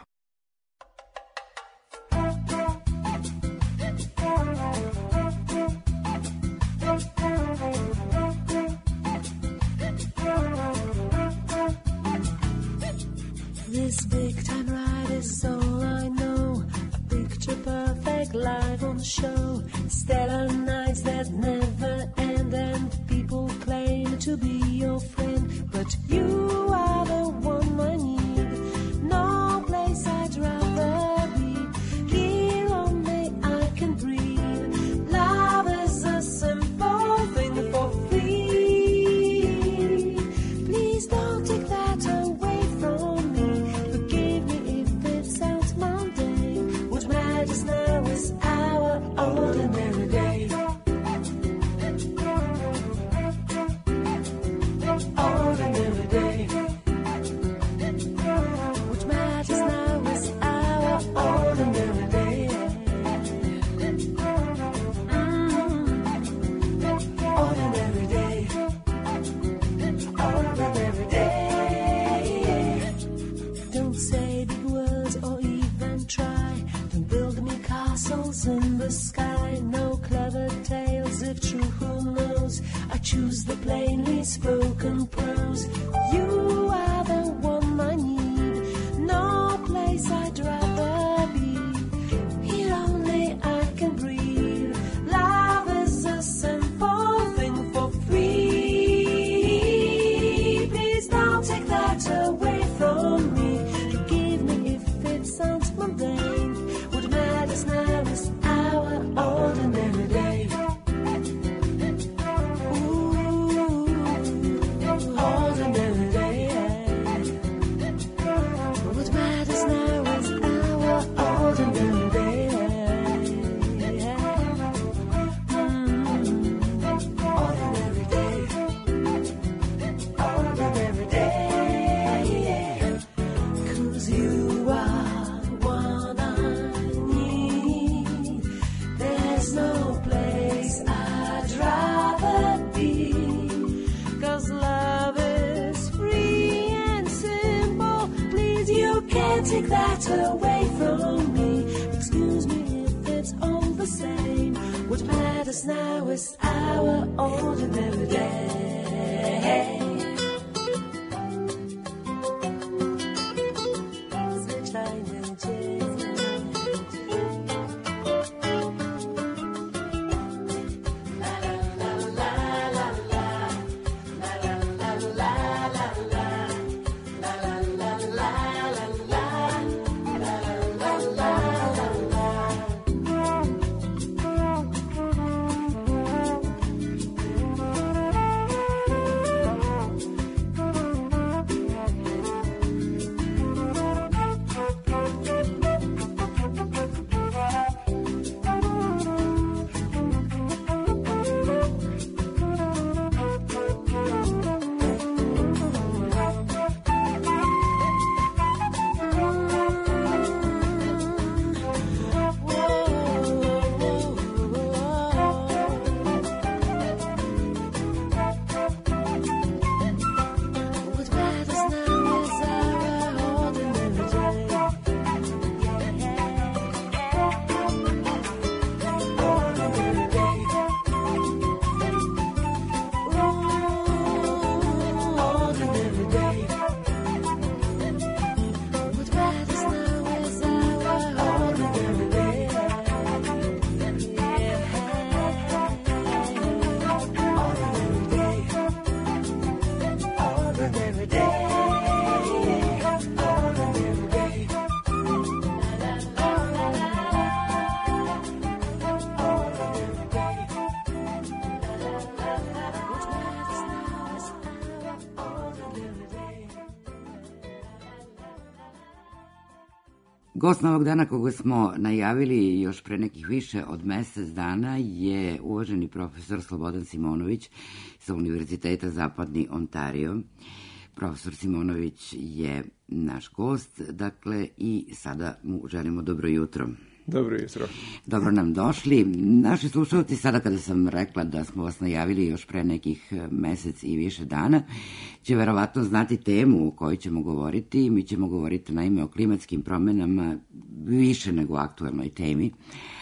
This big time ride is all I know. A picture perfect live on the show. Stellar nights that never end, and people claim to be your friend. But you are the one I need. No place I'd rather be. Here only I can breathe. Love is a simple thing for free. Please don't take that away from me. Forgive me if it sounds mundane. What matters now is our ordinary day. Ordinary day. What matters now is our ordinary day. Mm. Ordinary day. Ordinary day. Don't say big words or even try. Don't build me castles in the sky. No clever tales, if true, who knows? I choose the plainly spoken prose. You are the one I need. No place I'd rather be. Here only I can breathe. Love is a simple thing for free. Please don't take that away from me. Forgive me if it sounds mundane. What matters now is our ordinary day. Ordinary day. What matters now is our ordinary day. Mm. Ordinary day. Ordinary day. 'Cause you are what I need. There's no place I'd rather be. 'Cause love is free and simple. Please, you can't take that away from me. Excuse me if it's all the same. What matters now is our ordinary day. Zwyczajny dzień. Gost novog dana koga smo najavili još pre nekih više od mesec dana je uvaženi profesor Slobodan Simonović sa Univerziteta Zapadni Ontario. Profesor Simonović je naš gost, dakle, i sada mu želimo dobro jutro. Dobro jutro. Dobro nam došli. Naši slušalci, sada kada sam rekla da smo vas najavili još pre nekih mesec i više dana, će verovatno znati temu o kojoj ćemo govoriti. Mi ćemo govoriti naime o klimatskim promenama više nego o aktuelnoj temi.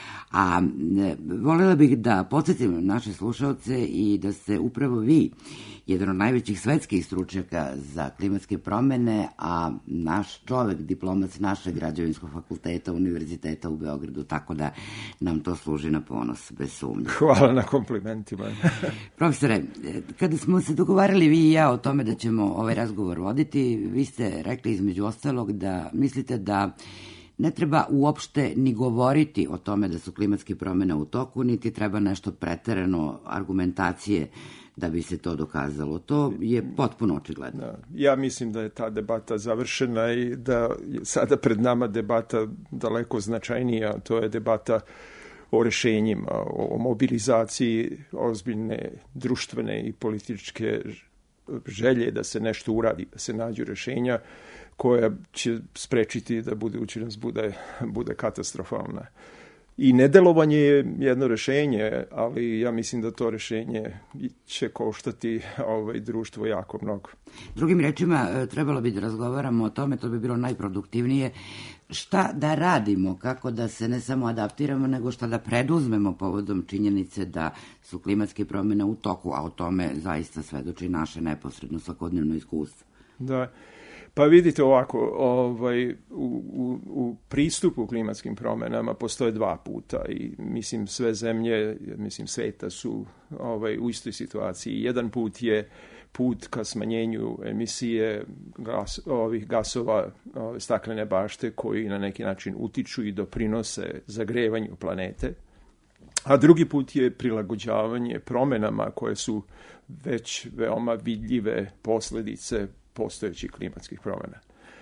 A e, voljela bih da podsjetim naše slušalce i da ste upravo vi jedan od najvećih svetskih stručnjaka za klimatske promene, a naš čovek, diplomac našeg građevinskog fakulteta Univerziteta u Beogradu, tako da nam to služi na ponos, bez sumnje. Hvala na komplimentima. Profesore, kada smo se dogovarali vi i ja o tome da ćemo ovaj razgovor voditi, vi ste rekli između ostalog da mislite da ne treba uopšte ni govoriti o tome da su klimatske promene u toku, niti treba nešto preterano argumentacije da bi se to dokazalo. To je potpuno očigledno. Da. Ja mislim da je ta debata završena i da je sada pred nama debata daleko značajnija, to je debata o rešenjima, o mobilizaciji ozbiljne društvene i političke želje da se nešto uradi, da se nađu rešenja koja će sprečiti da budućnost bude, bude katastrofalna. I nedelovanje je jedno rešenje, ali ja mislim da to rešenje će koštati ovaj društvo jako mnogo. Drugim rečima, trebalo bi da razgovaramo o tome, to bi bilo najproduktivnije, šta da radimo, kako da se ne samo adaptiramo, nego šta da preduzmemo povodom činjenice da su klimatske promene u toku, a o tome zaista svedoči naše neposredno svakodnevno iskustvo. Da. Pa vidite ovako, ovaj, u, u, u pristupu klimatskim promenama postoje dva puta i mislim sve zemlje, mislim sveta su ovaj, u istoj situaciji. Jedan put je put ka smanjenju emisije gas, ovih gasova ove, staklene bašte koji na neki način utiču i doprinose zagrevanju planete. A drugi put je prilagođavanje promenama koje su već veoma vidljive posledice postojećih klimatskih promjena.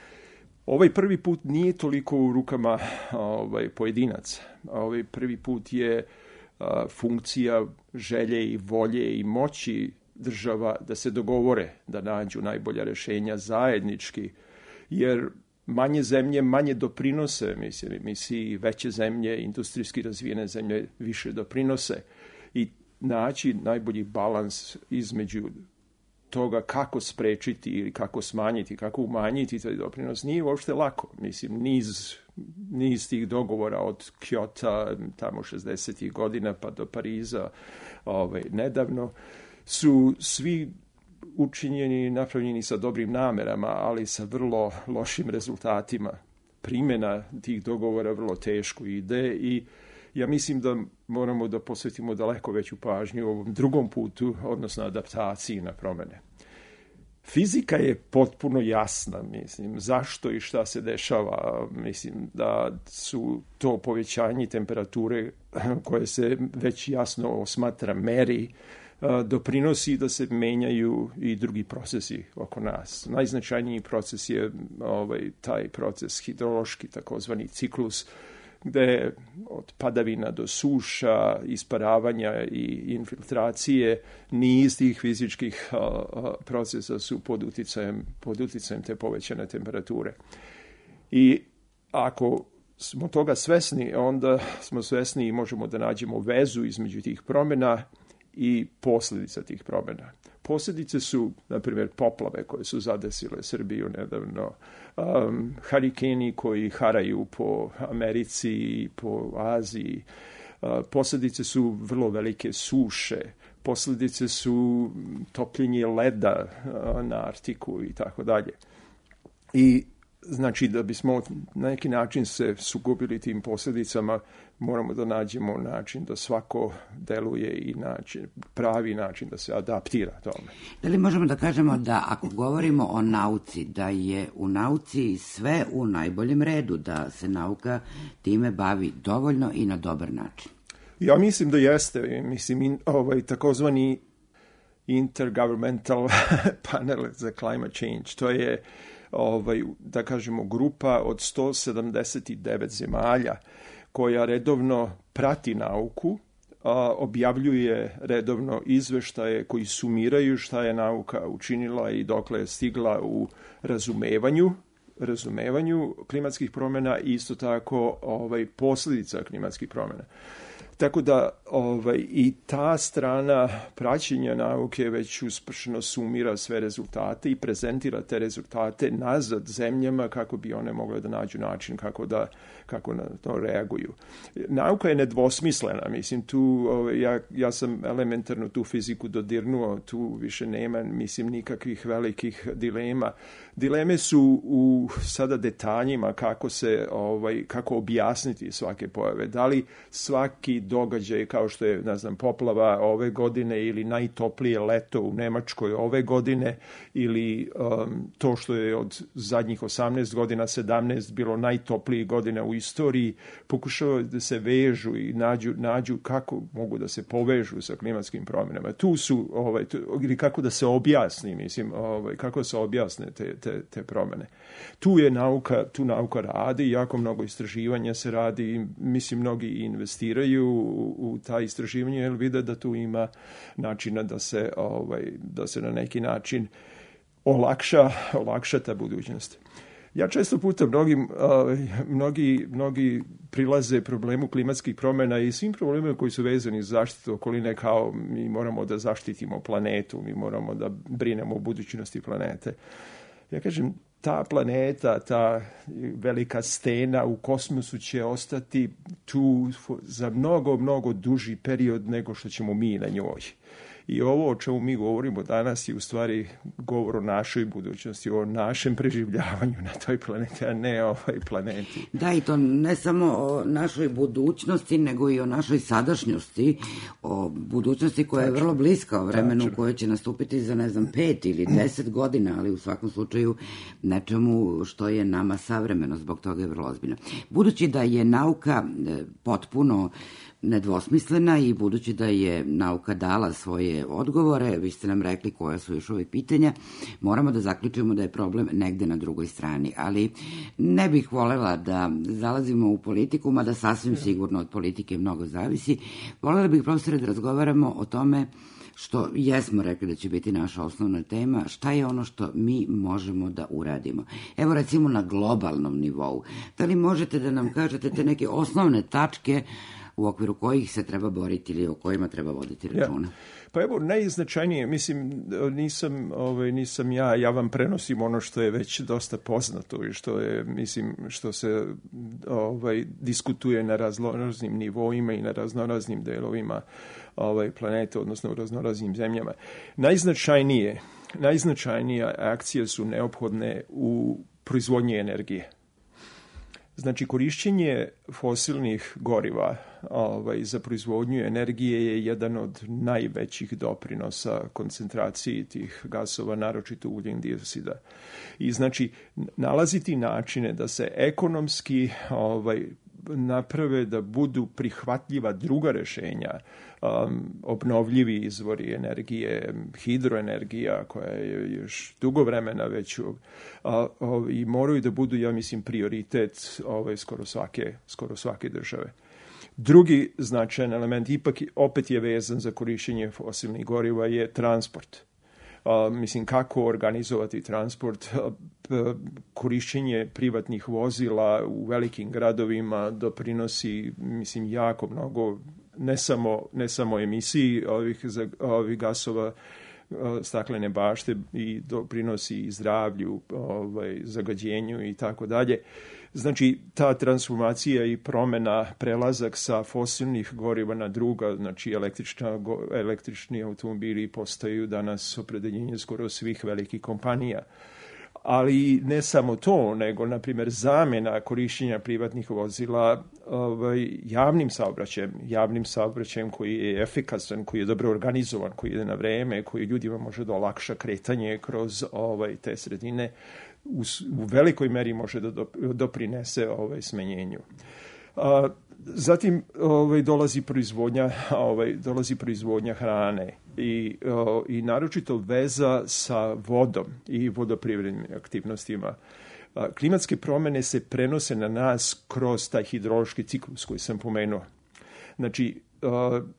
Ovaj prvi put nije toliko u rukama ovaj, pojedinaca. Ovaj prvi put je a, funkcija želje i volje i moći država da se dogovore, da nađu najbolja rešenja zajednički, jer manje zemlje manje doprinose, mislim, emisiji, veće zemlje, industrijski razvijene zemlje više doprinose i naći najbolji balans između toga kako sprečiti ili kako smanjiti, kako umanjiti taj doprinos nije uopšte lako. Mislim, niz, niz tih dogovora od Kjota, tamo šezdesetih godina pa do Pariza, ovaj, nedavno, su svi učinjeni i napravljeni sa dobrim namerama, ali sa vrlo lošim rezultatima. Primjena tih dogovora vrlo teško ide i ja mislim da moramo da posvetimo daleko veću pažnju ovom drugom putu, odnosno adaptaciji na promene. Fizika je potpuno jasna, mislim, zašto i šta se dešava. Mislim da su to povećanje temperature koje se već jasno osmatra, meri, doprinosi da se menjaju i drugi procesi oko nas. Najznačajniji proces je ovaj, taj proces hidrološki, takozvani ciklus, gde od padavina do suša, isparavanja i infiltracije, niz tih fizičkih a, a, procesa su pod uticajem, pod uticajem te povećane temperature. I ako smo toga svesni, onda smo svesni i možemo da nađemo vezu između tih promjena i posljedica tih promjena. Posljedice su, na primjer, poplave koje su zadesile Srbiju nedavno, um, harikeni koji haraju po Americi i po Aziji. Uh, posljedice su vrlo velike suše, posljedice su topljenje leda uh, na Arktiku i tako dalje. I znači da bismo na neki način se sukobili tim posljedicama, moramo da nađemo način da svako deluje i način, pravi način da se adaptira tome. Da li možemo da kažemo da ako govorimo o nauci, da je u nauci sve u najboljem redu, da se nauka time bavi dovoljno i na dobar način? Ja mislim da jeste. Mislim, in, ovaj, takozvani Intergovernmental Panel za Climate Change, to je ovaj, da kažemo grupa od sto sedamdeset devet zemalja koja redovno prati nauku, a, objavljuje redovno izveštaje koji sumiraju šta je nauka učinila i dokle je stigla u razumevanju razumevanju klimatskih promjena i isto tako ovaj, posljedica klimatskih promjena. Tako da ovaj, i ta strana praćenja nauke već uspešno sumira sve rezultate i prezentira te rezultate nazad zemljama kako bi one mogle da nađu način kako da kako na to reaguju. Nauka je nedvosmislena, mislim, tu ovaj, ja, ja sam elementarno tu fiziku dodirnuo, tu više nema, mislim, nikakvih velikih dilema. Dileme su u sada detaljima kako se, ovaj, kako objasniti svake pojave. Da li svaki događaj kao što je, ne znam, poplava ove godine ili najtoplije leto u Nemačkoj ove godine ili um, to što je od zadnjih osamnaest godina, sedamnaest bilo najtoplije godina u istoriji, pokušavaju da se vežu i nađu, nađu kako mogu da se povežu sa klimatskim promjenama. Tu su, ovaj, tu, ili kako da se objasni, mislim, ovaj, kako se objasne te, te, te promjene. Tu je nauka, tu nauka radi, jako mnogo istraživanja se radi i mislim mnogi investiraju u, u ta istraživanja jer vide da tu ima načina da se, ovaj, da se na neki način olakša, olakša ta budućnost. Ja često puta mnogi, mnogi, mnogi prilaze problemu klimatskih promjena i svim problemima koji su vezani za zaštitu okoline kao mi moramo da zaštitimo planetu, mi moramo da brinemo o budućnosti planete. Ja kažem, ta planeta, ta velika stena u kosmosu će ostati tu za mnogo, mnogo duži period nego što ćemo mi na njoj. I ovo o čemu mi govorimo danas je u stvari govor o našoj budućnosti, o našem preživljavanju na toj planeti, a ne o ovoj planeti. Da, i to ne samo o našoj budućnosti, nego i o našoj sadašnjosti, o budućnosti koja je vrlo bliska, o vremenu Tačno. koje će nastupiti za, ne znam, pet ili deset godina, ali u svakom slučaju nečemu što je nama savremeno, zbog toga je vrlo ozbiljno. Budući da je nauka potpuno nedvosmislena i budući da je nauka dala svoje odgovore, vi ste nam rekli koja su još uvijek pitanja, moramo da zaključimo da je problem negde na drugoj strani. Ali ne bih voljela da zalazimo u politiku, mada sasvim sigurno od politike mnogo zavisi. Voljela bih, profesore, da razgovaramo o tome što jesmo rekli da će biti naša osnovna tema, šta je ono što mi možemo da uradimo. Evo recimo na globalnom nivou. Da li možete da nam kažete te neke osnovne tačke u okviru kojih se treba boriti ili o kojima treba voditi računa? Ja. Pa evo, najznačajnije, mislim, nisam, ovaj, nisam ja, ja vam prenosim ono što je već dosta poznato i što je, mislim, što se ovaj, diskutuje na raznoraznim nivoima i na raznoraznim delovima ovaj, planete, odnosno u raznoraznim zemljama. Najznačajnije, najznačajnije akcije su neophodne u proizvodnji energije. Znači, korišćenje fosilnih goriva ovaj, za proizvodnju energije je jedan od najvećih doprinosa koncentraciji tih gasova, naročito ugljen dioksida. I znači, nalaziti načine da se ekonomski ovaj, naprave da budu prihvatljiva druga rešenja, um, obnovljivi izvori energije, hidroenergija koja je još dugo vremena već uh, uh, i moraju da budu, ja mislim, prioritet ovaj, skoro svake, skoro svake države. Drugi značajan element, ipak opet je vezan za korišćenje fosilnih goriva, je transport. Uh, mislim, kako organizovati transport, uh, korišćenje privatnih vozila u velikim gradovima doprinosi, mislim, jako mnogo, ne samo, ne samo emisiji ovih, ovih gasova uh, staklene bašte i doprinosi i zdravlju, ovaj, zagađenju i tako dalje. Znači, ta transformacija i promjena, prelazak sa fosilnih goriva na druga, znači električna, električni automobili postaju danas opredeljenje skoro svih velikih kompanija. Ali ne samo to, nego, na primjer, zamjena korišćenja privatnih vozila ovaj, javnim saobraćajem, javnim saobraćajem koji je efikasan, koji je dobro organizovan, koji ide na vreme, koji ljudima može da olakša kretanje kroz ovaj, te sredine, u, u velikoj meri može da doprinese ovaj, smanjenju. A, zatim ovaj, dolazi proizvodnja, ovaj, dolazi proizvodnja hrane i, o, i naročito veza sa vodom i vodoprivrednim aktivnostima. A, klimatske promjene se prenose na nas kroz taj hidrološki ciklus koji sam pomenuo. Znači, a,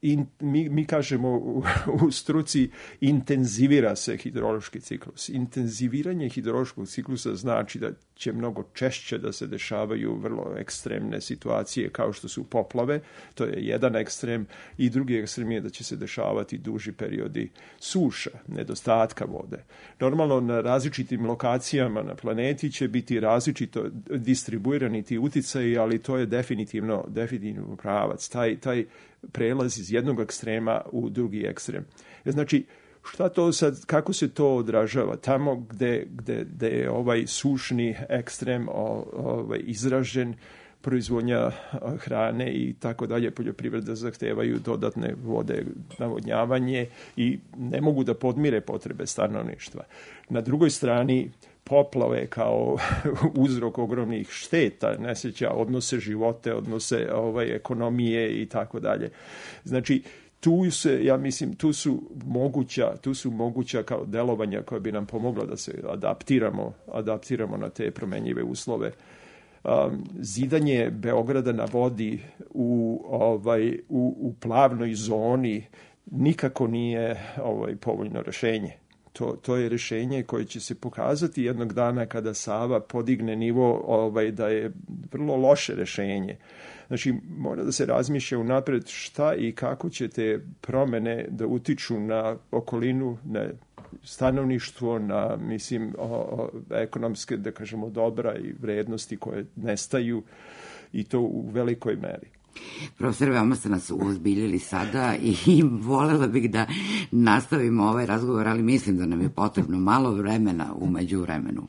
in, mi, mi kažemo u, u struci intenzivira se hidrološki ciklus. Intenziviranje hidrološkog ciklusa znači da će mnogo češće da se dešavaju vrlo ekstremne situacije kao što su poplave, to je jedan ekstrem, i drugi ekstrem je da će se dešavati duži periodi suša, nedostatka vode. Normalno na različitim lokacijama na planeti će biti različito distribuirani ti uticaji, ali to je definitivno, definitivno pravac. Taj, taj prelaz iz jednog ekstrema u drugi ekstrem. Znači, šta to sad, kako se to odražava? Tamo gde, gde, gde je ovaj sušni ekstrem ovaj, izražen, proizvodnja hrane i tako dalje, poljoprivreda zahtevaju dodatne vode, navodnjavanje i ne mogu da podmire potrebe stanovništva. Na drugoj strani, poplave kao uzrok ogromnih šteta, nesreća, odnose živote, odnose ovaj, ekonomije i tako dalje. Znači, tu se, ja mislim, tu su moguća, tu su moguća kao delovanja koja bi nam pomogla da se adaptiramo, adaptiramo na te promenjive uslove. Um, zidanje Beograda na vodi u, ovaj, u, u plavnoj zoni nikako nije ovaj, povoljno rešenje. To, to je rešenje koje će se pokazati jednog dana kada Sava podigne nivo ovaj, da je vrlo loše rešenje. Znači, mora da se razmišlja unapred šta i kako će te promene da utiču na okolinu, na stanovništvo, na, mislim, o, o, ekonomske, da kažemo, dobra i vrednosti koje nestaju, i to u velikoj meri. Profesor, veoma ste nas uozbiljili sada i volela bih da nastavimo ovaj razgovor, ali mislim da nam je potrebno malo vremena u međuvremenu.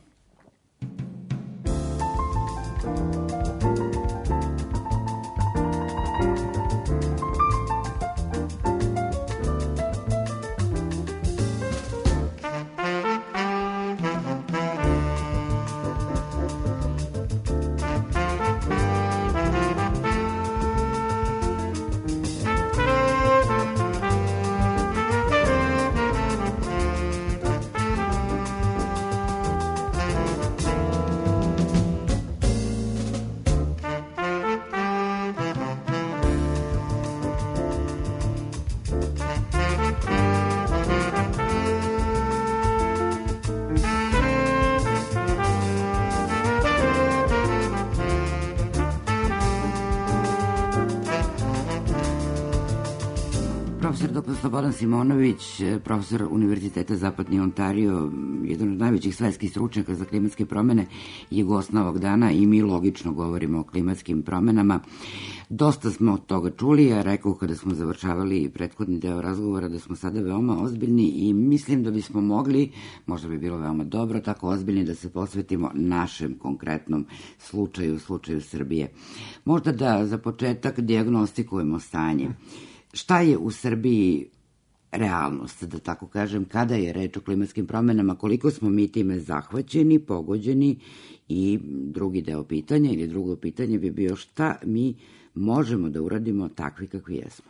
Profesor doktor Slobodan Simonović, profesor Univerziteta Zapadni Ontario, jedan od najvećih svetskih stručnjaka za klimatske promene, je gost ovog dana i mi logično govorimo o klimatskim promenama. Dosta smo od toga čuli, ja rekao kada smo završavali prethodni deo razgovora da smo sada veoma ozbiljni i mislim da bismo mogli, možda bi bilo veoma dobro, tako ozbiljni da se posvetimo našem konkretnom slučaju, slučaju Srbije. Možda da za početak dijagnostikujemo stanje. Šta je u Srbiji realnost, da tako kažem, kada je reč o klimatskim promenama, koliko smo mi time zahvaćeni, pogođeni, i drugi deo pitanja ili drugo pitanje bi bio šta mi možemo da uradimo takvi kakvi jesmo?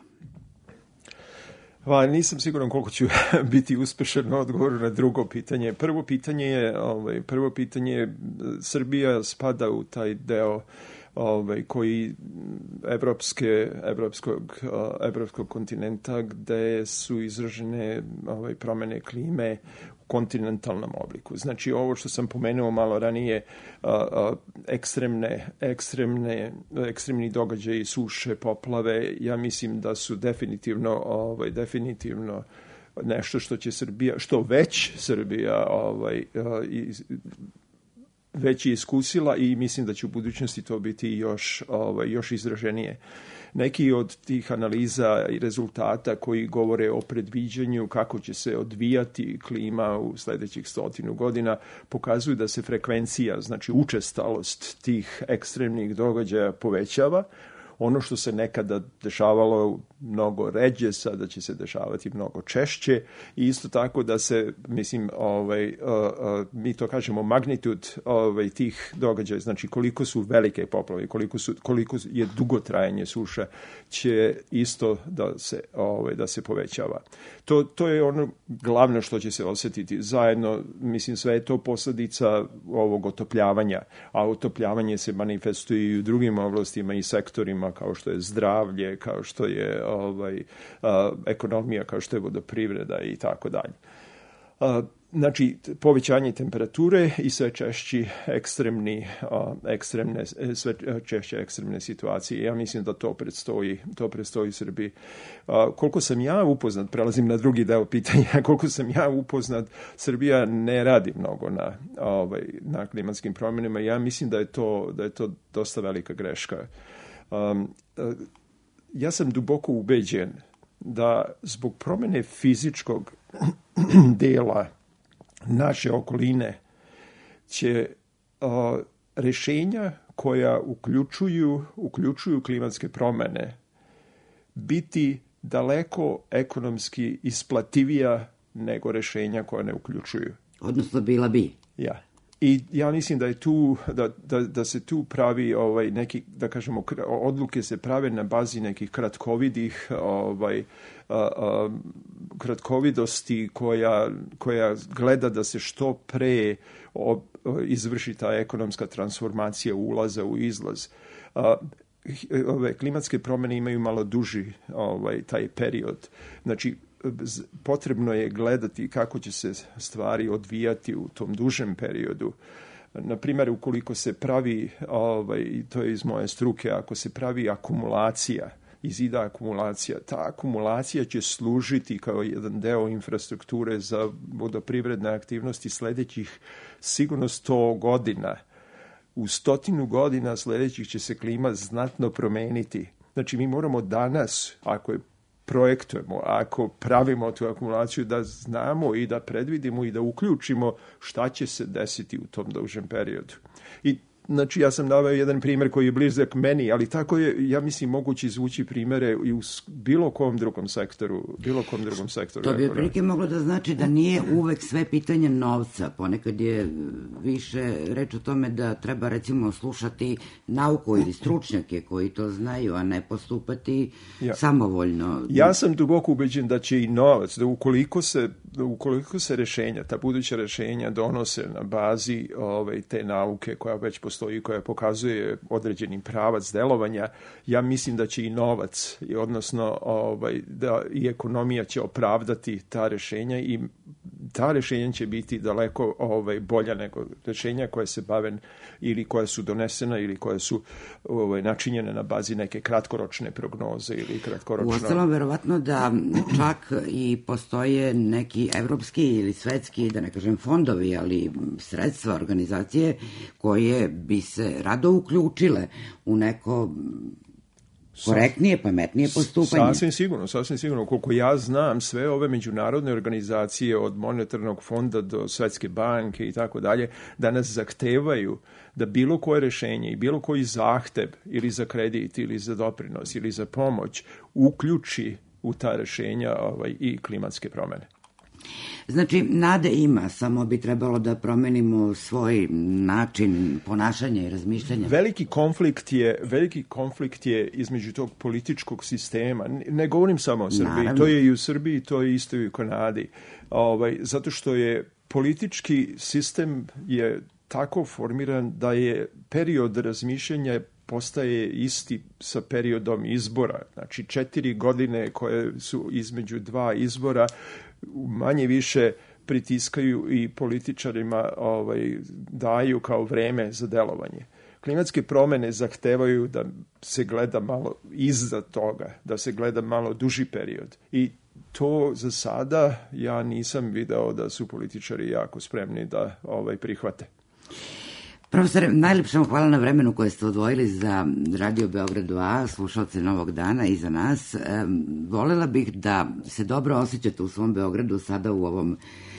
Va, nisam siguran koliko ću biti uspešan na odgovoru na drugo pitanje. Prvo pitanje je, ovaj, prvo pitanje je, Srbija spada u taj deo ovaj, koji evropske, evropskog, evropskog kontinenta gde su izražene ovaj, promene klime u kontinentalnom obliku. Znači, ovo što sam pomenuo malo ranije, a, a, ekstremne, ekstremne, ekstremni događaji, suše, poplave, ja mislim da su definitivno, ovaj, definitivno nešto što će Srbija, što već Srbija ovaj, a, i, već je iskusila i mislim da će u budućnosti to biti još, ovaj, još izraženije. Neki od tih analiza i rezultata koji govore o predviđanju kako će se odvijati klima u sledećih stotinu godina pokazuju da se frekvencija, znači učestalost tih ekstremnih događaja povećava. Ono što se nekada dešavalo mnogo ređe, sada će se dešavati mnogo češće i isto tako da se, mislim, ovaj, uh, uh, mi to kažemo magnitud ovaj, tih događaja, znači koliko su velike poplave, koliko, su, koliko je dugotrajanje suša, će isto da se, ovaj, da se povećava. To, to je ono glavno što će se osetiti. Zajedno, mislim, sve je to posledica ovog otopljavanja, a otopljavanje se manifestuje i u drugim oblastima i sektorima kao što je zdravlje, kao što je ovaj, a, ekonomija, kao što je vodoprivreda i tako dalje. Znači, povećanje temperature i sve češći ekstremni, a, ekstremne, sve češće ekstremne situacije. Ja mislim da to predstoji, to predstoji Srbiji. A, koliko sam ja upoznat, prelazim na drugi deo pitanja, koliko sam ja upoznat, Srbija ne radi mnogo na, ovaj, na klimatskim promjenama. Ja mislim da je to, da je to dosta velika greška. Um, ja sam duboko ubeđen da zbog promjene fizičkog dela naše okoline će a, rešenja koja uključuju, uključuju klimatske promjene biti daleko ekonomski isplativija nego rešenja koja ne uključuju. Odnosno bila bi. Ja. I ja mislim da je tu, da, da, da se tu pravi ovaj neki, da kažemo, odluke se prave na bazi nekih kratkovidih, ovaj, a, a, kratkovidosti koja, koja gleda da se što pre ob, izvrši ta ekonomska transformacija ulaza u izlaz. A, ove klimatske promjene imaju malo duži ovaj, taj period. Znači, potrebno je gledati kako će se stvari odvijati u tom dužem periodu. Na primjer, ukoliko se pravi, ovaj, to je iz moje struke, ako se pravi akumulacija, izida akumulacija, ta akumulacija će služiti kao jedan deo infrastrukture za vodoprivredne aktivnosti sljedećih sigurno sto godina. U stotinu godina sljedećih će se klima znatno promeniti. Znači, mi moramo danas, ako je projektujemo, ako pravimo tu akumulaciju, da znamo i da predvidimo i da uključimo šta će se desiti u tom dužem periodu. I znači, ja sam naveo jedan primjer koji je blizak meni, ali tako je, ja mislim, moguće izvući primjere i u bilo kom drugom sektoru, bilo kom drugom sektoru. To bi otprilike moglo da znači da nije uvek sve pitanje novca. Ponekad je više reč o tome da treba, recimo, slušati nauku ili stručnjake koji to znaju, a ne postupati ja. samovoljno. Ja sam duboko ubeđen da će i novac, da ukoliko se, da ukoliko se rešenja, ta buduća rešenja donose na bazi ove, te nauke koja već postoji, koja pokazuje određeni pravac delovanja, ja mislim da će i novac, odnosno ovaj, da i ekonomija će opravdati ta rešenja i ta rešenja će biti daleko ovaj, bolja nego rešenja koje se bave ili koje su donesena ili koje su ovaj, načinjene na bazi neke kratkoročne prognoze ili kratkoročno... Uostalom, verovatno da čak i postoje neki evropski ili svetski, da ne kažem fondovi, ali sredstva, organizacije koje bi se rado uključile u neko korektnije, pametnije postupanje. Sasvim sigurno, sasvim sigurno. Koliko ja znam, sve ove međunarodne organizacije od monetarnog fonda do Svetske banke i tako dalje, danas zahtevaju da bilo koje rešenje i bilo koji zahtev ili za kredit ili za doprinos ili za pomoć uključi u ta rešenja ovaj, i klimatske promjene. Znači, nade ima, samo bi trebalo da promenimo svoj način ponašanja i razmišljanja. Veliki konflikt je, veliki konflikt je između tog političkog sistema. Ne govorim samo o Srbiji, Naravno. To je i u Srbiji, to je isto i u Kanadi. Ovaj, zato što je politički sistem je tako formiran da je period razmišljanja postaje isti sa periodom izbora. Znači, četiri godine koje su između dva izbora manje više pritiskaju i političarima ovaj, daju kao vreme za delovanje. Klimatske promjene zahtevaju da se gleda malo iza toga, da se gleda malo duži period. I to za sada ja nisam video da su političari jako spremni da ovaj, prihvate. Profesore, najljepše vam hvala na vremenu koje ste odvojili za Radio Beogradu A, slušalce Novog dana i za nas. E, volela bih da se dobro osjećate u svom Beogradu sada u ovom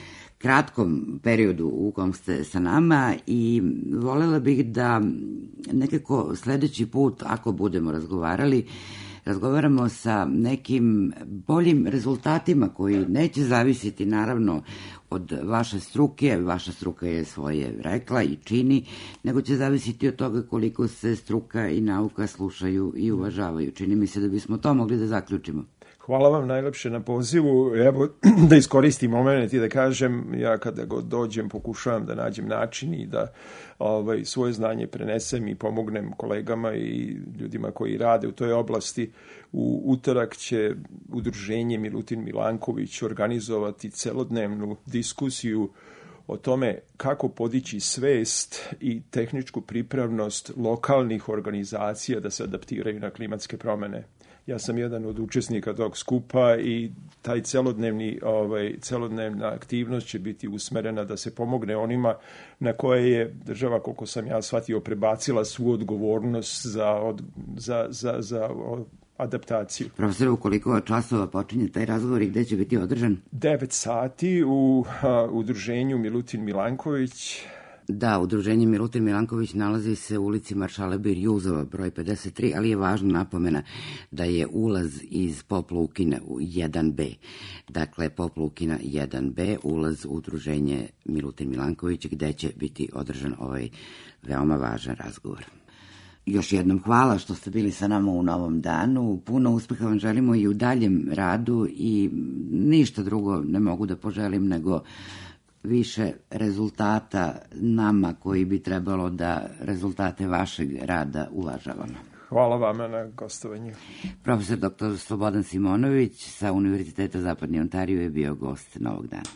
kratkom periodu u kom ste sa nama i volela bih da nekako sledeći put, ako budemo razgovarali, razgovaramo sa nekim boljim rezultatima koji neće zavisiti naravno od vaše struke, vaša struka je svoje rekla i čini, nego će zavisiti od toga koliko se struka i nauka slušaju i uvažavaju. Čini mi se da bismo to mogli da zaključimo. Hvala vam najlepše na pozivu. Evo, da iskoristim moment i da kažem, ja kada god dođem pokušavam da nađem način i da ovaj, svoje znanje prenesem i pomognem kolegama i ljudima koji rade u toj oblasti. U utorak će udruženje Milutin Milanković organizovati celodnevnu diskusiju o tome kako podići svest i tehničku pripravnost lokalnih organizacija da se adaptiraju na klimatske promene. Ja sam jedan od učesnika tog skupa i taj celodnevni, ovaj, celodnevna aktivnost će biti usmerena da se pomogne onima na koje je država, koliko sam ja shvatio, prebacila svu odgovornost za, od, za, za, za adaptaciju. Profesor, u koliko časova počinje taj razgovor i gde će biti održan? devet sati u a, udruženju Milutin Milanković. Da, udruženje Milutin Milanković nalazi se u ulici Maršala Birjuzova, broj pedeset tri, ali je važna napomena da je ulaz iz Pop Lukina u jedan be. Dakle, Pop Lukina jedan be, ulaz u udruženje Milutin Milanković, gde će biti održan ovaj veoma važan razgovor. Još jednom hvala što ste bili sa nama u novom danu. Puno uspeha vam želimo i u daljem radu i ništa drugo ne mogu da poželim nego više rezultata nama koji bi trebalo da rezultate vašeg rada uvažavamo. Hvala vama na gostovanju. Profesor doktor Slobodan Simonović sa Univerziteta Zapadni Ontario je bio gost Novog dana.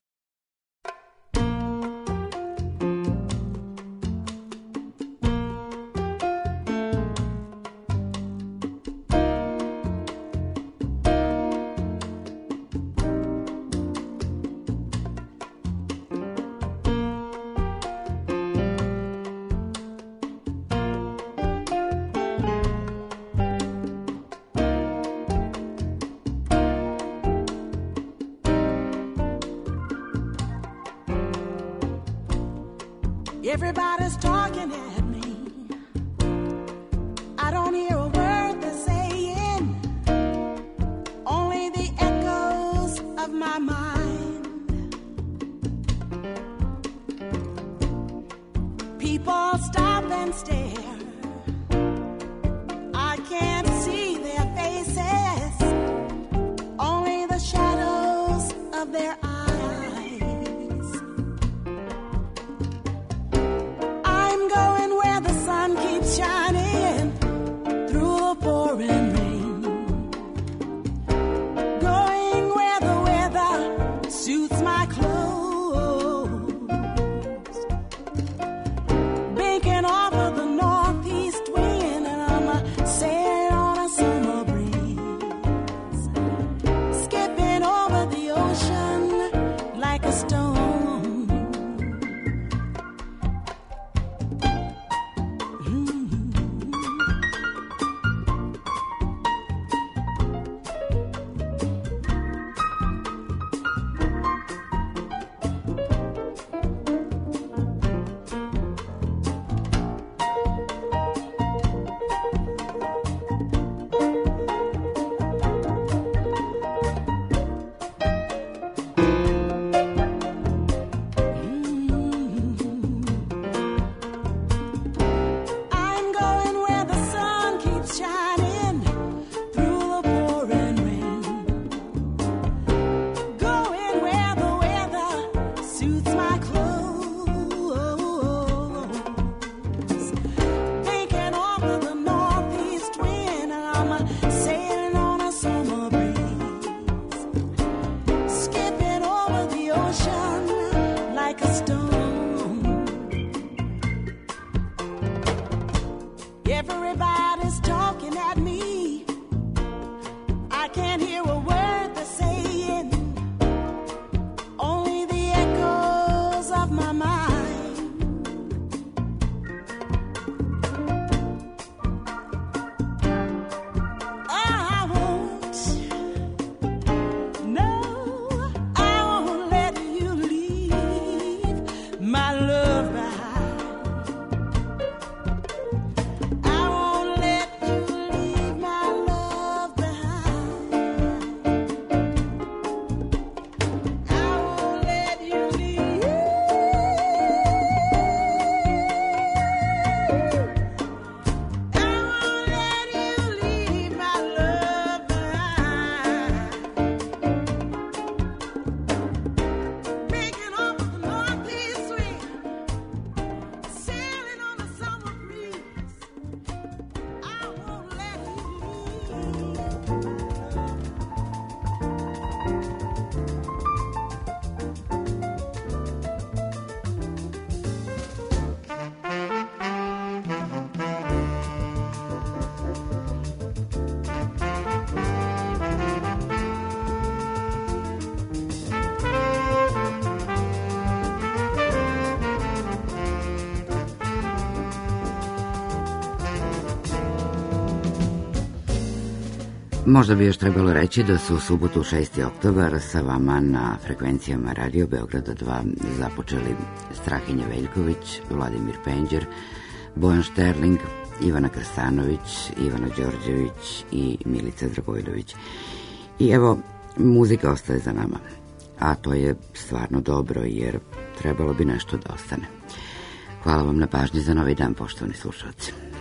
Everybody's talking at me. I don't hear a word they're saying, only the echoes of my mind. People stop and stare. I can't see their faces, only the shadows of their eyes. Shining through the pouring rain, going where the weather suits my clothes, banking off of the northeast wind, and I'm sailing on a summer breeze, skipping over the ocean like a stone. Možda bi još trebalo reći da su u subotu šesti oktobar sa vama na frekvencijama Radio Beograda dva započeli Strahinja Veljković, Vladimir Penđer, Bojan Šterling, Ivana Krstanović, Ivana Đorđević i Milica Dragojlović. I evo, muzika ostaje za nama. A to je stvarno dobro, jer trebalo bi nešto da ostane. Hvala vam na pažnji za Novi dan, poštovani slušalci.